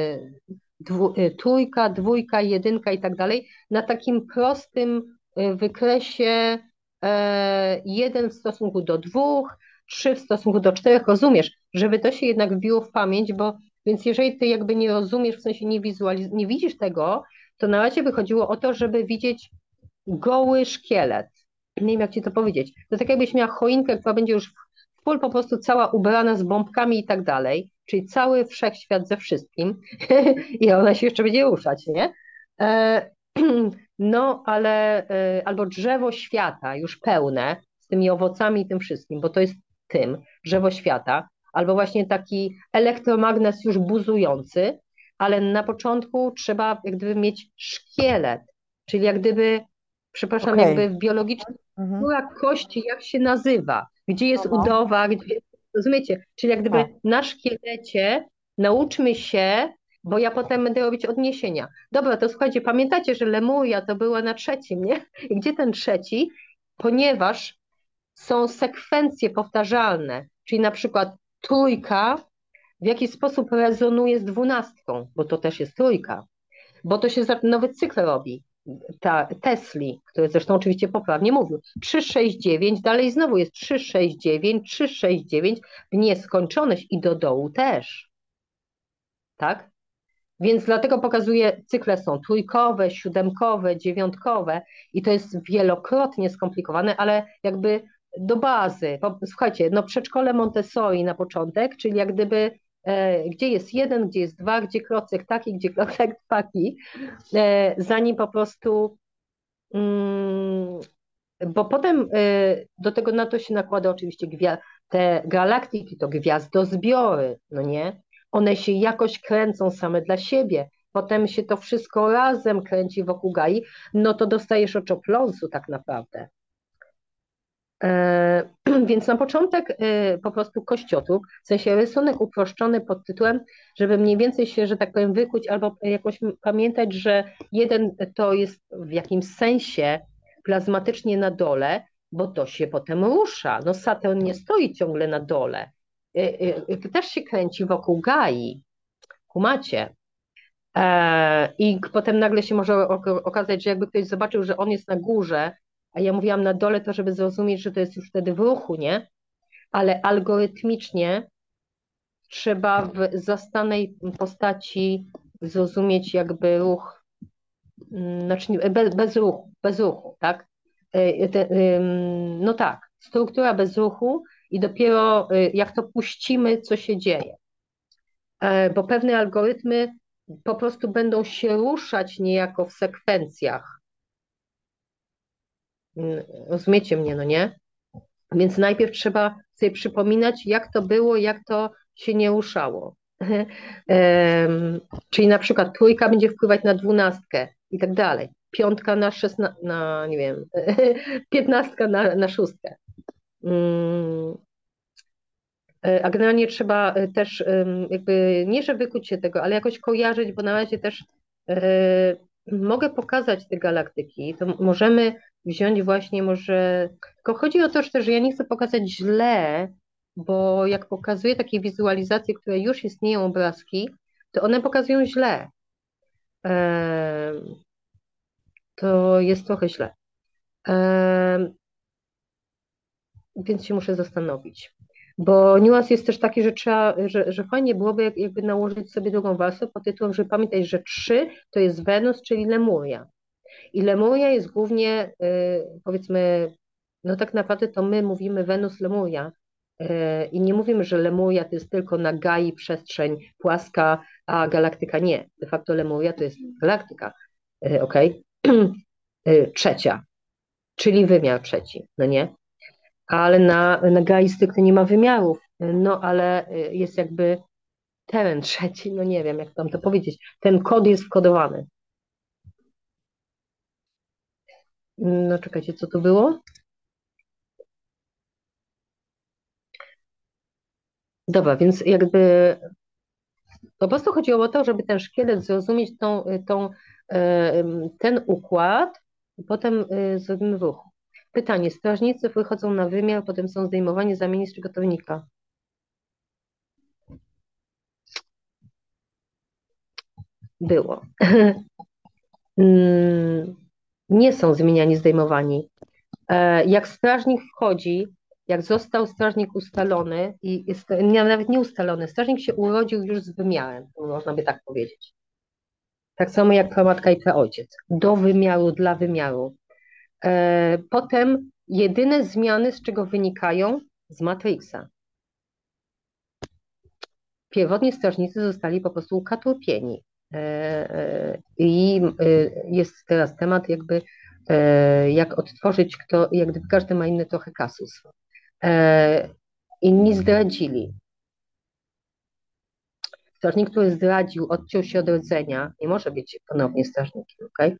trójka, dwójka, jedynka i tak dalej, na takim prostym wykresie 1 w stosunku do 2, 3 w stosunku do 4, rozumiesz, żeby to się jednak wbiło w pamięć, bo więc jeżeli ty jakby nie rozumiesz, w sensie nie widzisz tego, to na razie by chodziło o to, żeby widzieć goły szkielet. Nie wiem, jak ci to powiedzieć. To tak jakbyś miała choinkę, która będzie już full po prostu cała ubrana z bombkami i tak dalej, czyli cały wszechświat ze wszystkim i ona się jeszcze będzie ruszać, nie? E, No, ale albo drzewo świata już pełne z tymi owocami i tym wszystkim, bo to jest drzewo świata, albo właśnie taki elektromagnes już buzujący, ale na początku trzeba jak gdyby mieć szkielet, czyli jak gdyby, przepraszam, Okej. jakby w biologicznej Mhm. struktura kości, jak się nazywa, gdzie jest No, no. udowa, gdzie, rozumiecie? Czyli jak gdyby Tak. na szkielecie nauczmy się, bo ja potem będę robić odniesienia. Dobra, to słuchajcie, pamiętacie, że Lemuria to była na trzecim, nie? I gdzie ten trzeci? Ponieważ są sekwencje powtarzalne, czyli na przykład trójka w jaki sposób rezonuje z 12, bo to też jest trójka, bo to się nowy cykl robi. Tesli, który zresztą oczywiście poprawnie mówił, 369, dalej znowu jest 369, 369 w nieskończoność i do dołu też, tak? Więc dlatego pokazuję, cykle są trójkowe, siódemkowe, dziewiątkowe i to jest wielokrotnie skomplikowane, ale jakby do bazy. Słuchajcie, no przedszkole Montessori na początek, czyli jak gdyby gdzie jest jeden, gdzie jest dwa, gdzie klocek taki, gdzie klocek taki, zanim po prostu, mm, bo potem do tego na to się nakłada oczywiście te galaktyki, to gwiazdozbiory, no nie? One się jakoś kręcą same dla siebie, potem się to wszystko razem kręci wokół Gai, no to dostajesz oczopląsu tak naprawdę. Więc na początek po prostu kościotrup, w sensie rysunek uproszczony pod tytułem, żeby mniej więcej się, że tak powiem, wykuć albo jakoś pamiętać, że jeden to jest w jakimś sensie plazmatycznie na dole, bo to się potem rusza. No Saturn nie stoi ciągle na dole. Też się kręci wokół Gai. Kumacie? I potem nagle się może okazać, że jakby ktoś zobaczył, że on jest na górze, a ja mówiłam na dole, to żeby zrozumieć, że to jest już wtedy w ruchu, nie? Ale algorytmicznie trzeba w zastanej postaci zrozumieć jakby ruch, znaczy bez ruchu, tak? No tak, struktura bez ruchu i dopiero jak to puścimy, co się dzieje. Bo pewne algorytmy po prostu będą się ruszać niejako w sekwencjach. Rozumiecie mnie, no nie? Więc najpierw trzeba sobie przypominać, jak to było, jak to się nie ruszało. Czyli na przykład trójka będzie wpływać na 12 i tak dalej. Piątka na 16, na nie wiem, 15 na 6. A generalnie trzeba też jakby, nie że wykuć się tego, ale jakoś kojarzyć, bo na razie też mogę pokazać te galaktyki, to możemy wziąć właśnie może, tylko chodzi o to, że ja nie chcę pokazać źle, bo jak pokazuję takie wizualizacje, które już istnieją, obrazki, to one pokazują źle. To jest trochę źle. Więc się muszę zastanowić. Bo niuans jest też taki, że trzeba, że fajnie byłoby jakby nałożyć sobie drugą warstwę pod tytułem, że pamiętaj, że 3 to jest Wenus, czyli Lemuria. I Lemuria jest głównie, powiedzmy, no tak naprawdę to my mówimy Wenus, Lemuria. I nie mówimy, że Lemuria to jest tylko na Gai przestrzeń płaska, a galaktyka nie. De facto Lemuria to jest galaktyka. Okej? Trzecia, czyli wymiar trzeci, no nie? Ale na Gai stricte nie ma wymiarów, no ale jest jakby teren trzeci, no nie wiem, jak tam to powiedzieć. Ten kod jest wkodowany. No czekajcie, co to było? Dobra, więc jakby po prostu chodziło o to, żeby ten szkielet zrozumieć ten układ i potem zrobimy ruch. Pytanie, strażnicy wychodzą na wymiar, potem są zdejmowani za ministry gotownika. Było. Nie są zmieniani, zdejmowani. Jak strażnik wchodzi, jak został strażnik ustalony i jest, nawet nie ustalony, strażnik się urodził już z wymiarem, można by tak powiedzieć. Tak samo jak pramatka i praojciec. Do wymiaru, dla wymiaru. Potem jedyne zmiany, z czego wynikają? Z Matrixa. Pierwotnie strażnicy zostali po prostu ukatrupieni. I jest teraz temat jakby jak odtworzyć kto, jak gdyby każdy ma inny trochę kasus. Inni zdradzili. Strażnik, który zdradził, odciął się od rdzenia, nie może być ponownie strażnikiem, ok?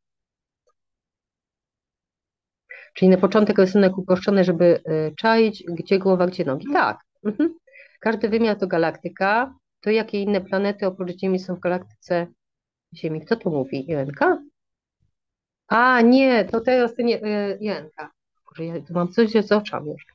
Czyli na początek rysunek uproszczony, żeby czaić, gdzie głowa, gdzie nogi. Tak. Mhm. Każdy wymiar to galaktyka. To jakie inne planety oprócz Ziemi są w galaktyce Ziemi? Kto to mówi? Irenka? A, nie, to teraz to nie, Irenka. Boże, ja tu mam coś z oczami już.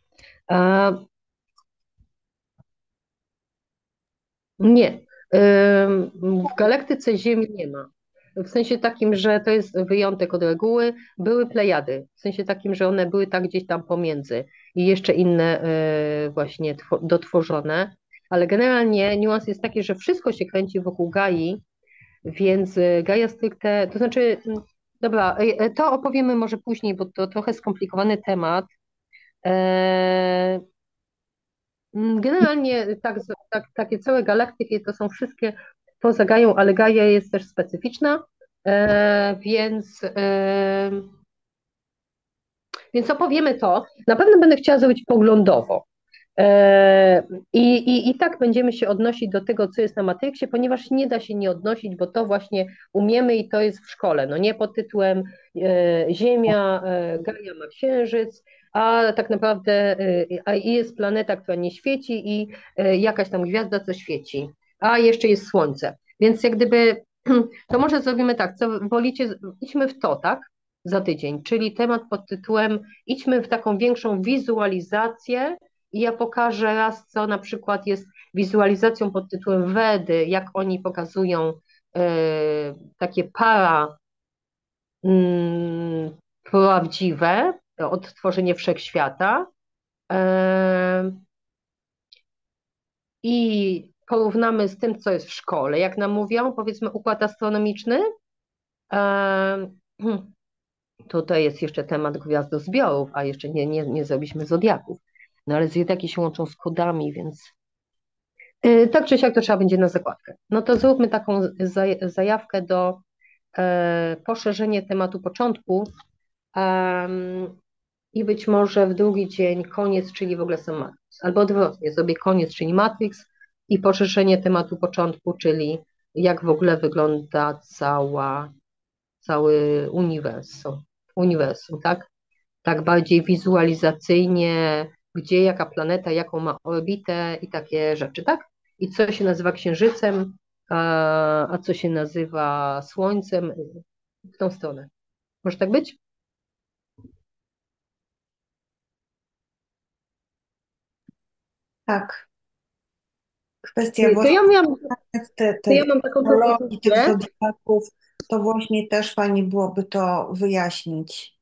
Nie. W galaktyce Ziemi nie ma. W sensie takim, że to jest wyjątek od reguły. Były Plejady, w sensie takim, że one były tak gdzieś tam pomiędzy i jeszcze inne właśnie dotworzone, ale generalnie niuans jest taki, że wszystko się kręci wokół Gai, więc Gaia stricte, to znaczy, dobra, to opowiemy może później, bo to trochę skomplikowany temat. Generalnie takie całe galaktyki to są wszystkie poza Gają, ale Gaja jest też specyficzna, więc opowiemy to. Na pewno będę chciała zrobić poglądowo. I tak będziemy się odnosić do tego, co jest na Matrixie, ponieważ nie da się nie odnosić, bo to właśnie umiemy i to jest w szkole. No nie pod tytułem Ziemia, Gaja ma księżyc, a tak naprawdę jest planeta, która nie świeci i jakaś tam gwiazda, co świeci, a jeszcze jest Słońce. Więc jak gdyby, to może zrobimy tak, co wolicie, idźmy w to, tak? Za tydzień, czyli temat pod tytułem idźmy w taką większą wizualizację i ja pokażę raz, co na przykład jest wizualizacją pod tytułem Wedy, jak oni pokazują takie prawdziwe odtworzenie wszechświata. I porównamy z tym, co jest w szkole, jak nam mówią, powiedzmy układ astronomiczny, e, tutaj jest jeszcze temat gwiazdozbiorów, a jeszcze nie zrobiliśmy zodiaków. No ale zodiaki się łączą z kodami, więc tak czy siak to trzeba będzie na zakładkę. No to zróbmy taką zajawkę do poszerzenia tematu początku i być może w drugi dzień koniec, czyli w ogóle sam Matrix. Albo odwrotnie, zrobię koniec, czyli Matrix i poszerzenie tematu początku, czyli jak w ogóle wygląda cały uniwersum, tak? Tak bardziej wizualizacyjnie, gdzie jaka planeta, jaką ma orbitę i takie rzeczy, tak? I co się nazywa Księżycem, a co się nazywa Słońcem, w tą stronę. Może tak być? Tak. Kwestia To właśnie ja miałam, to ja tych mam taką technologii, tych propozycję. zodiaków, to właśnie też fajnie byłoby to wyjaśnić.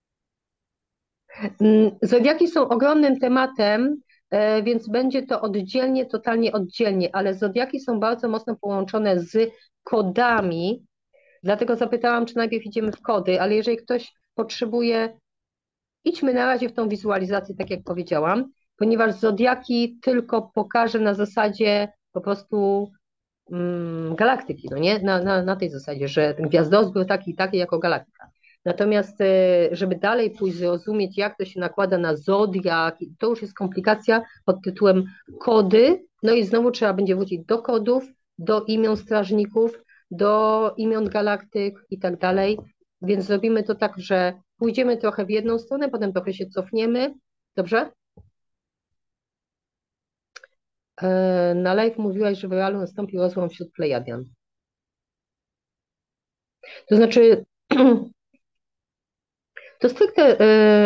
Zodiaki są ogromnym tematem, więc będzie to oddzielnie, totalnie oddzielnie, ale zodiaki są bardzo mocno połączone z kodami, dlatego zapytałam, czy najpierw idziemy w kody, ale jeżeli ktoś potrzebuje, idźmy na razie w tą wizualizację, tak jak powiedziałam, ponieważ zodiaki tylko pokażę na zasadzie po prostu galaktyki, no nie? Na tej zasadzie, że ten gwiazdozbiór taki i taki jako galaktyka. Natomiast, żeby dalej pójść, zrozumieć, jak to się nakłada na zodiak, to już jest komplikacja pod tytułem kody, no i znowu trzeba będzie wrócić do kodów, do imion strażników, do imion galaktyk i tak dalej, więc zrobimy to tak, że pójdziemy trochę w jedną stronę, potem trochę się cofniemy, dobrze? Na live mówiłaś, że w realu nastąpił rozłam wśród Plejadian. To znaczy, to stricte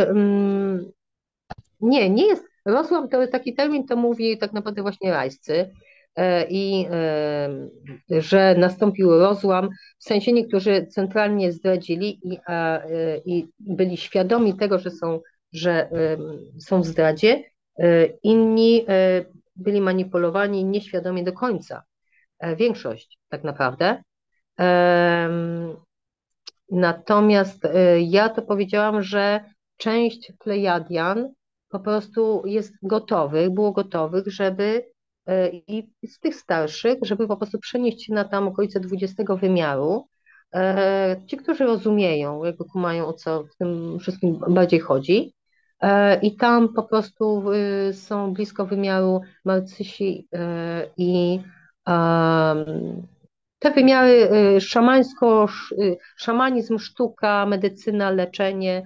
nie jest. Rozłam to taki termin, to mówi tak naprawdę właśnie rajscy i że nastąpił rozłam, w sensie niektórzy centralnie zdradzili i byli świadomi tego, że są w zdradzie, inni byli manipulowani nieświadomie do końca. Większość tak naprawdę. Natomiast ja to powiedziałam, że część Plejadian po prostu było gotowych, żeby i z tych starszych, żeby po prostu przenieść się na tam okolice 20 wymiaru. Ci, którzy rozumieją, jakby kumają, o co w tym wszystkim bardziej chodzi. I tam po prostu są blisko wymiaru Marcysi i te wymiary szamanizm, sztuka, medycyna, leczenie,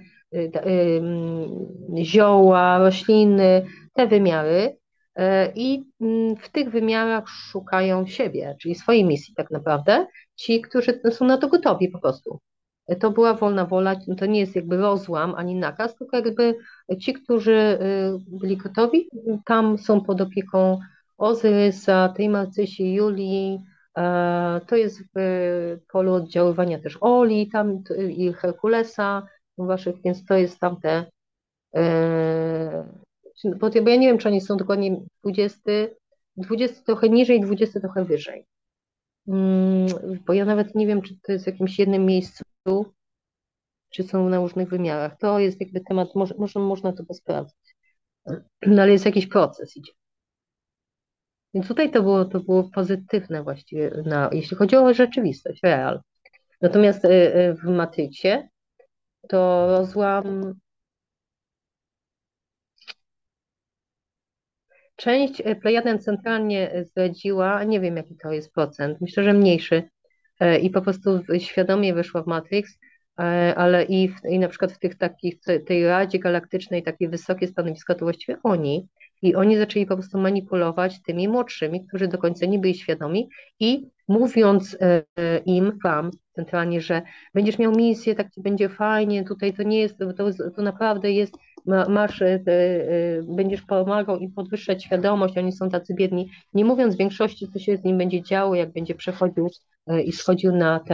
zioła, rośliny, te wymiary. I w tych wymiarach szukają siebie, czyli swojej misji tak naprawdę, ci, którzy są na to gotowi po prostu. To była wolna wola, to nie jest jakby rozłam ani nakaz, tylko jakby ci, którzy byli gotowi, tam są pod opieką Ozyrysa, tej Marcysi, Julii, to jest w polu oddziaływania też Oli tam i Herkulesa waszych, więc to jest tamte, bo ja nie wiem, czy oni są dokładnie 20 trochę niżej, 20 trochę wyżej. Bo ja nawet nie wiem, czy to jest w jakimś jednym miejscu, czy są na różnych wymiarach. To jest jakby temat, można to posprawdzić. No ale jest jakiś proces idzie. Więc tutaj to było pozytywne właściwie, jeśli chodzi o rzeczywistość, real. Natomiast w Matrixie to rozłam. Część Plejaden centralnie zdradziła, nie wiem jaki to jest procent, myślę, że mniejszy, i po prostu świadomie wyszła w Matrix, ale i na przykład w tych takich, tej Radzie Galaktycznej, takie wysokie stanowiska, to właściwie oni zaczęli po prostu manipulować tymi młodszymi, którzy do końca nie byli świadomi i mówiąc wam centralnie, że będziesz miał misję, tak ci będzie fajnie, tutaj to nie jest, to naprawdę jest, będziesz pomagał im podwyższać świadomość, oni są tacy biedni, nie mówiąc w większości, co się z nim będzie działo, jak będzie przechodził i schodził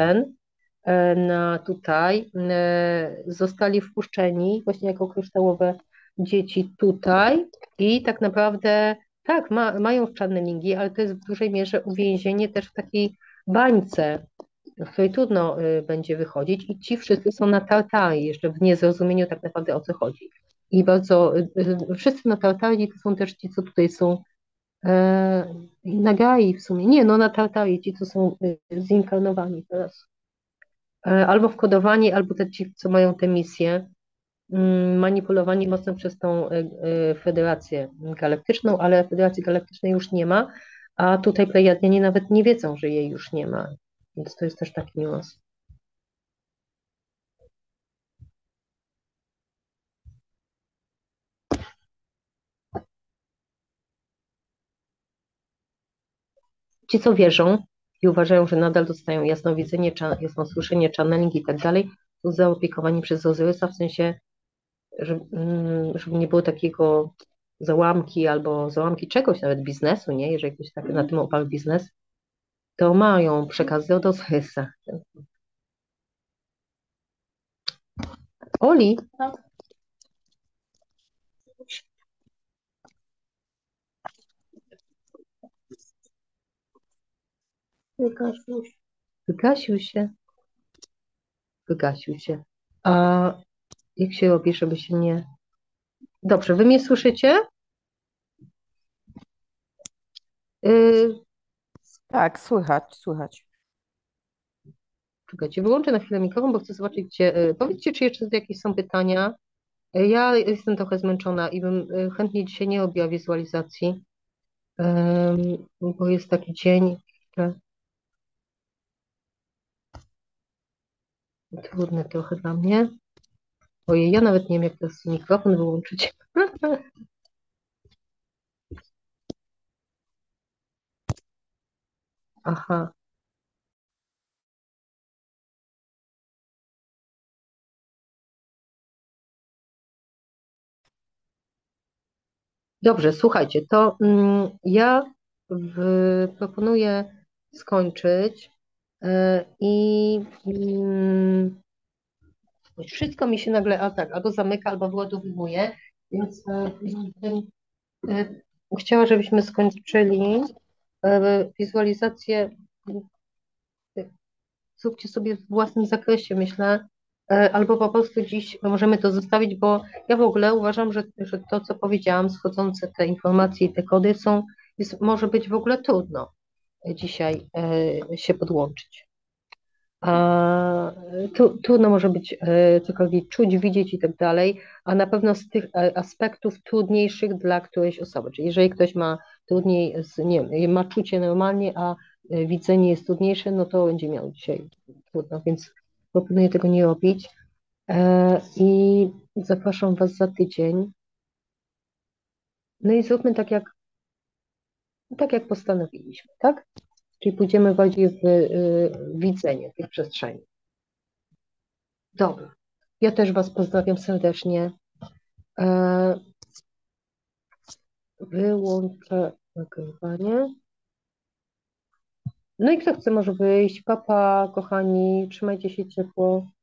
na tutaj, zostali wpuszczeni właśnie jako kryształowe dzieci tutaj i tak naprawdę Tak, mają channelingi, ale to jest w dużej mierze uwięzienie też w takiej bańce, w której trudno będzie wychodzić i ci wszyscy są na tartarii, jeszcze w niezrozumieniu tak naprawdę o co chodzi. I bardzo, wszyscy na tartarii to są też ci, co tutaj są nagai w sumie, nie, no na tartarii, ci, co są zinkarnowani teraz. Albo wkodowani, albo te ci, co mają te misje, manipulowani mocno przez tą Federację Galaktyczną, ale Federacji Galaktycznej już nie ma, a tutaj Plejadianie nawet nie wiedzą, że jej już nie ma. Więc to jest też taki niuans. Ci, co wierzą i uważają, że nadal dostają jasnowidzenie, jasnosłyszenie, channeling i tak dalej, są zaopiekowani przez Ozyrysa, w sensie, żeby nie było takiego załamki albo załamki czegoś, nawet biznesu, nie? Jeżeli ktoś tak na tym oparł biznes, to mają przekazy od Ozyrysa. Oli, wygasił się, wygasił się. A jak się robi, żeby się nie... Dobrze, wy mnie słyszycie? Yy, Tak, słychać, słychać. Czekajcie, wyłączę na chwilę mikrofon, bo chcę zobaczyć, gdzie... Powiedzcie, czy jeszcze jakieś są pytania. Ja jestem trochę zmęczona i bym chętnie dzisiaj nie robiła wizualizacji, bo jest taki dzień, że trudny trochę dla mnie. Ojej, ja nawet nie wiem, jak teraz mikrofon wyłączyć. Aha. Dobrze, słuchajcie, to ja proponuję skończyć i wszystko mi się nagle, a tak, albo zamyka, albo wyładowuje, więc e, chciała, żebyśmy skończyli wizualizację. Zróbcie sobie w własnym zakresie, myślę, albo po prostu dziś możemy to zostawić, bo ja w ogóle uważam, że to, co powiedziałam, schodzące te informacje i te kody może być w ogóle trudno dzisiaj się podłączyć. A trudno może być cokolwiek czuć, widzieć i tak dalej, a na pewno z tych aspektów trudniejszych dla którejś osoby. Czyli jeżeli ktoś ma trudniej, nie wiem, ma czucie normalnie, a widzenie jest trudniejsze, no to będzie miał dzisiaj trudno, więc proponuję tego nie robić. I zapraszam Was za tydzień. No i zróbmy tak jak postanowiliśmy, tak? Czyli pójdziemy bardziej w widzenie tych przestrzeni. Dobra. Ja też Was pozdrawiam serdecznie. Wyłączę nagrywanie. No i kto chce, może wyjść. Papa, kochani, trzymajcie się ciepło.